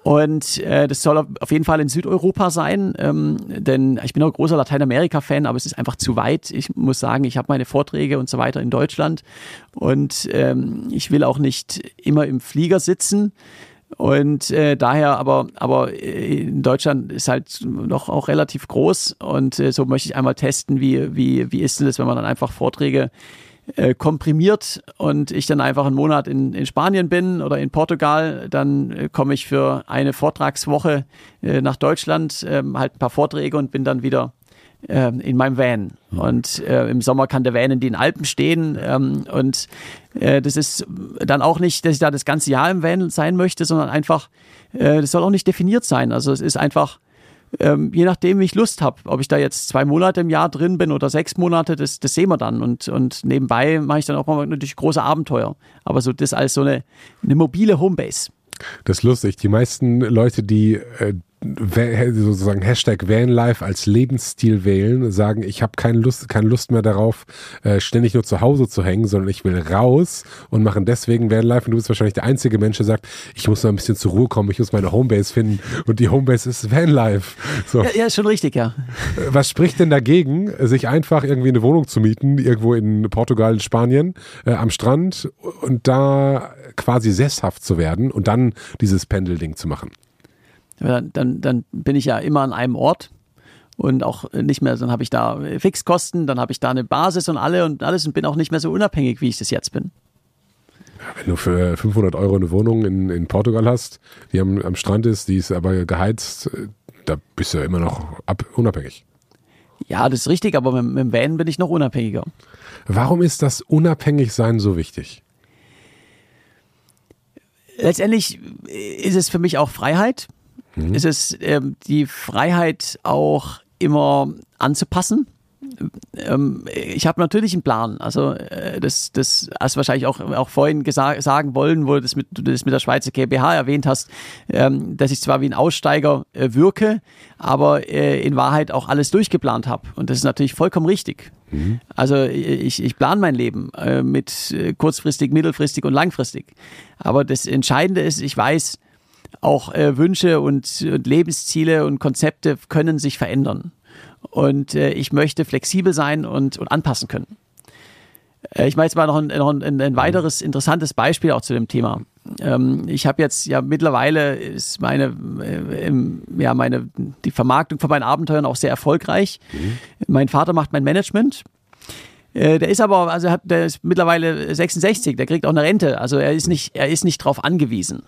Und äh, das soll auf jeden Fall in Südeuropa sein, ähm, denn ich bin auch großer Lateinamerika-Fan, aber es ist einfach zu weit. Ich muss sagen, ich habe meine Vorträge und so weiter in Deutschland und ähm, ich will auch nicht immer im Flieger sitzen. Und äh, daher aber, aber in Deutschland ist halt noch auch relativ groß und äh, so möchte ich einmal testen, wie, wie, wie ist denn das, wenn man dann einfach Vorträge äh, komprimiert und ich dann einfach einen Monat in, in Spanien bin oder in Portugal, dann äh, komme ich für eine Vortragswoche äh, nach Deutschland, äh, halt ein paar Vorträge und bin dann wieder äh, in meinem Van. Und äh, im Sommer kann der Van in den Alpen stehen ähm, und äh, das ist dann auch nicht, dass ich da das ganze Jahr im Van sein möchte, sondern einfach, äh, das soll auch nicht definiert sein. Also es ist einfach, ähm, je nachdem, wie ich Lust habe, ob ich da jetzt zwei Monate im Jahr drin bin oder sechs Monate, das, das sehen wir dann. Und, und nebenbei mache ich dann auch mal natürlich große Abenteuer. Aber so das als so eine, eine mobile Homebase. Das ist lustig. Die meisten Leute, die äh, sozusagen Hashtag Vanlife als Lebensstil wählen, sagen, ich habe keine Lust, keine Lust mehr darauf, äh, ständig nur zu Hause zu hängen, sondern ich will raus und machen deswegen Vanlife. Und du bist wahrscheinlich der einzige Mensch, der sagt, ich muss mal ein bisschen zur Ruhe kommen, ich muss meine Homebase finden und die Homebase ist Vanlife. So. Ja, ja, ist schon richtig, ja. Was spricht denn dagegen, sich einfach irgendwie eine Wohnung zu mieten, irgendwo in Portugal, in Spanien, äh, am Strand und da quasi sesshaft zu werden und dann dieses Pendelding zu machen? Dann, dann, dann bin ich ja immer an einem Ort und auch nicht mehr, dann habe ich da Fixkosten, dann habe ich da eine Basis und alle und alles und bin auch nicht mehr so unabhängig, wie ich das jetzt bin. Wenn du für fünfhundert Euro eine Wohnung in, in Portugal hast, die am, am Strand ist, die ist aber geheizt, da bist du ja immer noch ab, unabhängig. Ja, das ist richtig, aber mit, mit dem Van bin ich noch unabhängiger. Warum ist das Unabhängigsein so wichtig? Letztendlich ist es für mich auch Freiheit. Mhm. Es ist ähm, die Freiheit auch immer anzupassen. Ähm, ich habe natürlich einen Plan. Also äh, das, das hast du wahrscheinlich auch, auch vorhin gesa- sagen wollen, wo du das mit, du das mit der Schweizer GmbH erwähnt hast, ähm, dass ich zwar wie ein Aussteiger äh, wirke, aber äh, in Wahrheit auch alles durchgeplant habe. Und das ist natürlich vollkommen richtig. Mhm. Also ich, ich plane mein Leben äh, mit äh, kurzfristig, mittelfristig und langfristig. Aber das Entscheidende ist, ich weiß, auch äh, Wünsche und, und Lebensziele und Konzepte können sich verändern. Und äh, ich möchte flexibel sein und, und anpassen können. Äh, ich mache jetzt mal noch ein, noch ein, ein weiteres interessantes Beispiel auch zu dem Thema. Ähm, ich habe jetzt ja mittlerweile ist meine, äh, im, ja meine, die Vermarktung von meinen Abenteuern auch sehr erfolgreich. Mhm. Mein Vater macht mein Management. Äh, der ist aber, also hat, der ist mittlerweile sechsundsechzig, der kriegt auch eine Rente. Also er ist nicht, er ist nicht drauf angewiesen.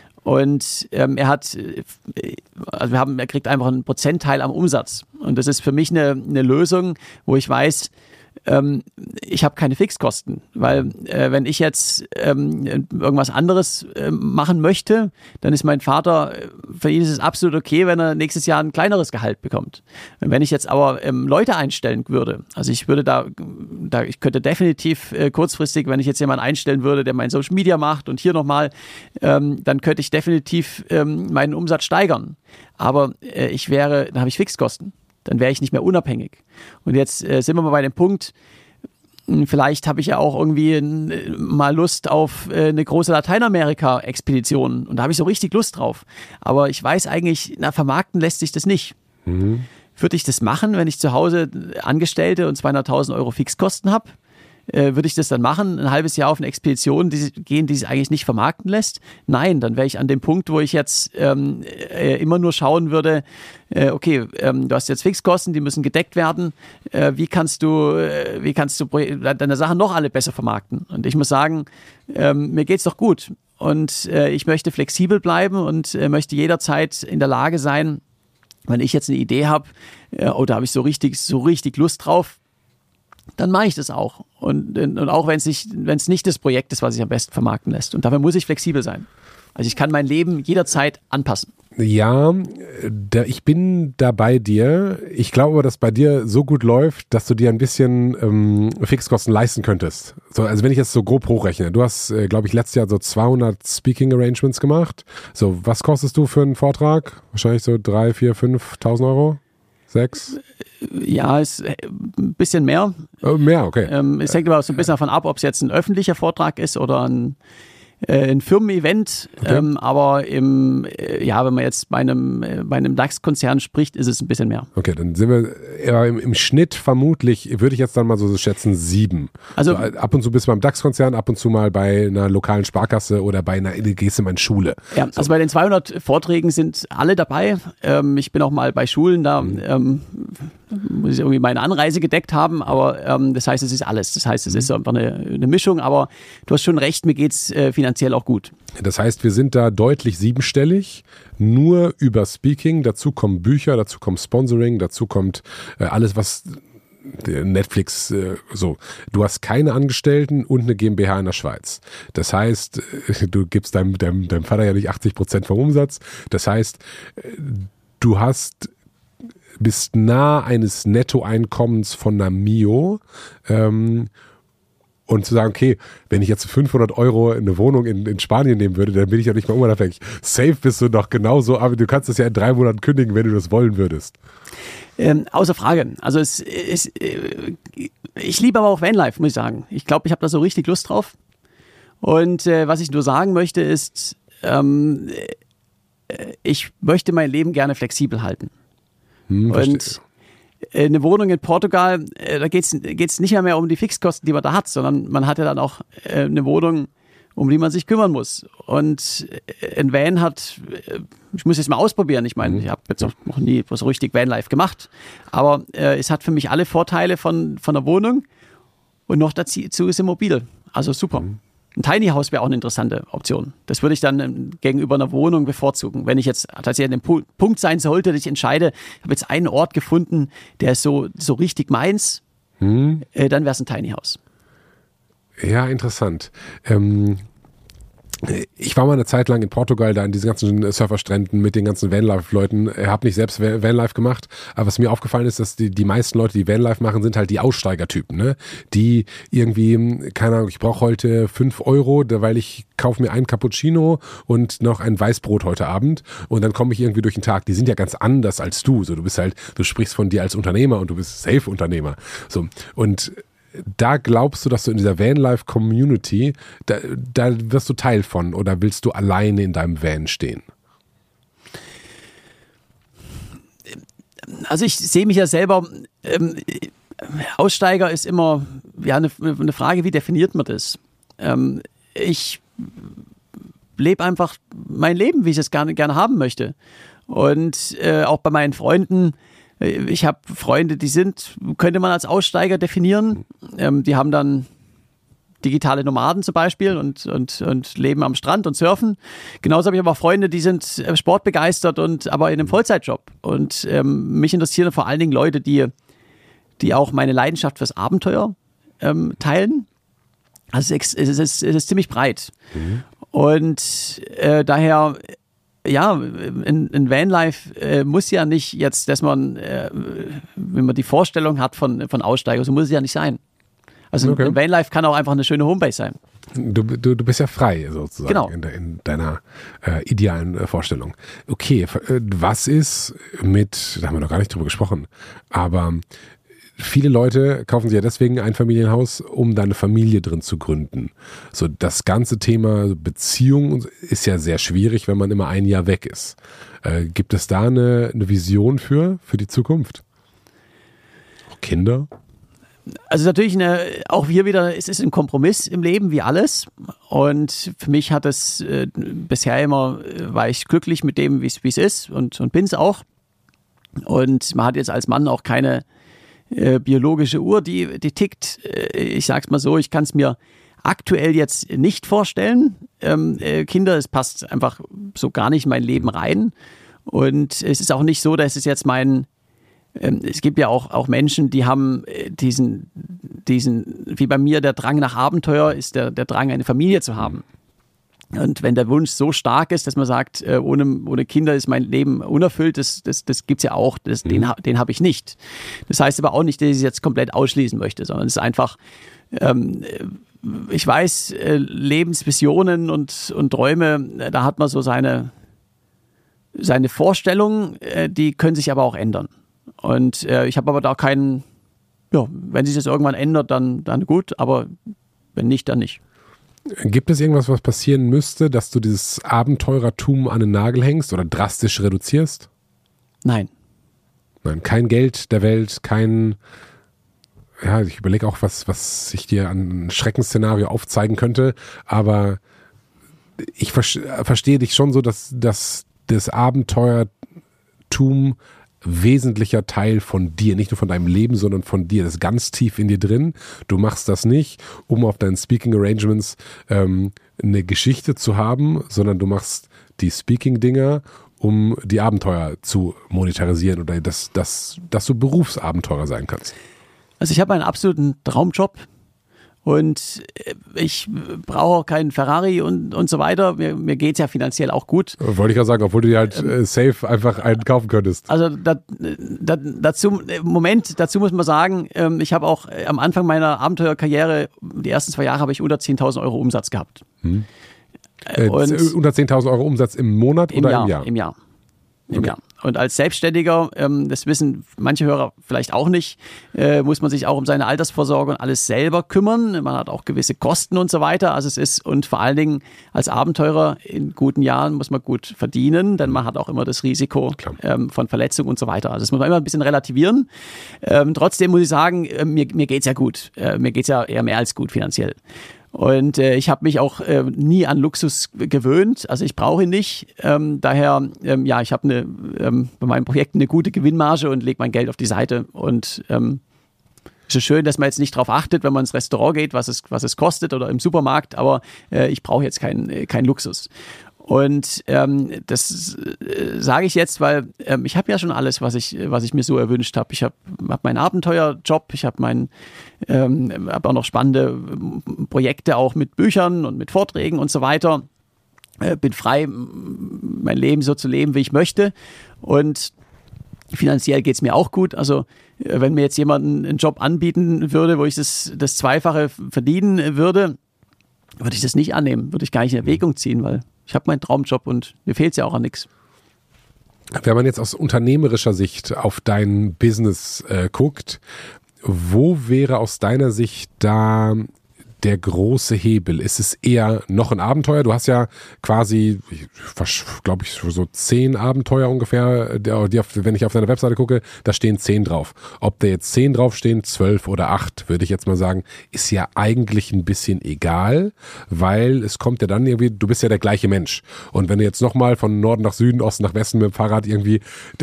Und ähm, er hat, also wir haben, er kriegt einfach einen Prozentteil am Umsatz. Und das ist für mich eine, eine Lösung, wo ich weiß, ähm, ich habe keine Fixkosten. Weil äh, wenn ich jetzt ähm, irgendwas anderes äh, machen möchte, dann ist mein Vater, für ihn ist es absolut okay, wenn er nächstes Jahr ein kleineres Gehalt bekommt. Wenn ich jetzt aber ähm, Leute einstellen würde, also ich würde da, da ich könnte definitiv äh, kurzfristig, wenn ich jetzt jemanden einstellen würde, der mein Social Media macht und hier nochmal, ähm, dann könnte ich definitiv ähm, meinen Umsatz steigern. Aber äh, ich wäre, dann habe ich Fixkosten. Dann wäre ich nicht mehr unabhängig. Und jetzt äh, sind wir mal bei dem Punkt, vielleicht habe ich ja auch irgendwie n, mal Lust auf äh, eine große Lateinamerika-Expedition. Und da habe ich so richtig Lust drauf. Aber ich weiß eigentlich, na, vermarkten lässt sich das nicht. Mhm. Würde ich das machen, wenn ich zu Hause Angestellte und zweihunderttausend Euro Fixkosten habe? Äh, würde ich das dann machen, ein halbes Jahr auf eine Expedition die, gehen, die sich eigentlich nicht vermarkten lässt? Nein, dann wäre ich an dem Punkt, wo ich jetzt ähm, äh, immer nur schauen würde, äh, okay, ähm, du hast jetzt Fixkosten, die müssen gedeckt werden. Äh, wie kannst du, äh, wie kannst du deine Sachen noch alle besser vermarkten? Und ich muss sagen, ähm, mir geht's doch gut. Und äh, ich möchte flexibel bleiben und äh, möchte jederzeit in der Lage sein, wenn ich jetzt eine Idee habe, äh, oh, da habe ich so richtig, so richtig Lust drauf, dann mache ich das auch. Und, und auch wenn es nicht, wenn es nicht das Projekt ist, was sich am besten vermarkten lässt. Und dafür muss ich flexibel sein. Also ich kann mein Leben jederzeit anpassen. Ja, da, ich bin da bei dir. Ich glaube aber, dass bei dir so gut läuft, dass du dir ein bisschen ähm, Fixkosten leisten könntest. So, also wenn ich jetzt so grob hochrechne, du hast, äh, glaube ich, letztes Jahr so zweihundert Speaking Arrangements gemacht. So, was kostest du für einen Vortrag? Wahrscheinlich so drei, vier, fünftausend Euro? Sechs? Ja, ist ein bisschen mehr. Oh, mehr, okay. Ähm, es hängt aber so ein bisschen davon ab, ob es jetzt ein öffentlicher Vortrag ist oder ein, äh, ein Firmen-Event, Okay. ähm, aber im, äh, ja, wenn man jetzt bei einem, äh, bei einem DAX-Konzern spricht, ist es ein bisschen mehr. Okay, dann sind wir ja, im, im Schnitt vermutlich, würde ich jetzt dann mal so schätzen, sieben. Also- so, ab und zu bist du beim DAX-Konzern, ab und zu mal bei einer lokalen Sparkasse oder bei einer, gehst du mal in Schule. Ja, also bei den zweihundert Vorträgen sind alle dabei. Ähm, ich bin auch mal bei Schulen, da ähm, muss ich irgendwie meine Anreise gedeckt haben, aber ähm, das heißt, es ist alles. Das heißt, es ist einfach eine, eine Mischung, aber du hast schon recht, mir geht's äh, finanziell auch gut. Das heißt, wir sind da deutlich siebenstellig, nur über Speaking, dazu kommen Bücher, dazu kommt Sponsoring, dazu kommt äh, alles, was äh, Netflix, äh, so. Du hast keine Angestellten und eine GmbH in der Schweiz. Das heißt, äh, du gibst deinem, deinem, deinem Vater ja nicht achtzig Prozent vom Umsatz. Das heißt, äh, du hast bist nah eines Nettoeinkommens von einer Mio, ähm, und zu sagen, okay, wenn ich jetzt fünfhundert Euro eine Wohnung in, in Spanien nehmen würde, dann bin ich ja nicht mal unabhängig. Safe bist du noch genauso, aber du kannst das ja in drei Monaten kündigen, wenn du das wollen würdest. Ähm, außer Frage. Also es ist, äh, ich liebe aber auch Vanlife, muss ich sagen. Ich glaube, ich habe da so richtig Lust drauf. Und äh, was ich nur sagen möchte ist, ähm, äh, ich möchte mein Leben gerne flexibel halten. Hm, Und äh, eine Wohnung in Portugal, äh, da geht es nicht mehr, mehr um die Fixkosten, die man da hat, sondern man hat ja dann auch äh, eine Wohnung, um die man sich kümmern muss. Und äh, ein Van hat, äh, ich muss es mal ausprobieren, ich meine, ich habe jetzt auch noch nie so richtig Vanlife gemacht, aber äh, es hat für mich alle Vorteile von, von der Wohnung und noch dazu ist es mobil. Also super. Ein Tiny House wäre auch eine interessante Option. Das würde ich dann ähm, gegenüber einer Wohnung bevorzugen. Wenn ich jetzt tatsächlich an dem Pu- Punkt sein sollte, dass ich entscheide, ich habe jetzt einen Ort gefunden, der ist so, so richtig meins, Hm. äh, dann wäre es ein Tiny House. Ja, interessant. Ähm, ich war mal eine Zeit lang in Portugal, da in diesen ganzen Surferstränden mit den ganzen Vanlife-Leuten. Ich habe nicht selbst Vanlife gemacht, aber was mir aufgefallen ist, dass die, die meisten Leute, die Vanlife machen, sind halt die Aussteigertypen, ne? Die irgendwie, keine Ahnung, ich brauche heute fünf Euro, weil ich kaufe mir einen Cappuccino und noch ein Weißbrot heute Abend und dann komme ich irgendwie durch den Tag. Die sind ja ganz anders als du. So, du bist halt, du sprichst von dir als Unternehmer und du bist Safe-Unternehmer. So, und da glaubst du, dass du in dieser Vanlife-Community, da, da wirst du Teil von oder willst du alleine in deinem Van stehen? Also ich sehe mich ja selber, ähm, Aussteiger ist immer ja, eine, eine Frage, wie definiert man das? Ähm, ich lebe einfach mein Leben, wie ich es gerne, gerne haben möchte. Und äh, auch bei meinen Freunden, ich habe Freunde, die sind, könnte man als Aussteiger definieren. Ähm, die haben dann digitale Nomaden zum Beispiel und, und, und leben am Strand und surfen. Genauso habe ich aber auch Freunde, die sind sportbegeistert und aber in einem Vollzeitjob. Und ähm, mich interessieren vor allen Dingen Leute, die, die auch meine Leidenschaft fürs Abenteuer ähm, teilen. Also es ist, es ist, es ist ziemlich breit. Mhm. Und äh, daher ja, ein, ein Vanlife äh, muss ja nicht jetzt, dass man, äh, wenn man die Vorstellung hat von, von Aussteiger, so muss es ja nicht sein. Also okay. Ein Vanlife kann auch einfach eine schöne Homebase sein. Du, du, du bist ja frei sozusagen genau. in, de, in deiner äh, idealen äh, Vorstellung. Okay, äh, was ist mit, da haben wir noch gar nicht drüber gesprochen, aber viele Leute kaufen sich ja deswegen ein Familienhaus, um da eine Familie drin zu gründen. So, das ganze Thema Beziehung ist ja sehr schwierig, wenn man immer ein Jahr weg ist. Äh, gibt es da eine, eine Vision für, für die Zukunft? Auch Kinder? Also natürlich, eine, auch hier wieder, es ist ein Kompromiss im Leben, wie alles. Und für mich hat es äh, bisher immer, war ich glücklich mit dem, wie es ist und, und bin es auch. Und man hat jetzt als Mann auch keine Äh, biologische Uhr, die, die tickt. Äh, ich sag's mal so, ich kann es mir aktuell jetzt nicht vorstellen. Ähm, äh, Kinder, es passt einfach so gar nicht in mein Leben rein. Und es ist auch nicht so, dass es jetzt mein, ähm, es gibt ja auch, auch Menschen, die haben äh, diesen, diesen, wie bei mir, der Drang nach Abenteuer ist der, der Drang, eine Familie zu haben. Und wenn der Wunsch so stark ist, dass man sagt, äh, ohne, ohne Kinder ist mein Leben unerfüllt, das, das, das gibt es ja auch, das, mhm. den, den habe ich nicht. Das heißt aber auch nicht, dass ich es jetzt komplett ausschließen möchte, sondern es ist einfach, ähm, ich weiß, äh, Lebensvisionen und, und Träume, äh, da hat man so seine, seine Vorstellungen, äh, die können sich aber auch ändern. Und äh, ich habe aber da keinen, ja, wenn sich das irgendwann ändert, dann, dann gut, aber wenn nicht, dann nicht. Gibt es irgendwas, was passieren müsste, dass du dieses Abenteurertum an den Nagel hängst oder drastisch reduzierst? Nein. Nein, kein Geld der Welt, kein, ja, ich überlege auch, was, was ich dir an Schreckensszenario aufzeigen könnte, aber ich ver- verstehe dich schon so, dass, dass das Abenteuertum wesentlicher Teil von dir, nicht nur von deinem Leben, sondern von dir, das ist ganz tief in dir drin. Du machst das nicht, um auf deinen Speaking Arrangements ähm, eine Geschichte zu haben, sondern du machst die Speaking-Dinger, um die Abenteuer zu monetarisieren oder dass, dass, dass du Berufsabenteurer sein kannst. Also ich habe einen absoluten Traumjob. Und ich brauche auch keinen Ferrari und, und so weiter. Mir, mir geht es ja finanziell auch gut. Wollte ich gerade sagen, obwohl du dir halt äh, safe einfach einen kaufen könntest. Also da, da, dazu, Moment, dazu muss man sagen, ich habe auch am Anfang meiner Abenteuerkarriere, die ersten zwei Jahre habe ich unter zehntausend Euro Umsatz gehabt. Hm. Äh, unter zehntausend Euro Umsatz im Monat im oder Jahr, im Jahr? Im Jahr. Im okay. Jahr. Und als Selbstständiger, ähm, das wissen manche Hörer vielleicht auch nicht, äh, muss man sich auch um seine Altersvorsorge und alles selber kümmern. Man hat auch gewisse Kosten und so weiter. Also es ist, und vor allen Dingen als Abenteurer in guten Jahren muss man gut verdienen, denn man hat auch immer das Risiko ähm, von Verletzung und so weiter. Also das muss man immer ein bisschen relativieren. Ähm, trotzdem muss ich sagen, äh, mir, mir geht's ja gut. Äh, mir geht's ja eher mehr als gut finanziell. Und äh, ich habe mich auch äh, nie an Luxus gewöhnt, also ich brauche ihn nicht. Ähm, daher, ähm, ja, ich habe eine, ähm, bei meinen Projekten eine gute Gewinnmarge und lege mein Geld auf die Seite. Und ähm, es ist schön, dass man jetzt nicht darauf achtet, wenn man ins Restaurant geht, was es, was es kostet oder im Supermarkt, aber äh, ich brauche jetzt keinen kein Luxus. Und ähm, das äh, sage ich jetzt, weil ähm, ich habe ja schon alles, was ich, was ich mir so erwünscht habe. Ich habe hab meinen Abenteuerjob, ich habe mein, ähm, hab auch noch spannende Projekte auch mit Büchern und mit Vorträgen und so weiter. Äh, bin frei, mein Leben so zu leben, wie ich möchte. Und finanziell geht es mir auch gut. Also äh, wenn mir jetzt jemand einen Job anbieten würde, wo ich das, das Zweifache verdienen würde, würde ich das nicht annehmen, würde ich gar nicht in Erwägung ziehen, weil ich habe meinen Traumjob und mir fehlt es ja auch an nichts. Wenn man jetzt aus unternehmerischer Sicht auf dein Business äh, guckt, wo wäre aus deiner Sicht da der große Hebel? Ist es eher noch ein Abenteuer? Du hast ja quasi, glaube ich, so zehn Abenteuer ungefähr, die auf, wenn ich auf deine Webseite gucke, da stehen zehn drauf. Ob da jetzt zehn draufstehen, zwölf oder acht, würde ich jetzt mal sagen, ist ja eigentlich ein bisschen egal, weil es kommt ja dann irgendwie, du bist ja der gleiche Mensch. Und wenn du jetzt nochmal von Norden nach Süden, Osten nach Westen mit dem Fahrrad irgendwie,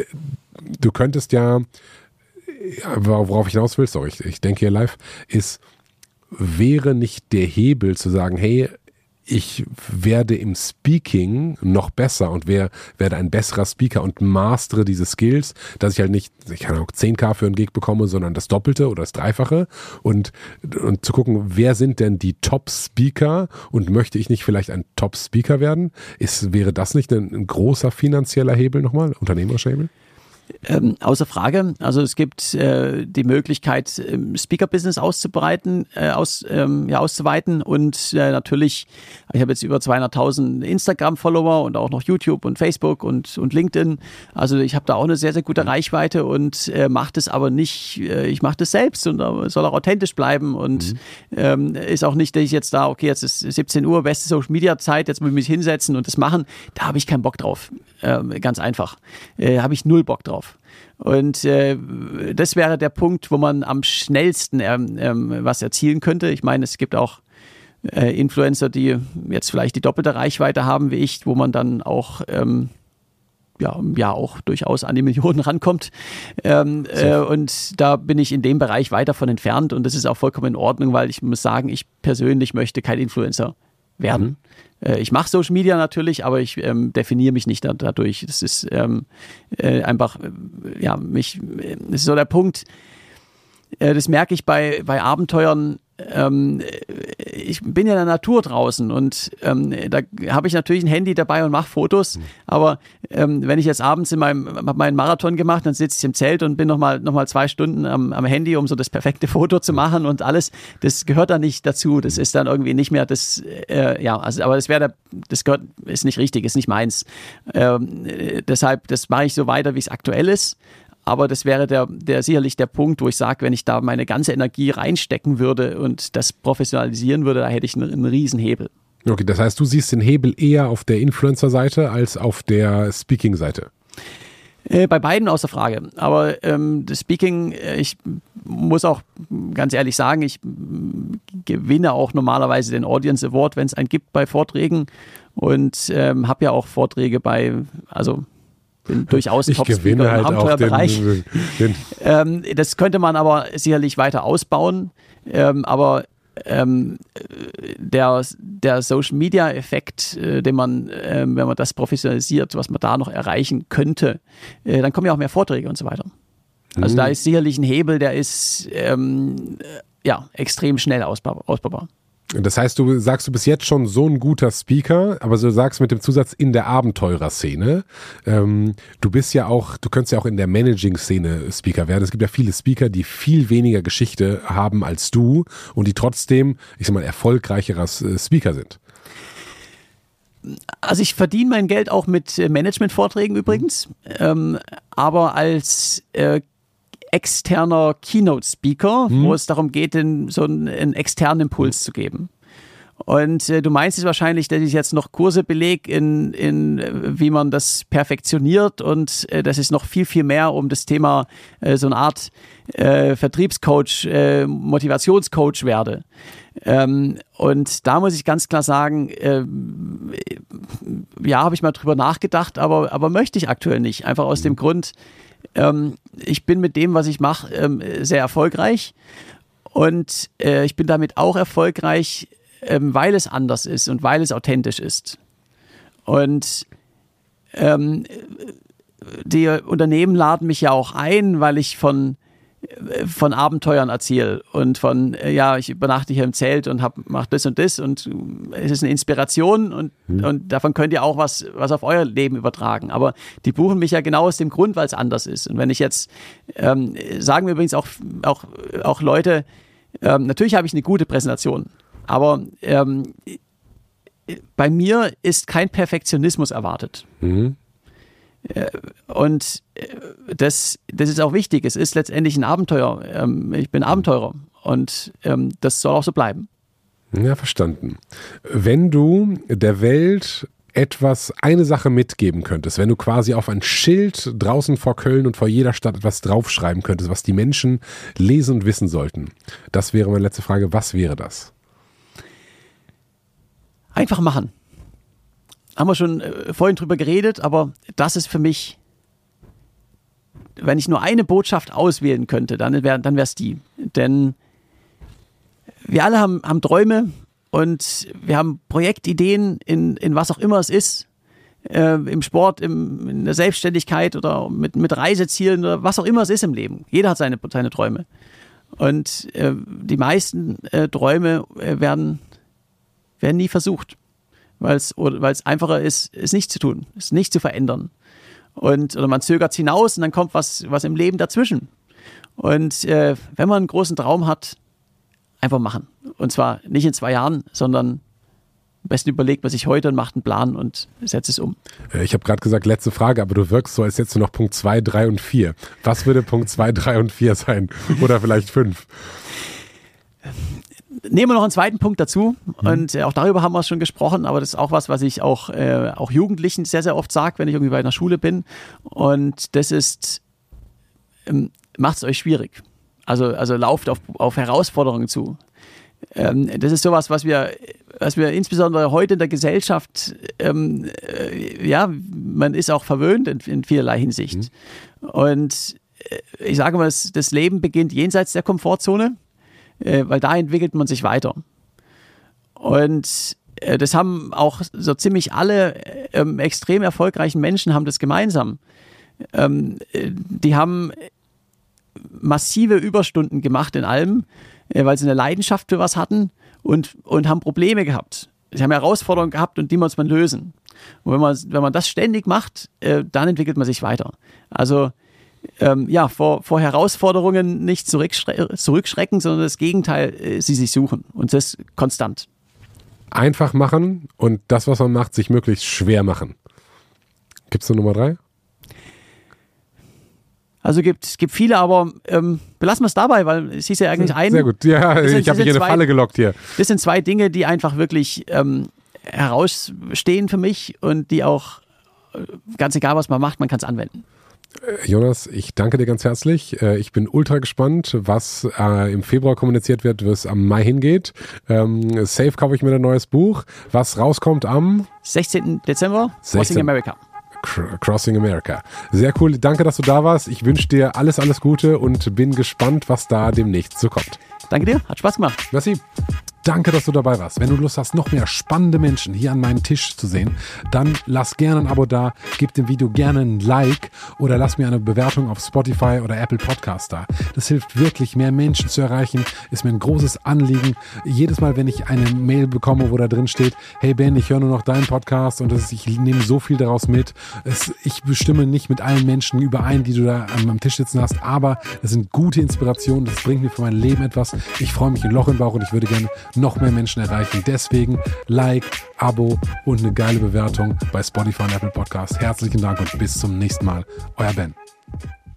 du könntest ja, worauf ich hinaus will, sorry, ich, ich denke hier live, ist, wäre nicht der Hebel zu sagen, hey, ich werde im Speaking noch besser und wer, werde ein besserer Speaker und mastere diese Skills, dass ich halt nicht, ich kann auch zehn K für einen Gig bekomme, sondern das Doppelte oder das Dreifache und, und zu gucken, wer sind denn die Top-Speaker und möchte ich nicht vielleicht ein Top-Speaker werden? Ist, wäre das nicht ein, ein großer finanzieller Hebel nochmal, unternehmerischer Hebel? Ähm, außer Frage. Also es gibt äh, die Möglichkeit, ähm, Speaker-Business auszubreiten, äh, aus, ähm, ja, auszuweiten und äh, natürlich, ich habe jetzt über zweihunderttausend Instagram-Follower und auch noch YouTube und Facebook und, und LinkedIn. Also ich habe da auch eine sehr, sehr gute Reichweite und äh, mache das aber nicht, äh, ich mache das selbst und äh, soll auch authentisch bleiben und mhm. ähm, ist auch nicht, dass ich jetzt da, okay, jetzt ist siebzehn Uhr, beste Social-Media-Zeit, jetzt muss ich mich hinsetzen und das machen. Da habe ich keinen Bock drauf. Ähm, ganz einfach. Äh, habe ich null Bock drauf. Und äh, das wäre der Punkt, wo man am schnellsten ähm, ähm, was erzielen könnte. Ich meine, es gibt auch äh, Influencer, die jetzt vielleicht die doppelte Reichweite haben wie ich, wo man dann auch ähm, ja, ja auch durchaus an die Millionen rankommt. Ähm, so. äh, und da bin ich in dem Bereich weit davon entfernt und das ist auch vollkommen in Ordnung, weil ich muss sagen, ich persönlich möchte kein Influencer werden. Mhm. Ich mache Social Media natürlich, aber ich ähm, definiere mich nicht dadurch. Das ist ähm, äh, einfach, äh, ja, mich, äh, das ist so der Punkt, äh, das merke ich bei, bei Abenteuern. Ähm, ich bin ja in der Natur draußen und ähm, da habe ich natürlich ein Handy dabei und mache Fotos, mhm. aber ähm, wenn ich jetzt abends in meinem, hab meinen Marathon gemacht, dann sitze ich im Zelt und bin nochmal noch mal zwei Stunden am, am Handy, um so das perfekte Foto zu machen und alles, das gehört da nicht dazu, das ist dann irgendwie nicht mehr das, äh, ja, also, aber das wäre, das gehört, ist nicht richtig, ist nicht meins, ähm, deshalb, das mache ich so weiter, wie es aktuell ist. aber das wäre der, der sicherlich der Punkt, wo ich sage, wenn ich da meine ganze Energie reinstecken würde und das professionalisieren würde, da hätte ich einen, einen riesen Hebel. Okay, das heißt, du siehst den Hebel eher auf der Influencer-Seite als auf der Speaking-Seite? Äh, bei beiden außer Frage. Aber ähm, das Speaking, ich muss auch ganz ehrlich sagen, ich gewinne auch normalerweise den Audience Award, wenn es einen gibt bei Vorträgen und ähm, habe ja auch Vorträge bei, also bin durchaus Top-Speaker halt im Abenteuerbereich. Den, den ähm, das könnte man aber sicherlich weiter ausbauen, ähm, aber Ähm, der, der Social-Media-Effekt, äh, den man, äh, wenn man das professionalisiert, was man da noch erreichen könnte, äh, dann kommen ja auch mehr Vorträge und so weiter. Also mhm. da ist sicherlich ein Hebel, der ist ähm, ja, extrem schnell ausbau- ausbaubar. Das heißt, du sagst, du bist jetzt schon so ein guter Speaker, aber du sagst mit dem Zusatz in der Abenteurerszene. Ähm, du bist ja auch, du könntest ja auch in der Managing-Szene Speaker werden. Es gibt ja viele Speaker, die viel weniger Geschichte haben als du und die trotzdem, ich sag mal, erfolgreicherer Speaker sind. Also ich verdiene mein Geld auch mit Management-Vorträgen übrigens, mhm. ähm, aber als äh, externer Keynote-Speaker, hm. wo es darum geht, den, so einen, einen externen Impuls zu geben. Und äh, du meinst es wahrscheinlich, dass ich jetzt noch Kurse belege, in, in, wie man das perfektioniert und äh, dass es noch viel, viel mehr um das Thema äh, so eine Art äh, Vertriebscoach, äh, Motivationscoach werde. Ähm, und da muss ich ganz klar sagen, äh, ja, habe ich mal drüber nachgedacht, aber, aber möchte ich aktuell nicht. Einfach aus dem Grund, Ähm, ich bin mit dem, was ich mache, ähm, sehr erfolgreich und äh, ich bin damit auch erfolgreich, ähm, weil es anders ist und weil es authentisch ist. Und ähm, die Unternehmen laden mich ja auch ein, weil ich von von Abenteuern erzähle und von, ja, ich übernachte hier im Zelt und mache das und das und es ist eine Inspiration und, mhm. und davon könnt ihr auch was, was auf euer Leben übertragen. Aber die buchen mich ja genau aus dem Grund, weil es anders ist. Und wenn ich jetzt, ähm, sagen wir übrigens auch, auch, auch Leute, ähm, natürlich habe ich eine gute Präsentation, aber ähm, bei mir ist kein Perfektionismus erwartet. Mhm. Und das, das ist auch wichtig. Es ist letztendlich ein Abenteuer. Ich bin Abenteurer und das soll auch so bleiben. Ja, verstanden. Wenn du der Welt etwas, eine Sache mitgeben könntest, wenn du quasi auf ein Schild draußen vor Köln und vor jeder Stadt etwas draufschreiben könntest, was die Menschen lesen und wissen sollten, das wäre meine letzte Frage. Was wäre das? Einfach machen. Haben wir schon äh, vorhin drüber geredet, aber das ist für mich, wenn ich nur eine Botschaft auswählen könnte, dann wäre dann wär's die. Denn wir alle haben, haben Träume und wir haben Projektideen in, in was auch immer es ist, äh, im Sport, im, in der Selbstständigkeit oder mit, mit Reisezielen oder was auch immer es ist im Leben. Jeder hat seine, seine Träume. Und äh, die meisten äh, Träume äh, werden, werden nie versucht. Weil es einfacher ist, es nicht zu tun, es nicht zu verändern. Und, oder man zögert es hinaus und dann kommt was, was im Leben dazwischen. Und äh, wenn man einen großen Traum hat, einfach machen. Und zwar nicht in zwei Jahren, sondern am besten überlegt man sich heute und macht einen Plan und setzt es um. Ich habe gerade gesagt, letzte Frage, aber du wirkst so, als hättest du noch Punkt zwei, drei und vier. Was würde Punkt zwei, drei und vier sein? Oder vielleicht fünf? Nehmen wir noch einen zweiten Punkt dazu und äh, auch darüber haben wir schon gesprochen, aber das ist auch was, was ich auch, äh, auch Jugendlichen sehr, sehr oft sage, wenn ich irgendwie bei einer Schule bin, und das ist, ähm, macht es euch schwierig. Also, also lauft auf, auf Herausforderungen zu. Ähm, das ist sowas, was wir, was wir insbesondere heute in der Gesellschaft, ähm, äh, ja, man ist auch verwöhnt in, in vielerlei Hinsicht. Mhm. Und äh, ich sage mal, das, das Leben beginnt jenseits der Komfortzone, weil da entwickelt man sich weiter. Und das haben auch so ziemlich alle ähm, extrem erfolgreichen Menschen haben das gemeinsam. Ähm, die haben massive Überstunden gemacht in allem, weil sie eine Leidenschaft für was hatten und, und haben Probleme gehabt. Sie haben Herausforderungen gehabt und die muss man lösen. Und wenn man, wenn man das ständig macht, äh, dann entwickelt man sich weiter. Also Ähm, ja, vor, vor Herausforderungen nicht zurückschre- zurückschrecken, sondern das Gegenteil, äh, sie sich suchen. Und das konstant. Einfach machen und das, was man macht, sich möglichst schwer machen. Gibt es eine Nummer drei? Also gibt gibt viele, aber ähm, belassen wir es dabei, weil es hieß ja eigentlich ein. Sehr gut, ja, sind, ich habe mich in eine zwei, Falle gelockt hier. Das sind zwei Dinge, die einfach wirklich ähm, herausstehen für mich und die auch, ganz egal was man macht, man kann es anwenden. Jonas, ich danke dir ganz herzlich. Ich bin ultra gespannt, was äh, im Februar kommuniziert wird, wo es am Mai hingeht. Ähm, safe kaufe ich mir ein neues Buch, was rauskommt am sechzehnten Dezember, Crossing America. Crossing America. Sehr cool, danke, dass du da warst. Ich wünsche dir alles, alles Gute und bin gespannt, was da demnächst so kommt. Danke dir, hat Spaß gemacht. Merci. Danke, dass du dabei warst. Wenn du Lust hast, noch mehr spannende Menschen hier an meinem Tisch zu sehen, dann lass gerne ein Abo da, gib dem Video gerne ein Like oder lass mir eine Bewertung auf Spotify oder Apple Podcast da. Das hilft wirklich, mehr Menschen zu erreichen, ist mir ein großes Anliegen. Jedes Mal, wenn ich eine Mail bekomme, wo da drin steht, hey Ben, ich höre nur noch deinen Podcast und das ist, ich nehme so viel daraus mit. Es, ich bestimme nicht mit allen Menschen überein, die du da am Tisch sitzen hast, aber es sind gute Inspirationen, das bringt mir für mein Leben etwas. Ich freue mich ein Loch im Bauch und ich würde gerne noch mehr Menschen erreichen. Deswegen Like, Abo und eine geile Bewertung bei Spotify und Apple Podcast. Herzlichen Dank und bis zum nächsten Mal. Euer Ben.